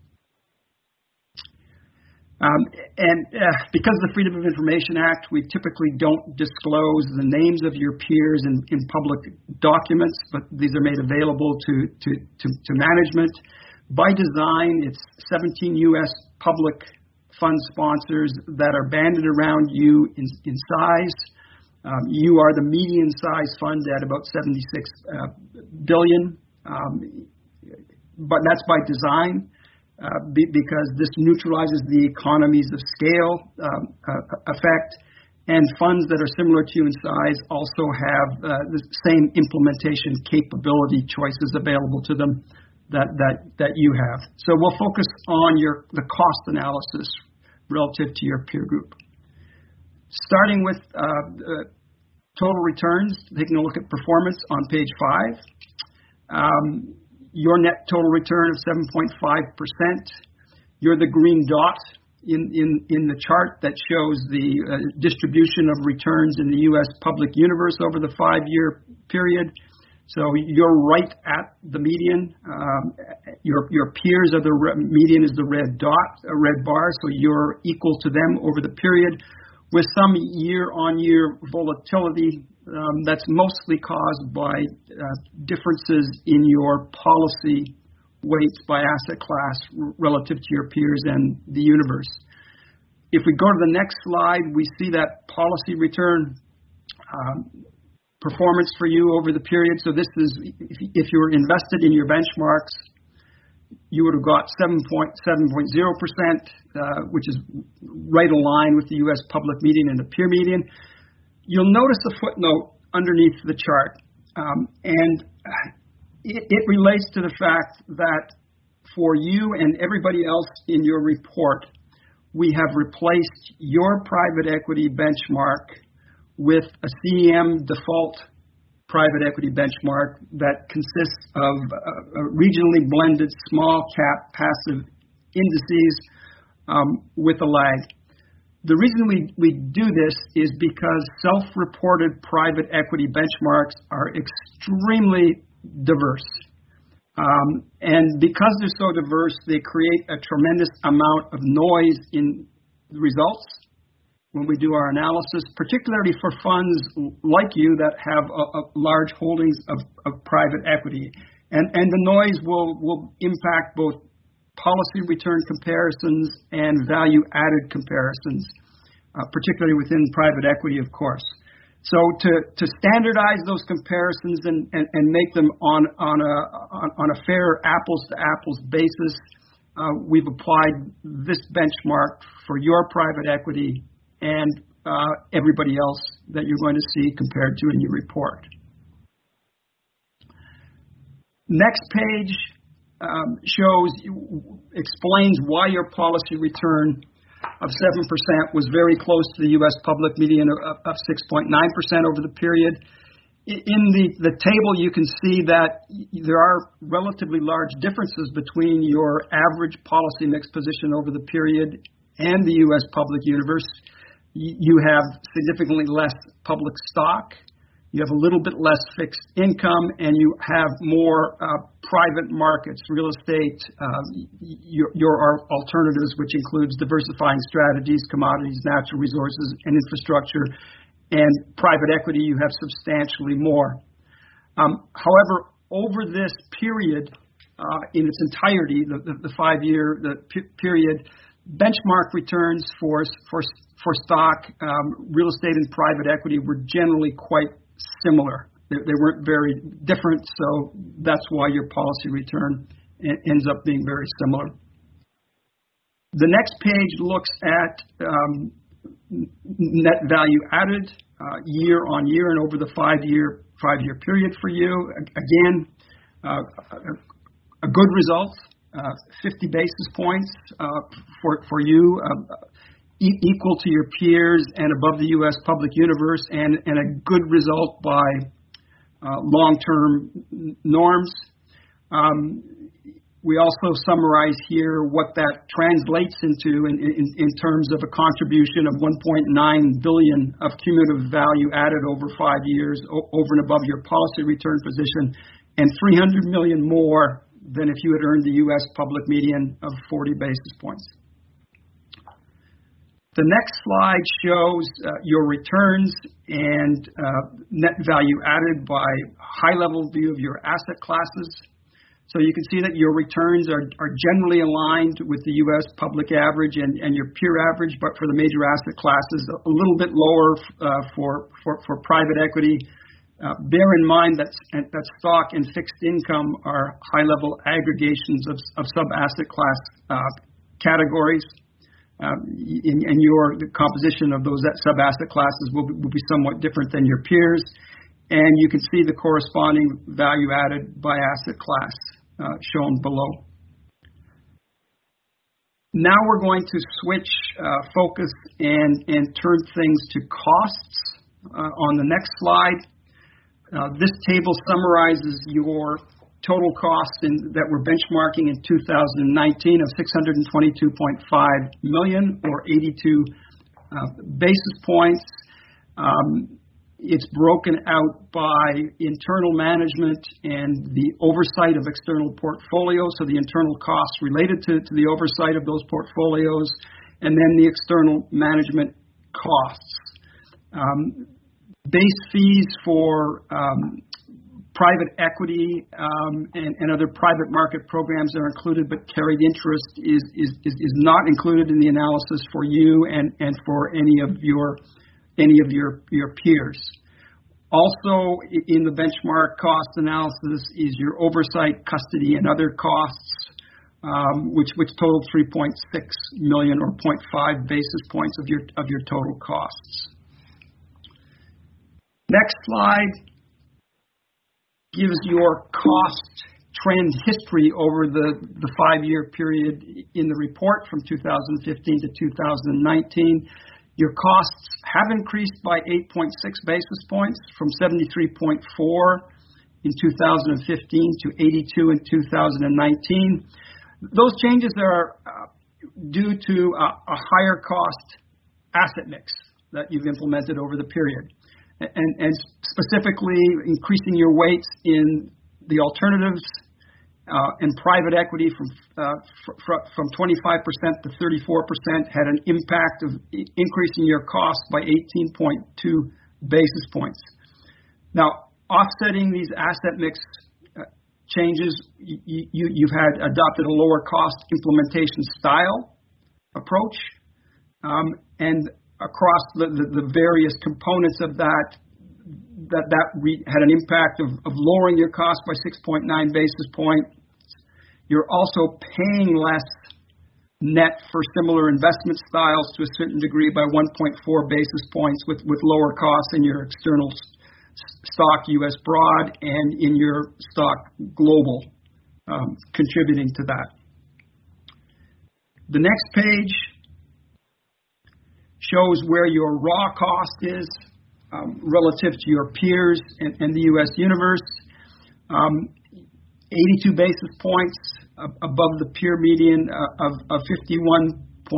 Because of the Freedom of Information Act, we typically don't disclose the names of your peers in public documents, but these are made available to management. By design, it's 17 U.S. public fund sponsors that are banded around you in size. You are the median size fund at about $76 billion, but that's by design. Because this neutralizes the economies of scale effect, and funds that are similar to you in size also have the same implementation capability choices available to them that you have. So we'll focus on the cost analysis relative to your peer group. Starting with total returns, taking a look at performance on page 5. Your net total return of 7.5%. You're the green dot in the chart that shows the distribution of returns in the U.S. public universe over the 5-year period. So you're right at the median. Your peers are the median is the red dot, a red bar. So you're equal to them over the period, with some year-on-year volatility. That's mostly caused by differences in your policy weights by asset class relative to your peers and the universe. If we go to the next slide, we see that policy return performance for you over the period. So this is, if you were invested in your benchmarks, you would have got 7.0%, which is right aligned with the U.S. public median and the peer median. You'll notice a footnote underneath the chart, and it relates to the fact that for you and everybody else in your report, we have replaced your private equity benchmark with a CEM default private equity benchmark that consists of regionally blended small cap passive indices with a lag. The reason we do this is because self-reported private equity benchmarks are extremely diverse. And because they're so diverse, they create a tremendous amount of noise in the results when we do our analysis, particularly for funds like you that have large holdings of private equity. And the noise will impact both policy return comparisons and value-added comparisons, particularly within private equity, of course. So to standardize those comparisons and make them on a fair apples-to-apples basis, we've applied this benchmark for your private equity and everybody else that you're going to see compared to in your report. Next page explains why your policy return of 7% was very close to the U.S. public median of 6.9% over the period. In the table, you can see that there are relatively large differences between your average policy mix position over the period and the U.S. public universe. You have significantly less public stock, you have a little bit less fixed income, and you have more private markets, real estate, your alternatives, which includes diversifying strategies, commodities, natural resources, and infrastructure. And private equity, you have substantially more. However, over this period, in its entirety, the 5-year period, benchmark returns for stock, real estate, and private equity were generally quite similar. They weren't very different, so that's why your policy return ends up being very similar. The next page looks at net value added year on year and over the 5-year period for you. Again, a good result, 50 basis points for you, equal to your peers and above the U.S. public universe, and a good result by long-term norms. We also summarize here what that translates into in terms of a contribution of $1.9 billion of cumulative value added over 5 years, over and above your policy return position, and $300 million more than if you had earned the U.S. public median of 40 basis points. The next slide shows your returns and net value added by high-level view of your asset classes. So you can see that your returns are generally aligned with the U.S. public average and your peer average, but for the major asset classes, a little bit lower for private equity. Bear in mind that stock and fixed income are high-level aggregations of sub-asset class categories, and the composition of those sub-asset classes will be somewhat different than your peers. And you can see the corresponding value added by asset class shown below. Now we're going to switch focus and turn things to costs on the next slide. This table summarizes your total costs that we're benchmarking in 2019 of $622.5 million or 82 basis points. It's broken out by internal management and the oversight of external portfolios, so the internal costs related to the oversight of those portfolios, and then the external management costs. Base fees for private equity and other private market programs are included, but carried interest is not included in the analysis for you and for any of your peers. Also, in the benchmark cost analysis is your oversight, custody, and other costs, which totaled $3.6 million or 0.5 basis points of your total costs. Next slide gives your cost trend history over the 5-year period in the report from 2015 to 2019. Your costs have increased by 8.6 basis points from 73.4 in 2015 to 82 in 2019. Those changes are due to a higher cost asset mix that you've implemented over the period. And specifically increasing your weights in the alternatives and private equity from 25% to 34% had an impact of increasing your cost by 18.2 basis points. Now, offsetting these asset mix changes, you've had adopted a lower cost implementation style approach, and across the various components of that had an impact of lowering your cost by 6.9 basis points. You're also paying less net for similar investment styles to a certain degree by 1.4 basis points with lower costs in your external stock U.S. broad and in your stock global, contributing to that. The next page shows where your raw cost is relative to your peers and the U.S. universe. 82 basis points above the peer median of 51.6.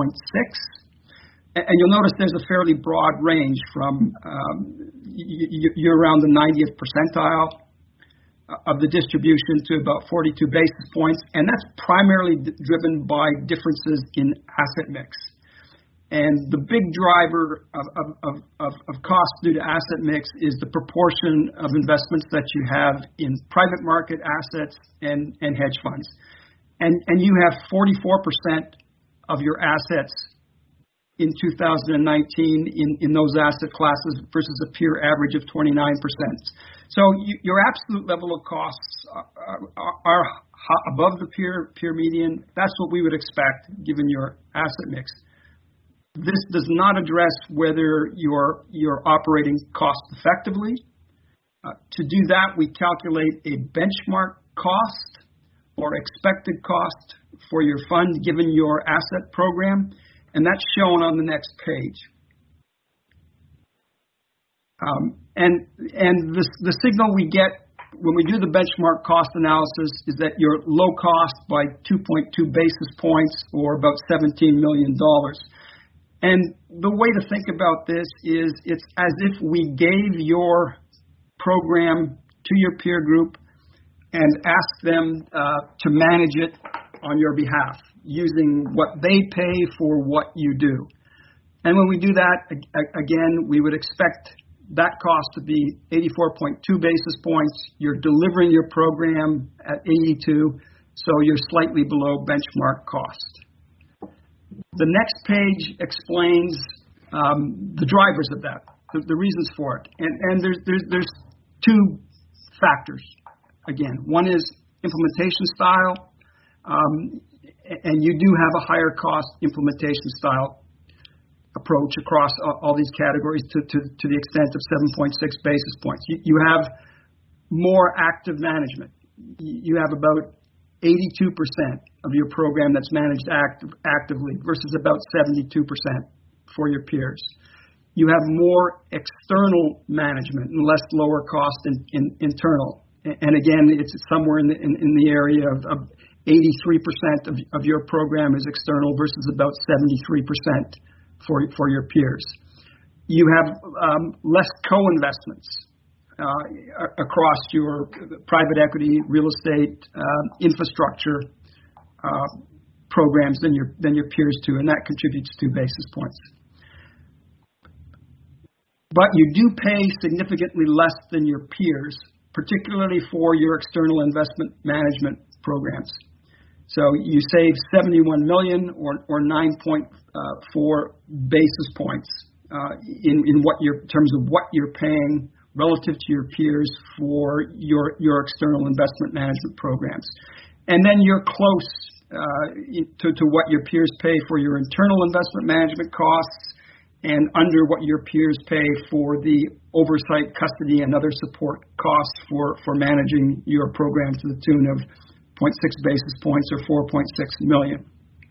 And you'll notice there's a fairly broad range from you're around the 90th percentile of the distribution to about 42 basis points, and that's primarily driven by differences in asset mix. And the big driver of cost due to asset mix is the proportion of investments that you have in private market assets and hedge funds. And you have 44% of your assets in 2019 in those asset classes versus a peer average of 29%. So your absolute level of costs are above the peer median. That's what we would expect given your asset mix. This does not address whether you're operating cost effectively. To do that, we calculate a benchmark cost or expected cost for your fund given your asset program, and that's shown on the next page. And the signal we get when we do the benchmark cost analysis is that you're low cost by 2.2 basis points or about $17 million. And the way to think about this is it's as if we gave your program to your peer group and asked them to manage it on your behalf using what they pay for what you do. And when we do that, again, we would expect that cost to be 84.2 basis points. You're delivering your program at 82, so you're slightly below benchmark cost. The next page explains the drivers of that, the reasons for it. And there's two factors, again. One is implementation style, and you do have a higher cost implementation style approach across all these categories to the extent of 7.6 basis points. You have more active management. You have about 82% of your program that's managed actively versus about 72% for your peers. You have more external management and less lower cost internal. And again, it's somewhere in the area of 83% of your program is external versus about 73% for your peers. You have less co-investments across your private equity, real estate, infrastructure programs than your peers do, and that contributes 2 basis points. But you do pay significantly less than your peers, particularly for your external investment management programs. So you save $71 million or 9.4 basis points in terms of what you're paying relative to your peers for your external investment management programs. And then you're close to what your peers pay for your internal investment management costs and under what your peers pay for the oversight, custody, and other support costs for managing your program to the tune of 0.6 basis points or $4.6 million.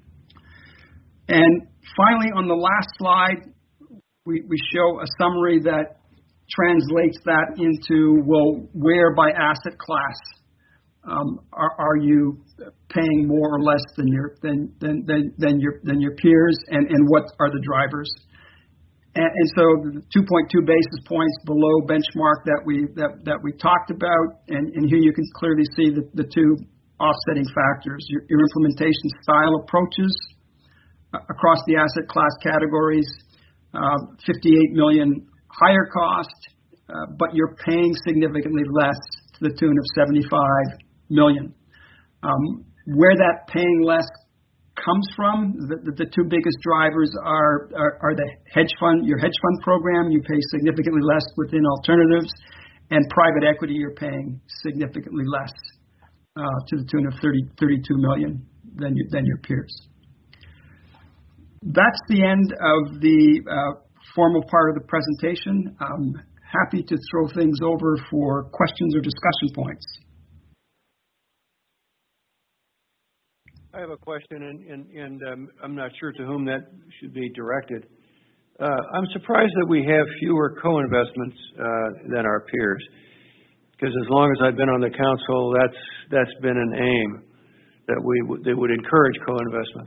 And finally, on the last slide, we show a summary that translates that into, well, where by asset class are you paying more or less than your peers, and what are the drivers? And so 2.2 basis points below benchmark that we talked about, and here you can clearly see the two offsetting factors. Your implementation style approaches across the asset class categories, 58 million higher cost, but you're paying significantly less to the tune of 75 million. Where that paying less comes from, the two biggest drivers are the hedge fund, your hedge fund program, you pay significantly less within alternatives, and private equity, you're paying significantly less to the tune of 32 million than your peers. That's the end of the formal part of the presentation. I'm happy to throw things over for questions or discussion points. I have a question, and I'm not sure to whom that should be directed. I'm surprised that we have fewer co-investments than our peers, because as long as I've been on the council, that's been an aim that they would encourage co-investment.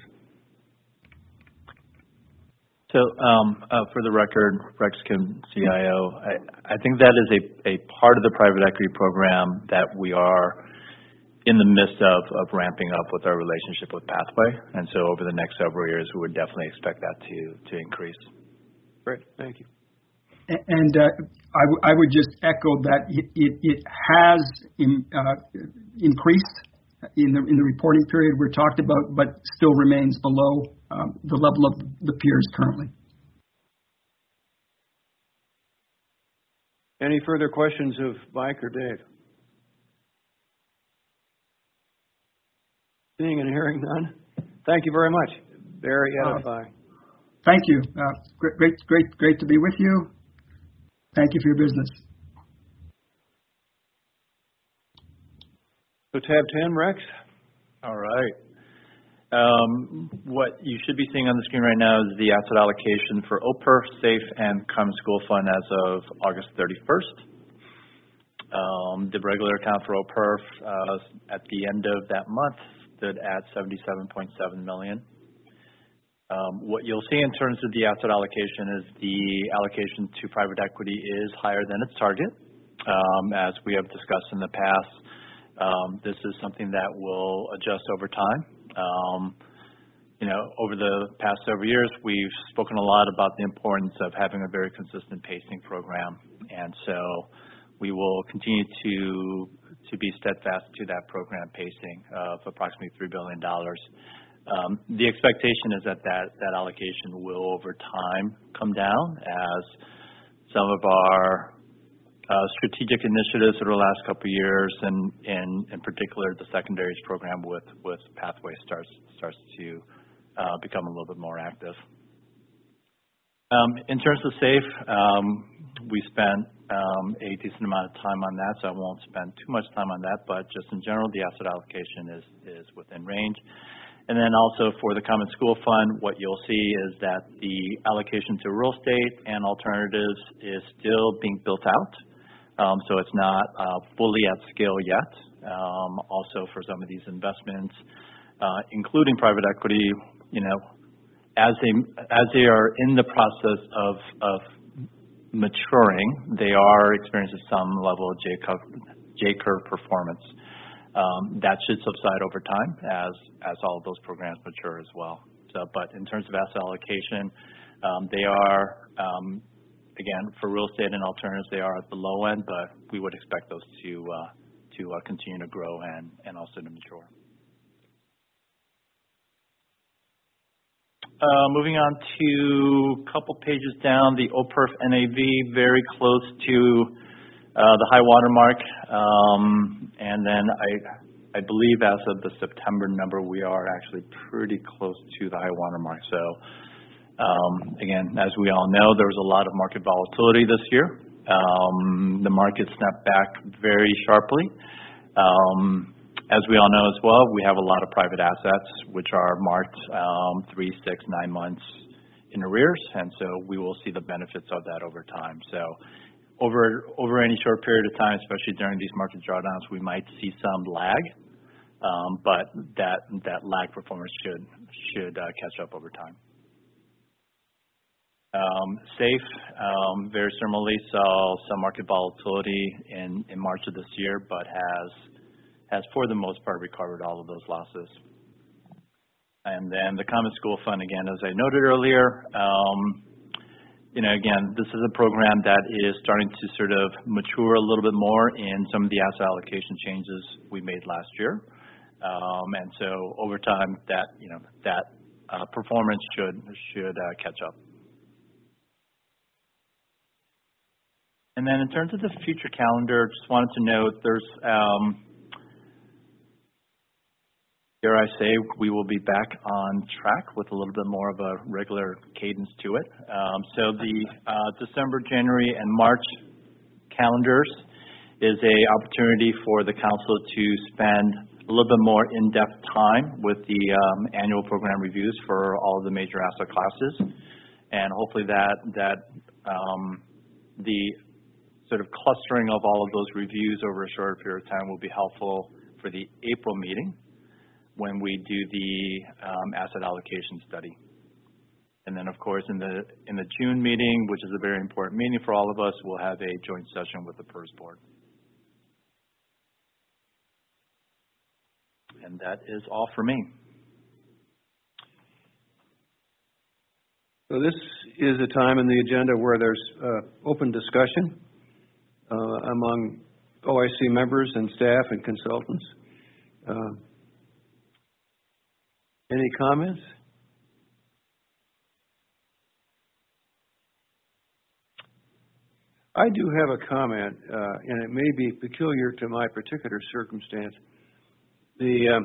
So, for the record, Rex Kim, CIO, I think that is a part of the private equity program that we are in the midst of ramping up with our relationship with Pathway. And so over the next several years, we would definitely expect that to increase. Great, thank you. And I would just echo that it has increased in the reporting period we're talked about, but still remains below the level of the peers currently. Any further questions of Mike or Dave? Seeing and hearing none. Thank you very much. Very edifying. Thank you. Great to be with you. Thank you for your business. So tab 10, Rex. All right. What you should be seeing on the screen right now is the asset allocation for OPERF, SAFE, and Common School Fund as of August 31st. The regular account for OPERF at the end of that month stood at $77.7 million. What you'll see in terms of the asset allocation is the allocation to private equity is higher than its target. As we have discussed in the past, this is something that will adjust over time. Over the past several years, we've spoken a lot about the importance of having a very consistent pacing program, and so we will continue to be steadfast to that program pacing of approximately $3 billion. The expectation is that allocation will over time come down as some of our strategic initiatives over the last couple of years, and in particular the secondaries program with Pathway starts to become a little bit more active. In terms of SAFE, we spent a decent amount of time on that, so I won't spend too much time on that, but just in general, the asset allocation is within range. And then also for the Common School Fund, what you'll see is that the allocation to real estate and alternatives is still being built out. So it's not fully at scale yet. Also for some of these investments, including private equity, as they are in the process of maturing, they are experiencing some level of J-curve performance. That should subside over time as all of those programs mature as well. So, but in terms of asset allocation, they are, again, for real estate and alternatives, they are at the low end, but we would expect those to continue to grow and also to mature. Moving on to a couple pages down, the OPERF NAV very close to the high water mark, and then I believe as of the September number, we are actually pretty close to the high water mark. So again, as we all know, there was a lot of market volatility this year. The market snapped back very sharply. As we all know as well, we have a lot of private assets which are marked 3, 6, 9 months in arrears, and so we will see the benefits of that over time. So over any short period of time, especially during these market drawdowns, we might see some lag, but that lag performance should catch up over time. SAFE very similarly saw some market volatility in March of this year, but has for the most part recovered all of those losses. And then the Common School Fund, again, as I noted earlier, again, this is a program that is starting to sort of mature a little bit more in some of the asset allocation changes we made last year. And so over time, that performance should catch up. And then in terms of the future calendar, just wanted to note there's dare I say, we will be back on track with a little bit more of a regular cadence to it. So the December, January, and March calendars is a opportunity for the council to spend a little bit more in-depth time with the annual program reviews for all of the major asset classes, and hopefully that the sort of clustering of all of those reviews over a shorter period of time will be helpful for the April meeting when we do the asset allocation study. And then, of course, in the June meeting, which is a very important meeting for all of us, we'll have a joint session with the PERS board. And that is all for me. So this is a time in the agenda where there's open discussion among OIC members and staff and consultants. Any comments? I do have a comment, and it may be peculiar to my particular circumstance. The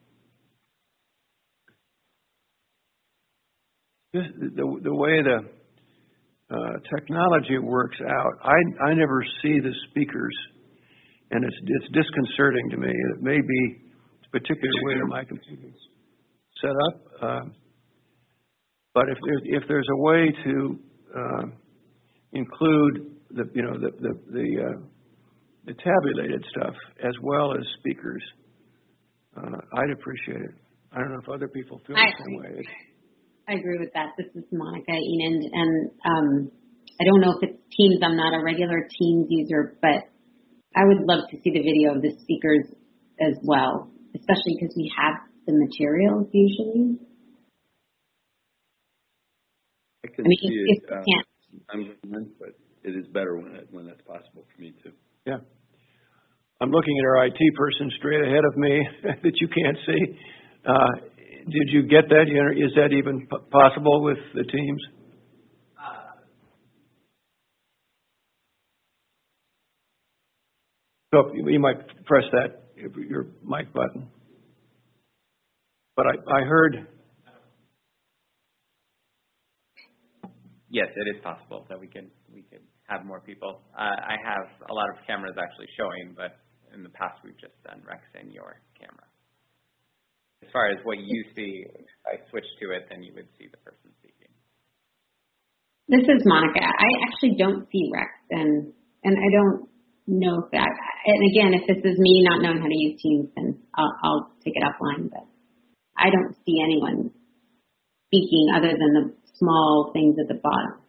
way the technology works out, I never see the speakers, and it's disconcerting to me. It may be a particular way that my computer's set up, but if there's a way to include the tabulated stuff as well as speakers, I'd appreciate it. I don't know if other people feel the same way. I agree with that. This is Monica Enand, and I don't know if it's Teams. I'm not a regular Teams user, but I would love to see the video of the speakers as well, especially because we have the materials usually. I can see it. But it is better when that's possible for me too. Yeah. I'm looking at our IT person straight ahead of me that you can't see. Did you get that? Is that even possible with the Teams? So you might press that, your mic button. But I heard. Yes, it is possible that we could have more people. I have a lot of cameras actually showing, but in the past we've just done Rex and your camera. As far as what you see, if I switch to it, then you would see the person speaking. This is Monica. I actually don't see Rex, and I don't know if that. And again, if this is me not knowing how to use Teams, then I'll take it offline. But I don't see anyone speaking other than the small things at the bottom.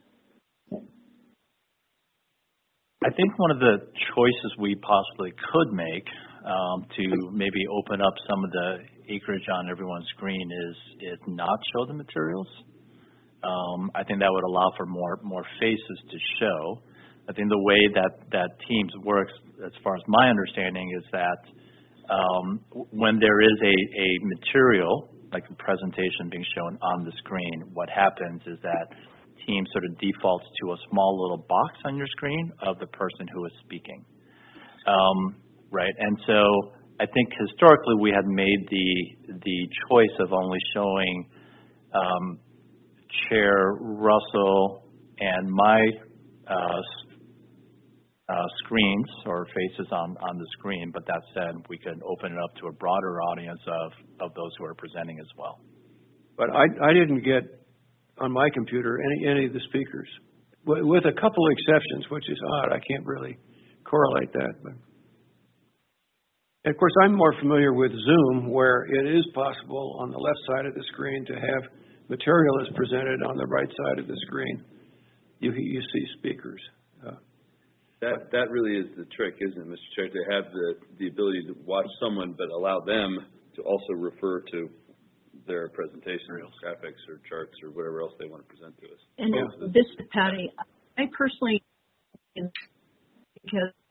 I think one of the choices we possibly could make to maybe open up some of the acreage on everyone's screen is not show the materials. I think that would allow for more faces to show. I think the way that Teams works, as far as my understanding, is that when there is a material, like a presentation being shown on the screen, what happens is that Teams sort of defaults to a small little box on your screen of the person who is speaking. Right, and so I think historically we had made the choice of only showing Chair Russell and my screens or faces on the screen, but that said, we could open it up to a broader audience of those who are presenting as well. But I didn't get on my computer any of the speakers, with a couple of exceptions, which is odd. I can't really correlate that. But. And of course, I'm more familiar with Zoom, where it is possible on the left side of the screen to have material is presented on the right side of the screen. You see speakers. That really is the trick, isn't it, Mr. Chair, to have the ability to watch someone, but allow them to also refer to their presentation, graphics or charts or whatever else they want to present to us. And this is Patty. I personally, because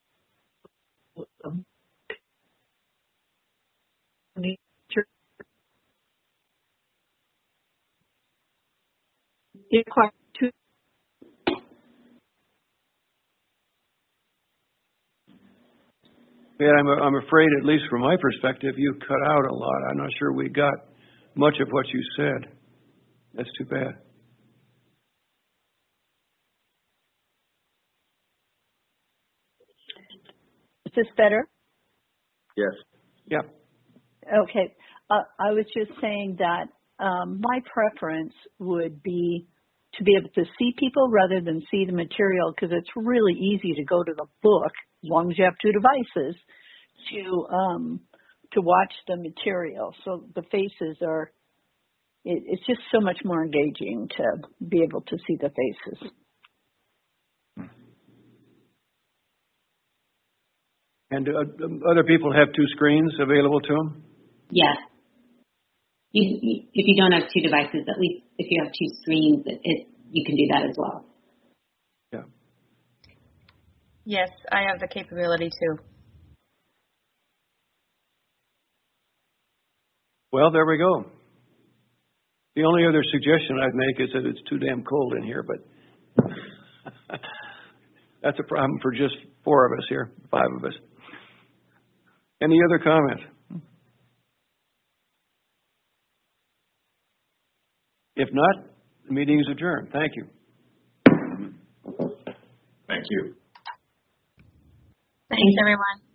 it requires two. Yeah, I'm afraid, at least from my perspective, you cut out a lot. I'm not sure we got much of what you said. That's too bad. Is this better? Yes. Yeah. Okay. I was just saying that my preference would be to be able to see people rather than see the material, because it's really easy to go to the book, as long as you have two devices, to watch the material. So the faces are, it's just so much more engaging to be able to see the faces. And do other people have two screens available to them? Yes. If you don't have two devices, at least if you have two screens, you can do that as well. Yeah. Yes, I have the capability too. Well, there we go. The only other suggestion I'd make is that it's too damn cold in here, but that's a problem for just 4 of us here, 5 of us. Any other comment? If not, the meeting is adjourned. Thank you. Thank you. Thanks, everyone.